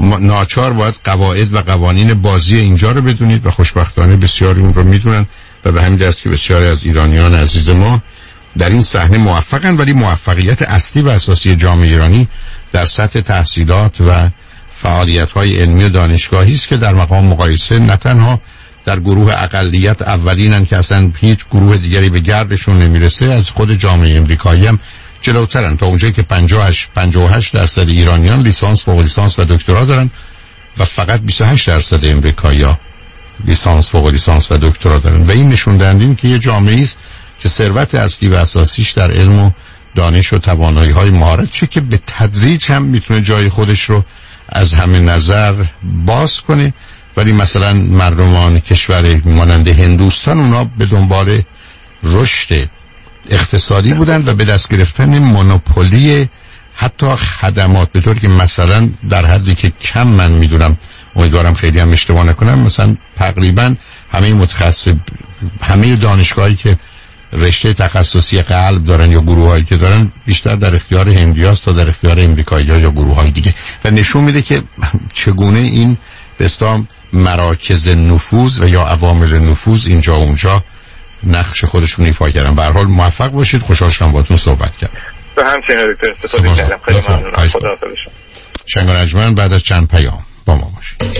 ناچار باید قواعد و قوانین بازی اینجا رو بدونید و خوشبختانه بسیاری اون رو میدونن و به همین دست که بسیاری از ایرانیان عزیز ما در این صحنه موفقن. ولی موفقیت اصلی و اساسی جامعه ایرانی در سطح تحصیلات و فعالیت‌های علمی و دانشگاهی است که در مقام مقایسه نه تنها در گروه اقلیت اولینن که اصلا هیچ گروه دیگری به گردشون نمیرسه، از خود جامعه امریکایی هم جلوترن، تا اونجایی که پنجاه و هشت درصد ایرانیان لیسانس، فوق لیسانس و دکترا دارن و فقط بیست و هشت درصد امریکایی‌ها لیسانس، فوق لیسانس و دکترا دارن و این نشون دهنده که یه جامعه است که ثروت اصلی و اساسیش در علم و دانش و توانایی‌های مهارت چه که به تدریج هم میتونه جای خودش رو از همه نظر باز کنه. ولی مثلا مردمان کشور مانند هندوستان اونا به دنبال رشد اقتصادی بودن و به دست گرفتن مونوپولی حتی خدمات، به طوری که مثلا در حدی که کم من میدونم، امیدوارم خیلی هم اشتباه نکنم، مثلا تقریبا همه متخصص همه دانشگاهی که رشته تخصصی قلب دارن یا گروهایی که دارن بیشتر در اختیار هندیاست تا در اختیار امریکایی‌ها یا گروه‌های دیگه و نشون میده که چگونه این به اصطلاح مراکز نفوذ و یا عوامل نفوذ اینجا و اونجا نقش خودشون ایفا کردن. به هر حال موفق باشید. خوشحال شدم باهاتون صحبت کردم. به همچنین دکتر استفاده کردم. خیلی ممنونم. خداحافظ. شنگ و نجمن بعد از چند پیام با ما باشید.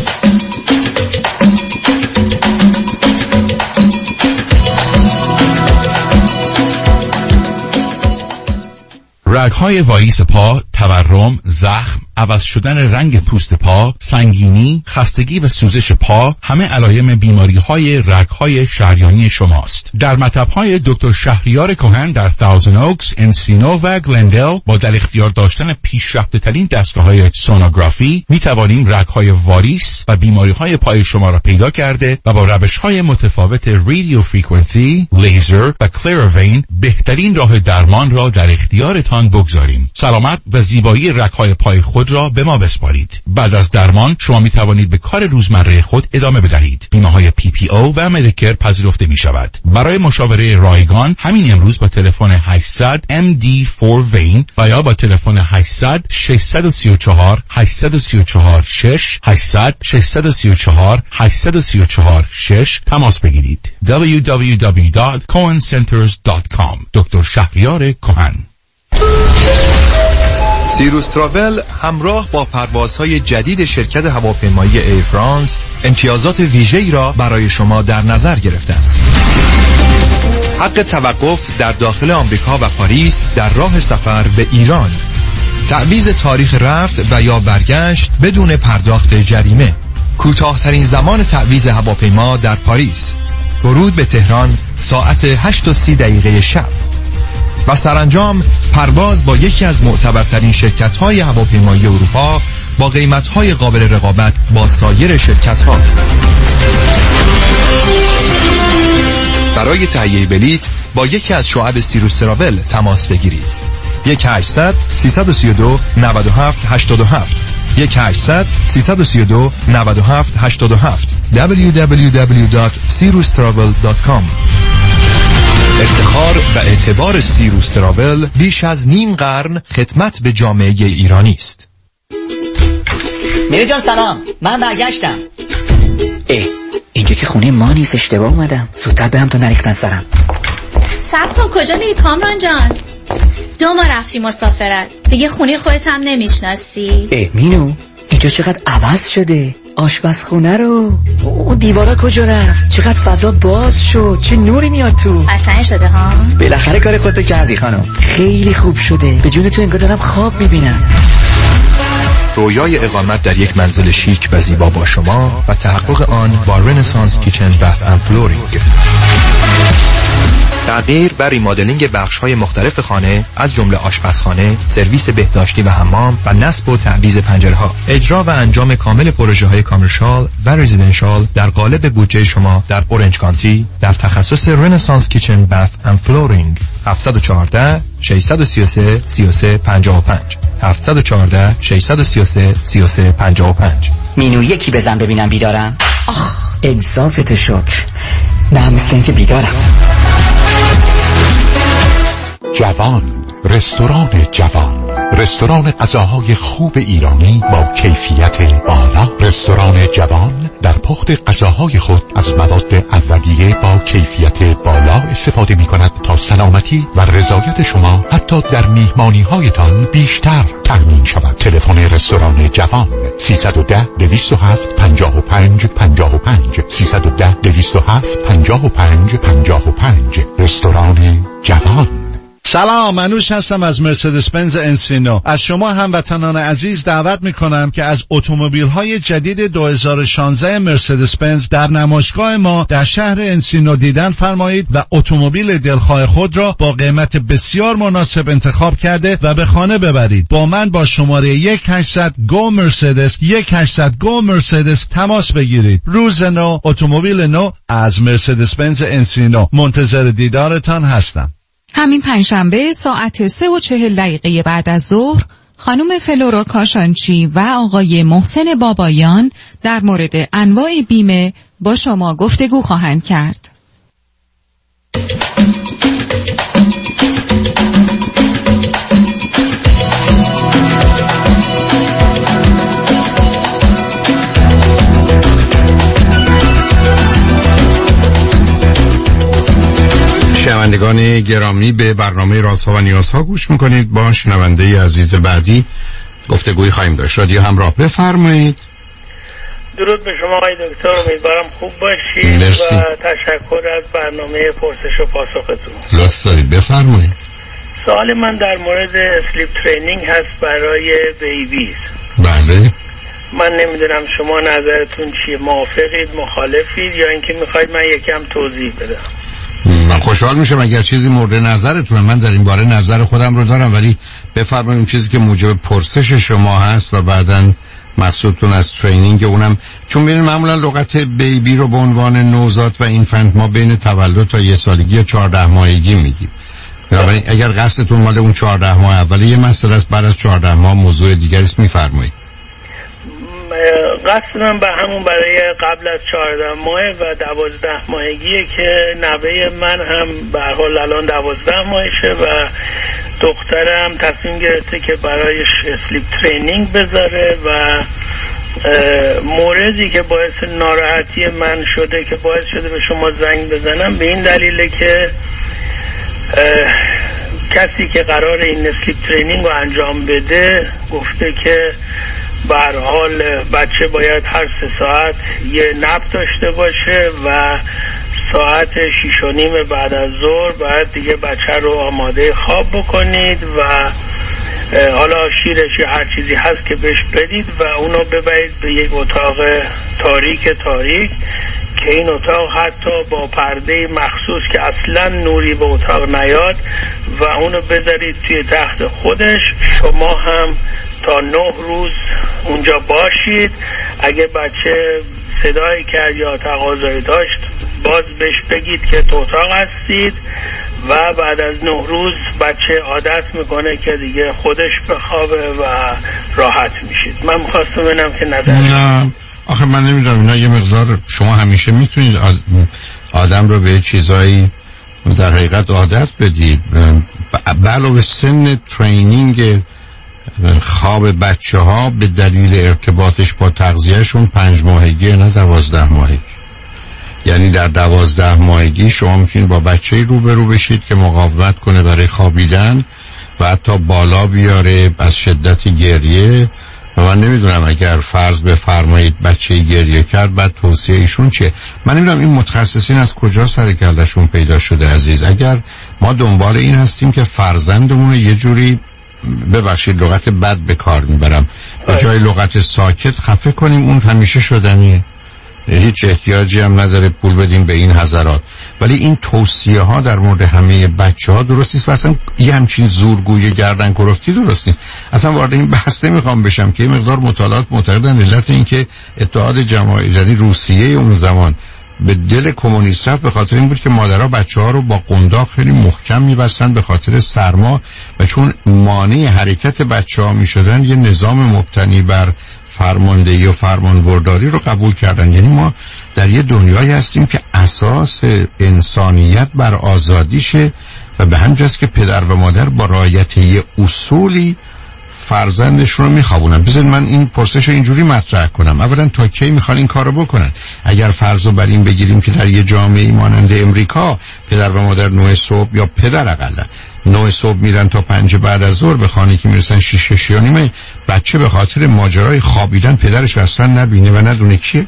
رگ‌های وایس پا، تورم، زخم، عوض شدن رنگ پوست پا، سنگینی، خستگی و سوزش پا همه علائم بیماری‌های رگ‌های شریانی شماست. در مطب‌های دکتر شهریار کهن در تاوزن اوکس، انسینو و گلندل با در اختیار داشتن پیشرفته‌ترین دستگاه‌های سونوگرافی می‌توانیم رگ‌های واریس و بیماری‌های پای شما را پیدا کرده و با روش‌های متفاوت رادیو فرکانسی، لیزر و کلروین بهترین راه درمان را در اختیارتان بگذاریم. سلامت و زیبایی رگ‌های پای خود را به ما بسپارید. بعد از درمان شما می توانید به کار روزمره خود ادامه بدهید. بیمه های پی پی او و مدیکر پذیرفته می شود. برای مشاوره رایگان همین امروز با تلفن هشتصد ام دی فور وین و یا با تلفن هشتصد ششصد و سی و چهار هشتصد و سی و چهار شش هشتصد ششصد و سی و چهار هشتصد و سی و چهار شش تماس بگیرید. دبلیو دبلیو دبلیو دات کوهن سنترز دات کام. دکتر شهریار کهن. سیروس تراول همراه با پروازهای جدید شرکت هواپیمایی ایر فرانس امتیازات ویژه‌ای را برای شما در نظر گرفته است. حق توقف در داخل آمریکا و پاریس در راه سفر به ایران، تعویض تاریخ رفت و یا برگشت بدون پرداخت جریمه، کوتاه‌ترین زمان تعویض هواپیما در پاریس، ورود به تهران ساعت هشت و سی دقیقه شب و سرانجام پرواز با یکی از معتبرترین شرکت‌های هواپیمایی اروپا با قیمت‌های قابل رقابت با سایر شرکت‌ها. برای تهیه بلیط با یکی از شعب سیروس تراول تماس بگیرید. یک هشتصد سیصد و سی و دو نود و هفت هشتاد و هفت یک هشتصد سیصد و سی و دو نود و هفت هشتاد و هفت دبلیو دبلیو دبلیو دات سیروس تراول دات کام. افتخار و اعتبار سیروس تراول بیش از نیم قرن خدمت به جامعه ایرانی است. میره جان سلام، من برگشتم. اه اینجا که خونه ما نیست، اشتباه اومدم. زودتر برم تا نریختن سرم. صبر کن، کجا میری کامران جان؟ دو ما رفتی مسافرت، دیگه خونه خودت هم نمیشناسی. اه مینو اینجا چقدر عوض شده، آشپزخونه رو، اون دیوارا کجا رفت، چقدر فضا باز شد، چه نوری میاد تو. قشنگ شده ها. بالاخره کار خودتو کردی خانم، خیلی خوب شده. به جون تو انگار دارم خواب میبینم. رویای اقامت در یک منزل شیک و زیبا با شما و تحقق آن با رنسانس کیچن بث اند فلورینگ. تغییر و ریمادلینگ بخش‌های مختلف خانه از جمله آشپزخانه، سرویس بهداشتی و حمام و نصب و تعویض پنجره‌ها. اجرا و انجام کامل پروژه‌های کامرشال و رزیدنشال در قالب بودجه شما در اورنج کانتی در تخصص رنسانس کیچن بث اند فلورینگ. هفت یک چهار شش سه سه سه سه پنج پنج هفت یک چهار شش سه سه سه سه پنج پنج. مینو یکی بزن ببینم بیدارم. آخ انصافت شکر. نه مثل اینکه بیدارم. جوان، رستوران جوان، رستوران غذاهای خوب ایرانی با کیفیت بالا. رستوران جوان در پخت غذاهای خود از مواد اولیه با کیفیت بالا استفاده می کند تا سلامتی و رضایت شما حتی در میهمانی هایتان بیشتر تضمین شود. تلفن رستوران جوان سیصد و ده دویست و هفت پنجاه و پنج پنجاه و پنج سیصد و ده دویست و هفت پنجاه و پنج پنجاه و پنج. رستوران جوان. سلام، منوش هستم از مرسدس بنز انسینو. از شما هموطنان عزیز دعوت میکنم که از اتومبیل‌های جدید دو هزار و شانزده مرسدس بنز در نمایشگاه ما در شهر انسینو دیدن فرمایید و اتومبیل دلخواه خود را با قیمت بسیار مناسب انتخاب کرده و به خانه ببرید. با من با شماره یک هشتصد گو مرسدس یک هشتصد گو مرسدس تماس بگیرید. روز نو، اتومبیل نو از مرسدس بنز انسینو. منتظر دیدارتان هستم. همین پنجشنبه ساعت سه و چهل دقیقه بعد از ظهر خانم فلورا کاشانچی و آقای محسن بابایان در مورد انواع بیمه با شما گفتگو خواهند کرد. شنوندگان گرامی، به برنامه رازها و نیازها گوش میکنید. با شنونده عزیز بعدی گفتگوی خواهیم داشت. رادیو همراه، بفرمایید. درود به شما آقای دکتر، امیدوارم خوب باشید. مرسی. و تشکر از برنامه پرسش و پاسختون. لطف دارید، بفرمایید. سوال من در مورد اسلیپ ترینینگ هست برای بیبیز. بله. من نمیدونم شما نظرتون چیه، موافقید، مخالفید، یا اینکه میخواید من یکم توضیح بدم؟ من خوشحال میشم اگر چیزی مورد نظرتونه. من در این باره نظر خودم رو دارم، ولی بفرمایید اون چیزی که موجب پرسش شما هست و بعداً مقصودتون از ترینینگ اونم، چون ببینید معمولا لغت بیبی رو به عنوان نوزاد و اینفنت ما بین تولد تا یه سالگی یا چهارده ماهگی میگیم. بنابراین اگر قصدتون مال اون چهارده ماه اولی یه مسئله است، بعد از چهارده ماه موضوع دیگری است، میفرمایید. قصد من به همون برای قبل از چهارده ماه و دوازده ماهگیه که نوه من هم به هر حال الان دوازده ماهشه و دخترم تصمیم گرفته که برایش اسلیپ ترینینگ بذاره و موردی که باعث ناراحتی من شده که باعث شده به شما زنگ بزنم به این دلیله که کسی که قرار این اسلیپ ترینینگ رو انجام بده گفته که به هر حال بچه باید هر سه ساعت یه نپ داشته باشه و ساعت شیش و نیم بعد از ظهر باید دیگه بچه رو آماده خواب بکنید و حالا شیرش یا هر چیزی هست که بهش بدید و اونو ببرید به یک اتاق تاریک تاریک که این اتاق حتی با پرده مخصوص که اصلا نوری به اتاق نیاد و اونو بذارید توی تخت خودش. شما هم تا نه روز اونجا باشید. اگه بچه صدایی کرد یا تقاضایی داشت باز بهش بگید که تو اتاق هستید و بعد از نه روز بچه عادت میکنه که دیگه خودش بخوابه و راحت میشید. من میخواستم ببینم که نظر. نه آخه من نمیدونم اینا یه مقدار شما همیشه میتونید آدم رو به چیزایی در حقیقت عادت بدید. علاوه سن ترینینگ خواب بچه ها به دلیل ارتباطش با تغذیهشون پنج ماهگی نه دوازده ماهگی. یعنی در دوازده ماهگی شما میتونید با بچه‌ای روبرو بشید که مقاومت کنه برای خوابیدن و حتی بالا بیاره از شدت گریه. و من نمیدونم اگر فرض بفرمایید بچه گریه کرد بعد توصیه ایشون چیه. من نمیدونم این متخصصین از کجا سر کلشون پیدا شده عزیز. اگر ما دنبال این هستیم که فرزندمون یه جوری ببخشید لغت بد به کار میبرم به جای لغت ساکت خفه کنیم اون همیشه شدنیه. هیچ احتیاجی هم نداره پول بدیم به این حضرات. ولی این توصیه ها در مورد همه بچه ها درست نیست و اصلا یه همچین زورگوی گردن کرفتی درست نیست. اصلا وارد این بحث نمیخوام بشم که یه مقدار مطالعات معتقدن علت این که اتحاد جماهیر یعنی روسیه اون زمان به دل کمونیست رفت به خاطر این بود که مادرها بچه ها رو با قنداق خیلی محکم میبستن به خاطر سرما و چون مانع حرکت بچه ها میشدن یه نظام مبتنی بر فرماندهی و فرمانبرداری رو قبول کردن. یعنی ما در یه دنیایی هستیم که اساس انسانیت بر آزادیشه و به همجاست که پدر و مادر با رعایت یه اصولی فرزندش رو میخوابونن. بذارید من این پرسش رو اینجوری مطرح کنم. اولا تا کی میخوان این کارو بکنن؟ اگر فرض رو بر این بگیریم که در یه جامعه مانند امریکا پدر و مادر نه صبح یا پدر اقلا نه صبح میرن تا پنج بعد از ظهر به خانه که میرسن شش شش و نیمه بچه به خاطر ماجرای خوابیدن پدرش اصلا نبینه و ندونه کیه.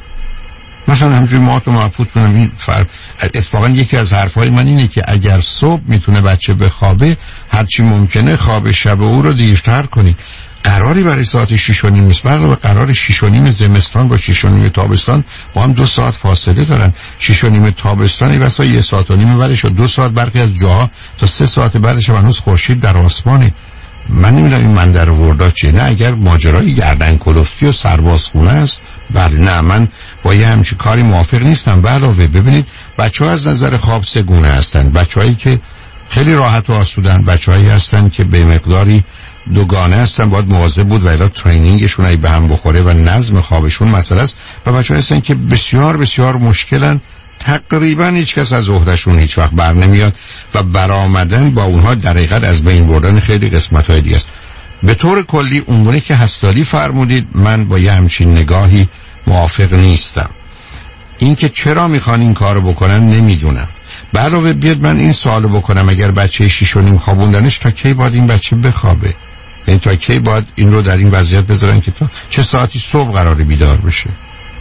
مثلا همجوری ما تو محفوظ کنم این فرق. اتفاقا یکی از حرفای من اینه که اگر صبح میتونه بچه بخوابه هرچی ممکنه خواب شب او رو دیرتر کنید. قراری برای ساعت شش و نیم نیست. برای قرار شش و نیم زمستان با شش و نیم تابستان با هم دو ساعت فاصله دارن. شش و نیم تابستانی واسه یه ساعت و نیم بعدش و دو ساعت برخی از جاها تا سه ساعت بعدش هنوز خورشید در آسمانه. من نمیدونم این من در وردا چیه. نه اگر ماجرای گردن کلفتی و سربازخونه است بله نه من با یه همچین کاری موافق نیستم. علاوه ببینید بچه‌ها از نظر خواب سه گونه هستن. بچه‌هایی که خیلی راحت و آسودن، بچه‌هایی هستن که به مقداری دوگانه هستن باید مواظب بود و الا ترینینگشون ای به هم بخوره و نظم خوابشون مسئله است. و بچه‌ها هستن که بسیار بسیار مشکلن، تقریبا هیچ کس از عهدهشون هیچ وقت بر نمیاد و برآمدن با اونها در حقیقت از بین بردن خیلی قسمت‌های دیگه است. به طور کلی اونگونه که هستالی فرمودید من با یه همچین نگاهی موافق نیستم. این که چرا میخوان این کارو بکنن نمیدونم. به علاوه بیاد من این سوالو بکنم اگر بچه شیش و نیم خوابوندنش تا کی باید این بچه بخوابه؟ یعنی تا کی باید این رو در این وضعیت بذارن که تا چه ساعتی صبح قراره بیدار بشه؟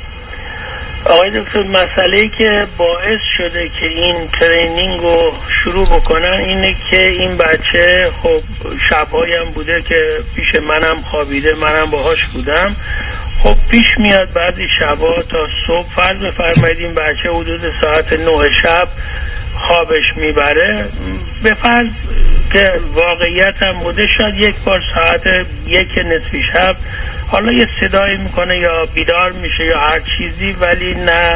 آقای دکتر مسئله‌ای که باعث شده که این ترینینگ رو شروع بکنن اینه که این بچه خب شب‌هایی هم بوده که پیش منم خوابیده، منم باهاش بودم. خب پیش میاد بعضی شب‌ها تا صبح فرض بفرمایید این بچه حدود ساعت نه شب خوابش میبره. به فرض که واقعیت هم بوده شاید یک بار ساعت یک نصفی شب حالا یه صدایی میکنه یا بیدار میشه یا هر چیزی، ولی نه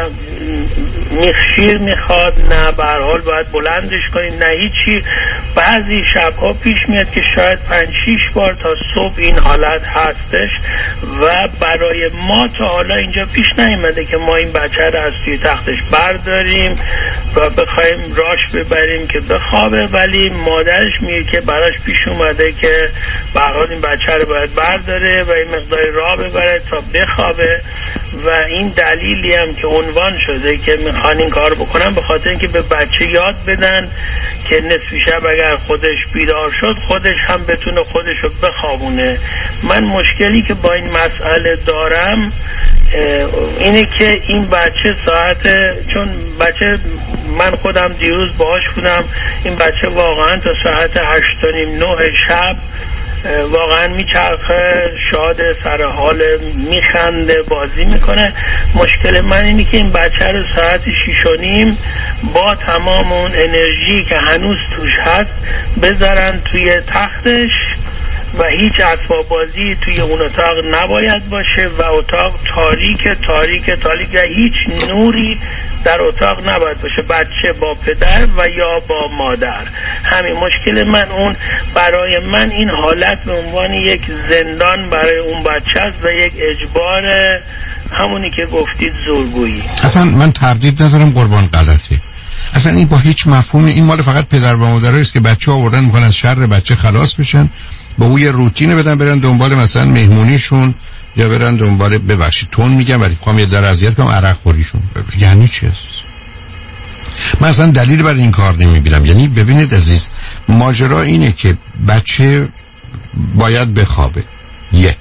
میخشیر میخواد نه به هر حال باید بلندش کنید نه هیچی. بعضی شبها پیش میاد که شاید پنج شیش بار تا صبح این حالت هستش و برای ما تا حالا اینجا پیش نیامده که ما این بچه رو از توی تختش برداریم و بخوایم راش ببریم که بخوابه، ولی مادرش میگه که براش پیش اومده که به هر حال این بچه رو باید برداره و این مقدار راه ببره تا بخوابه و این دلیلی هم که عنوان شده که میخوان این کار بکنن، به خاطر اینکه به بچه یاد بدن که نصف شب اگر خودش بیدار شد خودش هم بتونه خودش رو بخوابونه. من مشکلی که با این مسئله دارم اینه که این بچه ساعت، چون بچه من خودم دیروز باهاش بودم، این بچه واقعا تا ساعت هشت و نیم نه شب واقعا میچرخه، شاد، سر حال، میخنده، بازی میکنه. مشکل من اینه که این بچه رو ساعت شیش و نیم با تمام اون انرژی که هنوز توش هست بذارن توی تختش و هیچ اسباب بازی توی اون اتاق نباید باشه و اتاق تاریک تاریک تاریک و هیچ نوری در اتاق نباید باشه، بچه با پدر و یا با مادر. همین مشکل من اون، برای من این حالت به عنوان یک زندان برای اون بچه است و یک اجبار، همونی که گفتید زورگویی. اصلا من تردید ندارم قربان غلطه، اصلا این با هیچ مفهومی، این مال فقط پدر و مادر است که بچه ها آوردن میخوان از شر بچه خلاص بشن، با اون یه روتین بدن برن دنبال مثلا مهمونیشون یا برن دنبال، ببخشید تون میگم ولی میخوام یه در اذیت کنم، عرق خوریشون. یعنی چی است؟ من اصلا دلیل برای این کار نمیبینم. یعنی ببینید عزیز، ماجرا اینه که بچه باید بخوابه. یک،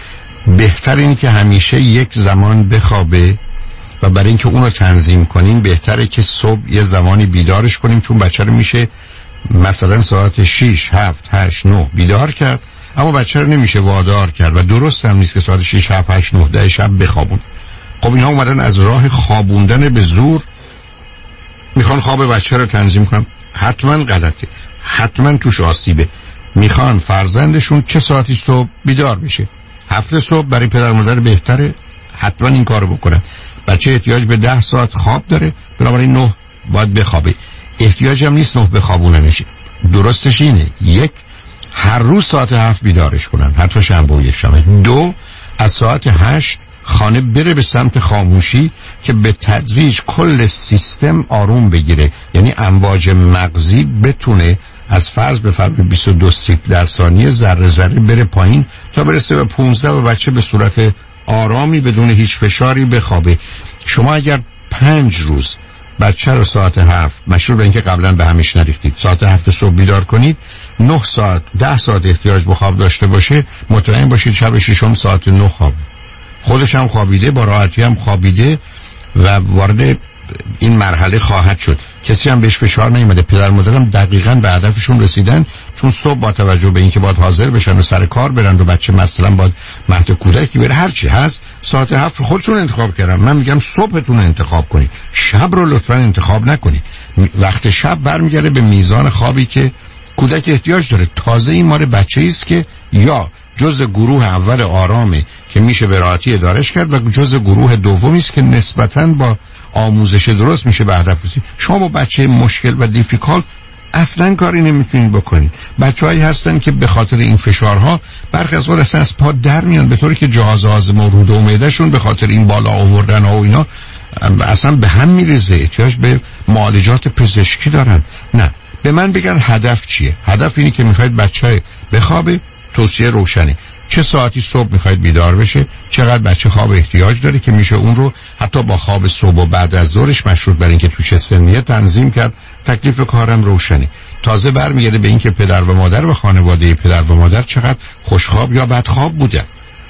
بهتر این که همیشه یک زمان بخوابه و برای اینکه اون رو تنظیم کنیم بهتره که صبح یه زمانی بیدارش کنیم، چون بچه رو میشه مثلا ساعت شیش، هفت، هشت، نه بیدار کرد، اما بچه رو نمیشه وادار کرد و درست هم نیست که ساعت شیش، هفت، هشت، نه، ده شب بخوابون. خب اینها اومدن از راه خوابوندن به زور میخوان خواب بچه رو تنظیم کنن. حتما غلطه، حتما توش آسیبه. میخوان فرزندشون چه ساعتی صبح بیدار بشه. هفت صبح برای پدر مادر بهتره حتما این کارو بکنن. بچه احتیاج به ده ساعت خواب داره، بنابراین نه باید بخوابه. احتیاج هم نیست نه بخوابوننش. درستش اینه یک، هر روز ساعت هفت بیدارش کنن، حتی شنبه و یک شنبه. دو، از ساعت هشت خانه بره به سمت خاموشی که به تدریج کل سیستم آروم بگیره، یعنی امواج مغزی بتونه از فرض به فرض بیست و دو سیکل در ثانیه ذره ذره بره پایین تا برسه به پانزده و بچه به صورت آرامی بدون هیچ فشاری بخوابه. شما اگر پنج روز بچه رو ساعت هفت، مشهور به اینکه قبلا به همیش نریختید، ساعت هفت صبح بیدار کنید، نه ساعت ده ساعت احتیاج به خواب داشته باشه، مطمئن باشید شب ششم ساعت نه خواب، خودش هم خوابیده، با راحتی هم خوابیده و وارد این مرحله خواهد شد. کسی هم بهش فشار نیومده. پدر مادرم دقیقاً به هدفشون رسیدن، چون صبح با توجه به اینکه باید حاضر بشن و سر کار برن و بچه مثلا باید مهد کودکی بره، هر چی هست ساعت هفت خودشون انتخاب کردن. من میگم صبحتون انتخاب کنید، شب رو لطفاً انتخاب نکنید. وقت شب برمیگرده به میزان خوابی که کودک احتیاج داره. تازه این مال بچه‌ای است که یا جزء گروه اول آرامه که میشه به راحتی ادارش کرد و جزء گروه دومی است که نسبتاً با آموزش درست میشه به هدف رسید. شما با بچه مشکل و دیفیکالت اصلا کاری نمیتونید بکنید. بچه‌هایی هستن که به خاطر این فشارها برخی از وقت اصلا از پا در میان، به طوری که جهاز هاضمه و روده و معده‌شون به خاطر این بالا آوردن ها و اینا اصلا به هم میریزه، احتیاج به معالجات پزشکی دارن. نه، به من بگن هدف چیه؟ هدف اینه که میخواید بچه بخوابه، توصیه روشنه. چه ساعتی صبح میخواید بیدار بشه، چقدر بچه خواب احتیاج داره که میشه اون رو حتی با خواب صبح و بعد از ظهرش مشروط بر اینکه تو چه سنیه تنظیم کرد. تکلیف کارم روشنه. تازه برمیگرده به اینکه پدر و مادر و خانواده پدر و مادر چقدر خوشخواب یا بدخواب بودن.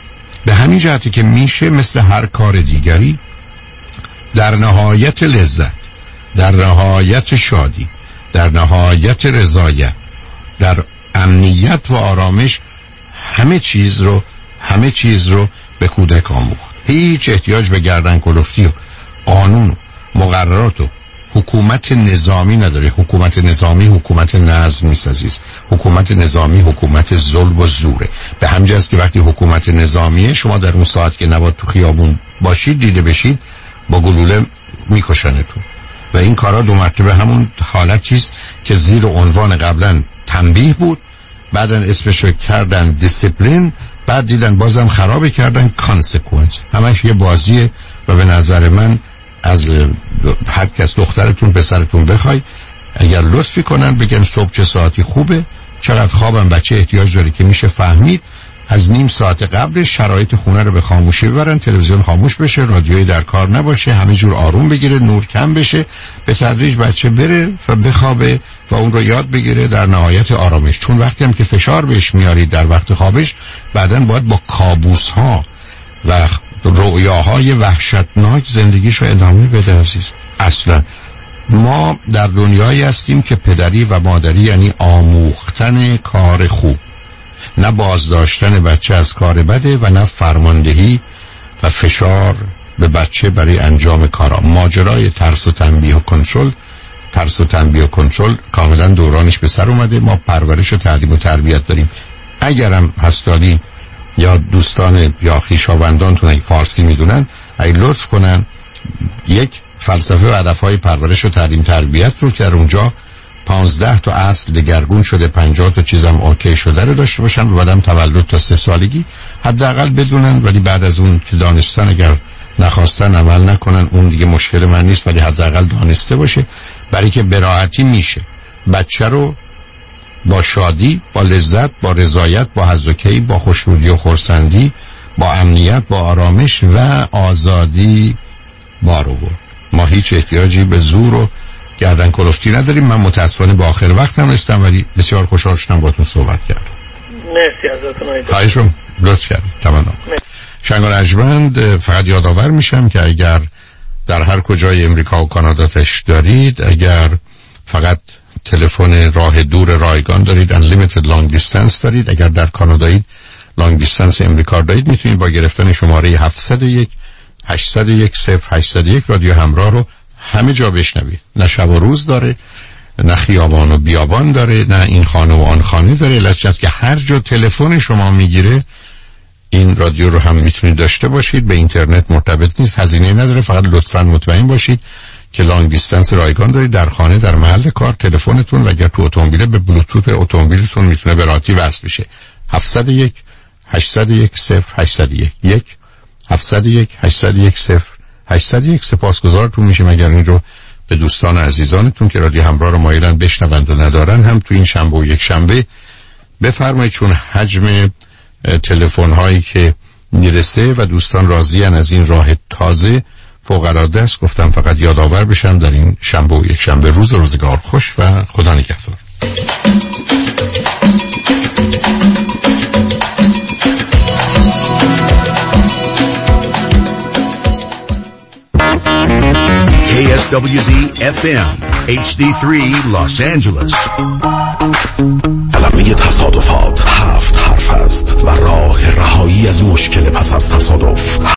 به همین جهتی که میشه مثل هر کار دیگری در نهایت لذت، در نهایت شادی، در نهایت رضایت، در امنیت و آرامش همه چیز رو همه چیز رو به کودک آموخت. هیچ احتیاج به گردن کلفتی و قانون و مقررات و حکومت نظامی نداره. حکومت نظامی حکومت نظم نیست عزیز. حکومت نظامی حکومت ظلم و زوره. به همین جهت که وقتی حکومت نظامیه شما در اون ساعت که نباید تو خیابون باشید دیده بشید با گلوله میکشنتون و این کارا دو مرتبه همون حالت چیست که زیر عنوان قبلا تنبیه بود، بعدن اسمشو کردن دیسیپلین، بعد دیدن بازم خرابه کردن کانسیکوئنس. همش یه بازیه و به نظر من از هر کس دخترتون پسرتون بخوای اگر لطفی کنن بگن صبح چه ساعتی خوبه، چقدر خوابم بچه احتیاج داره که میشه فهمید، از نیم ساعت قبل شرایط خونه رو به خاموشی ببرن، تلویزیون خاموش بشه، رادیویی در کار نباشه، همه جور آروم بگیره، نور کم بشه، به تدریج بچه بره و بخوابه و اون رو یاد بگیره در نهایت آرامش. چون وقتی هم که فشار بهش میارید در وقت خوابش، بعدن باید با کابوس ها و رؤیاهای وحشتناک زندگیش رو ادامه بده. عزیز، اصلا ما در دنیایی هستیم که پدری و مادری یعنی آموختن کار خوب، نه بازداشتن بچه از کار بده و نه فرماندهی و فشار به بچه برای انجام کارا. ماجرای ترس و تنبیه و کنترل ترس و تنبیه و کنترل کاملا دورانش به سر اومده. ما پرورش و تعلیم و تربیت داریم. اگرم هستانی یا دوستان یا خویشاوندانتون فارسی میدونن، ای لطف کنن یک فلسفه و هدفهای پرورش و تعلیم تربیت رو که در اونجا پانزده تا اصل دگرگون شده، پنجاه تا چیزم اوکی شده رو داشته باشن و بعدم تولد تا سه سالگی حداقل بدونن. ولی بعد از اون که دانستن اگر نخواستن عمل نکنن، اون دیگه مشکل من نیست، ولی حداقل دانسته باشه، برای که به راحتی میشه بچه رو با شادی، با لذت، با رضایت، با حظ و کیف، با خوشنودی و خرسندی، با امنیت، با آرامش و آزادی بار آورد. ما هیچ احتیاجی به زور و گردن کلفتی نداریم. من متاسفانه با آخر وقتم رسیدم، ولی بسیار خوشحال شدم باهاتون صحبت کردم. مرسی ازتون. خواهشم، لطف کردید. تمام. شنگ و رجمند، فقط یادآور میشم که اگر در هر کجای امریکا و کانادا تشریف دارید، اگر فقط تلفن راه دور رایگان دارید، unlimited long distance دارید، اگر در کانادایید long distance امریکا دارید، میتونید با گرفتن شماره هفت صفر یک هشت صفر یک صفر هشت صفر یک رادیو همراه رو همه جا بشنوید. نه شب و روز داره، نه خیابان و بیابان داره، نه این خانه و آن خانه داره. علتش است که هر جا تلفن شما میگیره این رادیو رو هم میتونید داشته باشید. به اینترنت مرتبط نیست، هزینه نداره. فقط لطفاً مطمئن باشید که لانگ دیستنس رایگان دارید در خانه، در محل کار، تلفنتون و اگر تو اتومبیل به بلوتوث اتومبیلتون میتونه به راحتی وصل بشه. هفت صفر یک هشت صفر یک صفر هشت صفر یک یک هفت صفر یک هشت صفر یک صفر هشت صفر یک. سپاسگزارتون میشیم اگر این رو به دوستان عزیزانتون که رادیو همراه رو مایلن بشنوند و ندارن هم تو این شنبه و یک شنبه بفرمایید، چون حجم تلفن هایی که میرسه و دوستان راضی‌اند از این راه تازه فوق العاده است. گفتم فقط یادآور بشم در این شنبه و یک شنبه. روز روزگار خوش و خدا نگهدار. کی اس دبلیو دی اف ام اچ دی سه Los Angeles. کلمه تصادفات هفت حرف است و راه رهایی از مشکل